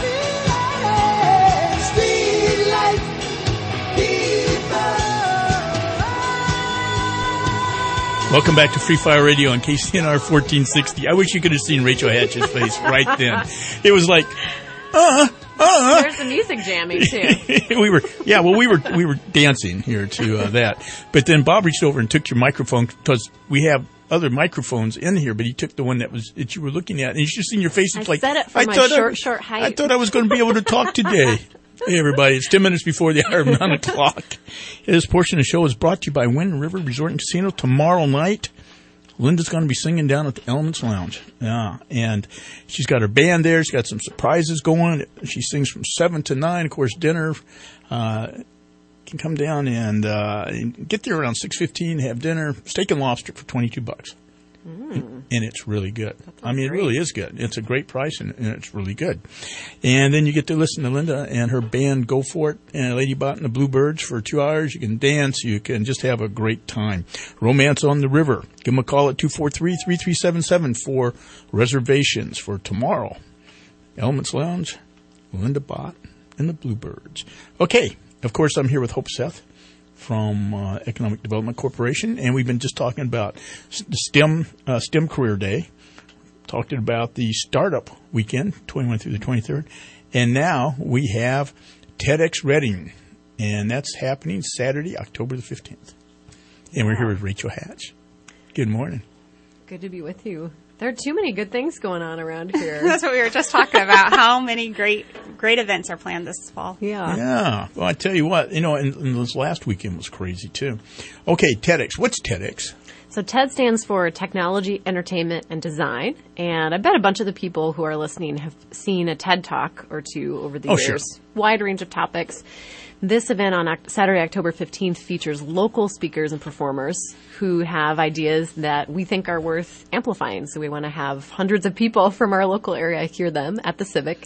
feeling. Street light people. Welcome back to Free Fire Radio on K C N R fourteen sixty. I wish you could have seen Rachel Hatch's face right then. It was like, uh, uh. There's the music jamming too. we were, yeah, well, we were, we were dancing here to uh, that. But then Bob reached over and took your microphone because we have other microphones in here, but he took the one that was that you were looking at, and you should have seen your face. It's I like, set it for I my thought short, I, short height. I thought I was going to be able to talk today. Hey, everybody, it's ten minutes before the hour of nine o'clock. This portion of the show is brought to you by Wind River Resort and Casino. Tomorrow night, Linda's going to be singing down at the Elements Lounge. Yeah, and she's got her band there. She's got some surprises going. She sings from seven to nine. Of course, dinner. Uh, can come down and, uh, and get there around six fifteen, have dinner, steak and lobster for twenty-two bucks. Mm. And, and it's really good. I mean, great. It really is good. It's a great price, and, and it's really good. And then you get to listen to Linda and her band, Go For It, and Lady Bot and the Bluebirds for two hours. You can dance. You can just have a great time. Romance on the River. Give them a call at two four three, three three seven seven for reservations for tomorrow. Elements Lounge, Linda Bot, and the Bluebirds. Okay. Of course, I'm here with Hope Seth from uh, Economic Development Corporation, and we've been just talking about the STEM uh, STEM Career Day, talking about the Startup Weekend, twenty-first through the twenty-third, and now we have TEDx Reading, and that's happening Saturday, October the fifteenth. And we're here with Rachel Hatch. Good morning. Good to be with you. There are too many good things going on around here. That's what we were just talking about. How many great great events are planned this fall? Yeah. Yeah. Well, I tell you what, you know, and, and this last weekend was crazy, too. Okay, TEDx. What's TEDx? So TED stands for Technology, Entertainment, and Design. And I bet a bunch of the people who are listening have seen a TED Talk or two over the oh, years. Sure. Wide range of topics. This event on Saturday, October fifteenth features local speakers and performers who have ideas that we think are worth amplifying. So we want to have hundreds of people from our local area hear them at the Civic.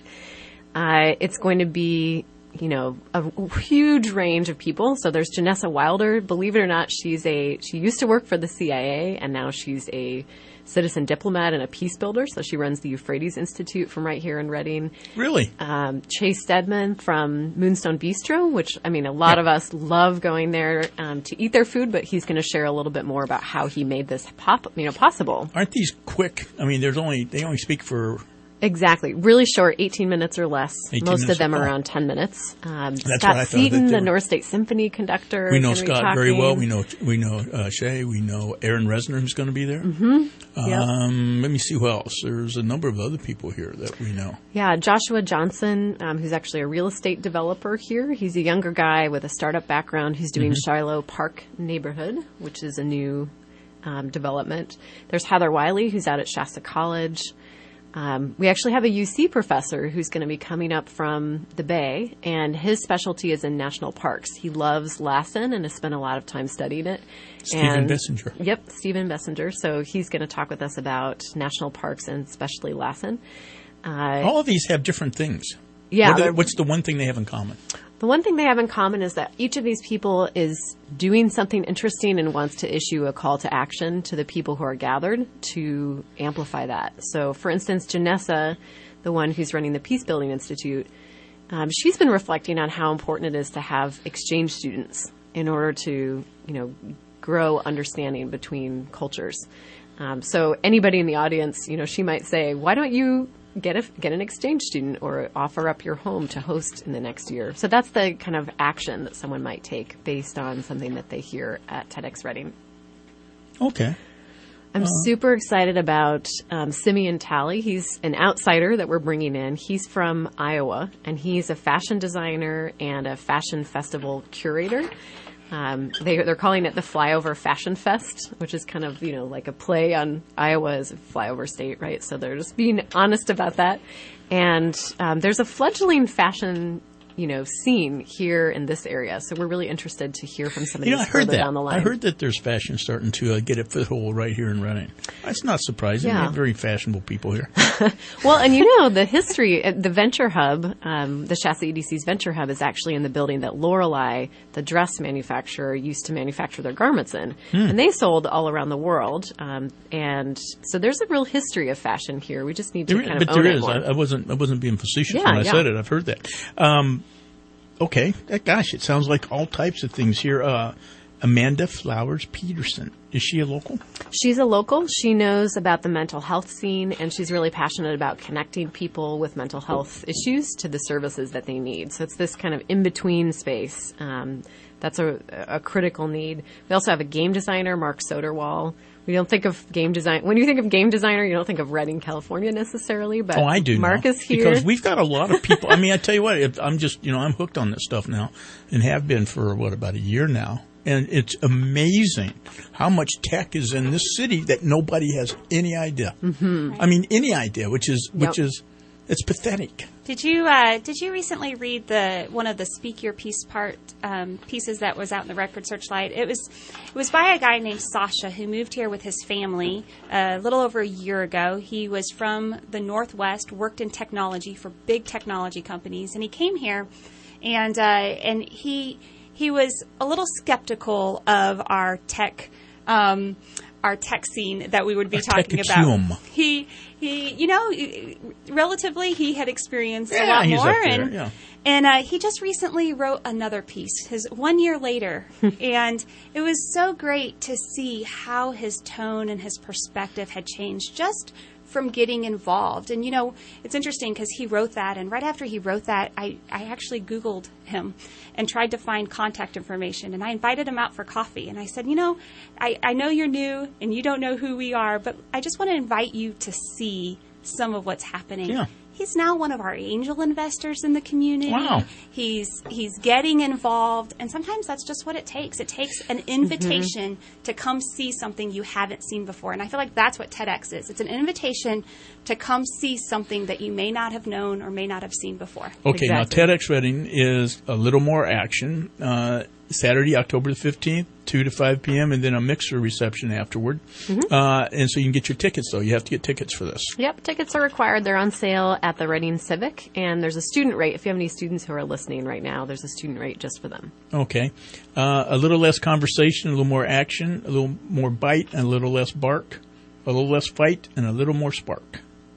Uh, it's going to be, you know, a huge range of people. So there's Janessa Wilder. Believe it or not, she's a she used to work for the C I A, and now she's a citizen diplomat and a peace builder. So she runs the Euphrates Institute from right here in Reading. Really? Um, Chase Stedman from Moonstone Bistro, which, I mean, a lot yeah. of us love going there um, to eat their food, but he's going to share a little bit more about how he made this pop, you know, possible. Aren't these quick? I mean, there's only they only speak for... Exactly. Really short, eighteen minutes or less. Most of them oh. around ten minutes. Um, That's Scott what I Seaton, the were... North State Symphony conductor. We know Scott talking. very well. We know we know uh, Shay. We know Aaron Resner, who's going to be there. Mm-hmm. Um, yep. Let me see who else. There's a number of other people here that we know. Yeah, Joshua Johnson, um, who's actually a real estate developer here. He's a younger guy with a startup background who's doing mm-hmm. Shiloh Park neighborhood, which is a new um, development. There's Heather Wiley, who's out at Shasta College. Um, we actually have a U C professor who's going to be coming up from the Bay, and his specialty is in national parks. He loves Lassen and has spent a lot of time studying it. Stephen Bessinger. Yep, Stephen Bessinger. So he's going to talk with us about national parks and especially Lassen. Uh, All of these have different things. Yeah. What are, what's the one thing they have in common? The one thing they have in common is that each of these people is doing something interesting and wants to issue a call to action to the people who are gathered to amplify that. So, for instance, Janessa, the one who's running the Peace Building Institute, um, she's been reflecting on how important it is to have exchange students in order to, you know, grow understanding between cultures. Um, so anybody in the audience, you know, she might say, why don't you get a, get an exchange student or offer up your home to host in the next year? So that's the kind of action that someone might take based on something that they hear at TEDx Reading. Okay. I'm uh, super excited about um, Simeon Talley. He's an outsider that we're bringing in. He's from Iowa, and he's a fashion designer and a fashion festival curator. Um, they, they're calling it the Flyover Fashion Fest, which is kind of, you know, like a play on Iowa as a flyover state, right? So they're just being honest about that. And um, there's a fledgling fashion, you know, scene here in this area. So we're really interested to hear from somebody you know, I heard further that. down the line. I heard that there's fashion starting to uh, get a foothold right here in Reading. That's not surprising. Yeah. We have very fashionable people here. Well, and you know, the history, the Venture Hub, um, the Shasta E D C's Venture Hub is actually in the building that Lorelei, the dress manufacturer, used to manufacture their garments in. Hmm. And they sold all around the world. Um, and so there's a real history of fashion here. We just need to There, kind but of own there it is. more. I, I wasn't. I wasn't being facetious Yeah, when I yeah. said it. I've heard that. Um, okay. Uh, Gosh, it sounds like all types of things here. Uh, Amanda Flowers Peterson. Is she a local? She's a local. She knows about the mental health scene, and she's really passionate about connecting people with mental health issues to the services that they need. So it's this kind of in-between space. Um, that's a, a critical need. We also have a game designer, Mark Soderwall. We don't think of game design. When you think of game designer, you don't think of Redding, California necessarily, but Oh, I do Mark now, is here. because we've got a lot of people. I mean, I tell you what, if I'm just, you know, I'm hooked on this stuff now and have been for, what, about a year now. And it's amazing how much tech is in this city that nobody has any idea. Mm-hmm. I mean, any idea, which is, which Yep. is, it's pathetic. Did you uh, did you recently read the one of the Speak Your Piece part um, pieces that was out in the Record Searchlight? It was it was by a guy named Sasha who moved here with his family a little over a year ago. He was from the Northwest, worked in technology for big technology companies, and he came here, and uh, and he he was a little skeptical of our tech. Um, our tech scene that we would be Our talking tech-acume. about. He, he, you know, relatively he had experienced a Yeah, lot he's more, up there, and yeah. and uh, he just recently wrote another piece, his one year later, and it was so great to see how his tone and his perspective had changed just from getting involved. And, you know, it's interesting because he wrote that, and right after he wrote that, I, I actually Googled him and tried to find contact information, and I invited him out for coffee, and I said, you know, I, I know you're new, and you don't know who we are, but I just want to invite you to see some of what's happening. Yeah. He's now one of our angel investors in the community. Wow. He's he's getting involved, and sometimes that's just what it takes. It takes an invitation to come see something you haven't seen before, and I feel like that's what TEDx is. It's an invitation to come see something that you may not have known or may not have seen before. Okay, Exactly. now TEDx Reading is a little more action. Uh, Saturday, October the fifteenth, two to five p.m., and then a mixer reception afterward. Mm-hmm. Uh, and so you can get your tickets, though. You have to get tickets for this. Yep, tickets are required. They're on sale at the Reading Civic, and there's a student rate. If you have any students who are listening right now, there's a student rate just for them. Okay. Uh, a little less conversation, a little more action, a little more bite, and a little less bark, a little less fight, and a little more spark.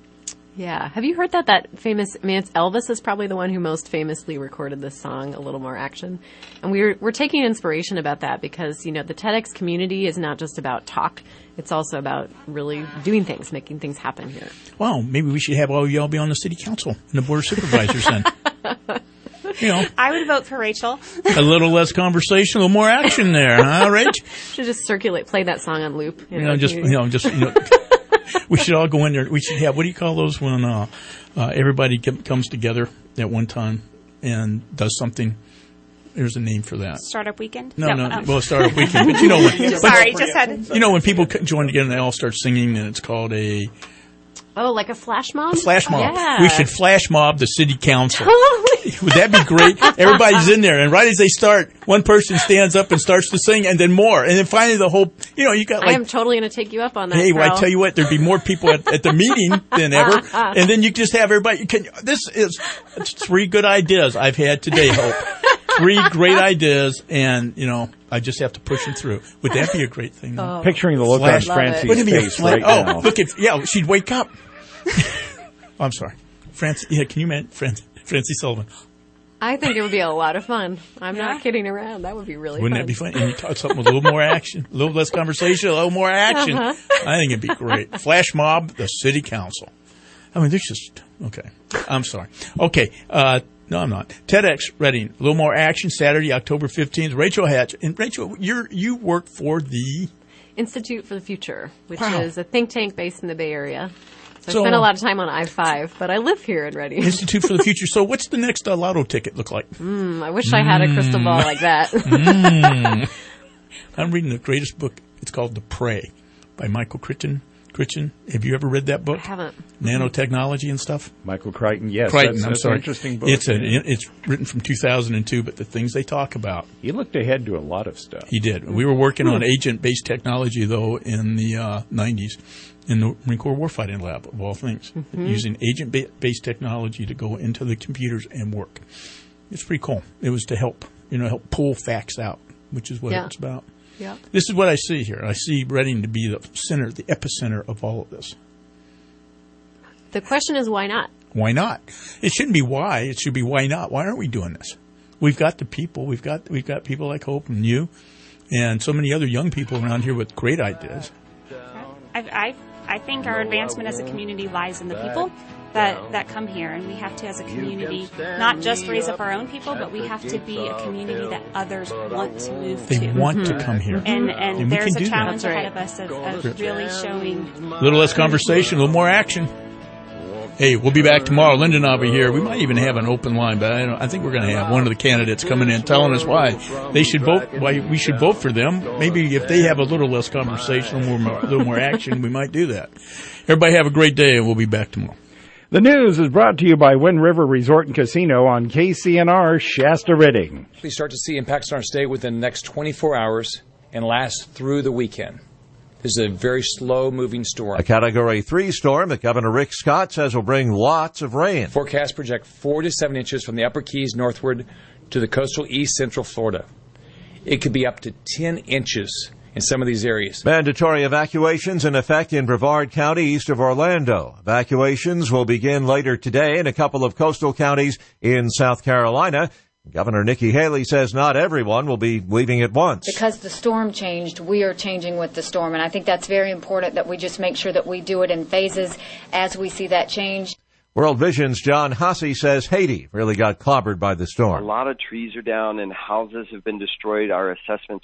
Yeah. Have you heard that? That famous, I mean, it's Elvis is probably the one who most famously recorded this song, A Little More Action. And we're, we're taking inspiration about that because, you know, the TEDx community is not just about talk. It's also about really doing things, making things happen here. Wow, maybe we should have all y'all be on the city council and the board of supervisors then. You know, I would vote for Rachel. a little less conversation, a little more action there, huh, Rach? Should just circulate, play that song on loop. You know, just, you know, just, you know. We should all go in there. We should have, what do you call those when uh, uh, everybody com- comes together at one time and does something? There's a name for that. Startup weekend? No, no, um. well, startup weekend. But you know, when, but, Sorry, just had. you know when people c- join together and they all start singing, and it's called a, Oh, like a flash mob? a flash mob. Yeah. We should flash mob the city council. Totally. Would that be great? Everybody's in there, and right as they start, one person stands up and starts to sing, and then more, and then finally the whole, you know, you got like. I am totally going to take you up on that. Hey, well, Carol. I tell you what, there'd be more people at, at the meeting than ever, and then you just have everybody. Can this is it's three good ideas I've had today, Hope. Three great ideas, and you know, I just have to push them through. Would that be a great thing? Oh. Picturing the look on Francie's face right oh, now. Look at yeah, she'd wake up. I'm sorry, Francie. Yeah, can you imagine Francie, Francie Sullivan? I think it would be a lot of fun. I'm not kidding around. That would be really Wouldn't fun. that be fun? And you talk something with a little more action, a little less conversation, a little more action. Uh-huh. I think it'd be great. Flash mob, the city council. I mean, there's just, okay. I'm sorry. Okay. Uh, no, I'm not. TEDx Reading, a little more action, Saturday, October fifteenth. Rachel Hatch. And Rachel, you're, you work for the Institute for the Future, which Wow. is a think tank based in the Bay Area. So, So- I spend a lot of time on I five, but I live here in Reading. Institute for the Future. So what's the next uh, lotto ticket look like? Mm, I wish I had a crystal ball like that. Mm. I'm reading the greatest book. It's called The Prey by Michael Crichton. Crichton. Have you ever read that book? I haven't. Nanotechnology and stuff? Michael Crichton, yes. Crichton, that's, I'm that's sorry. an interesting book. It's, a, it's written from two thousand two, but the things they talk about. He looked ahead to a lot of stuff. He did. We were working on agent-based technology, though, in the uh, nineties in the Marine Corps Warfighting Lab, of all things, Mhm. using agent-based technology to go into the computers and work. It's pretty cool. It was to help, you know, help pull facts out, which is what Yeah. it's about. Yeah. This is what I see here. I see Reading to be the center, the epicenter of all of this. The question is, why not? Why not? It shouldn't be why. It should be why not. Why aren't we doing this? We've got the people. We've got we've got people like Hope and you, and so many other young people around here with great ideas. I, I, I think our advancement as a community lies in the people that, that come here, and we have to, as a community, not just raise up our own people, but we have to be a community that others want to move They to. want to come here, And, and, we there's can a do challenge that. ahead of us of, of really showing. A little less conversation, a little more action. Hey, we'll be back tomorrow. Linda and I'll be here. We might even have an open line, but I, don't, I think we're going to have one of the candidates coming in telling us why they should vote, why we should vote for them. Maybe if they have a little less conversation, a little more, a little more action, we might do that. Everybody have a great day, and we'll be back tomorrow. The news is brought to you by Wind River Resort and Casino on K C N R Shasta Reading. We start to see impacts on our state within the next twenty-four hours and last through the weekend. This is a very slow-moving storm. A Category three storm that Governor Rick Scott says will bring lots of rain. Forecasts project four to seven inches from the Upper Keys northward to the coastal east central Florida. It could be up to ten inches in some of these areas. Mandatory evacuations in effect in Brevard County east of Orlando. Evacuations will begin later today in a couple of coastal counties in South Carolina. Governor Nikki Haley says not everyone will be leaving at once. Because the storm changed, we are changing with the storm, and I think that's very important that we just make sure that we do it in phases as we see that change. World Vision's John Hussey says Haiti really got clobbered by the storm. A lot of trees are down and houses have been destroyed. Our assessments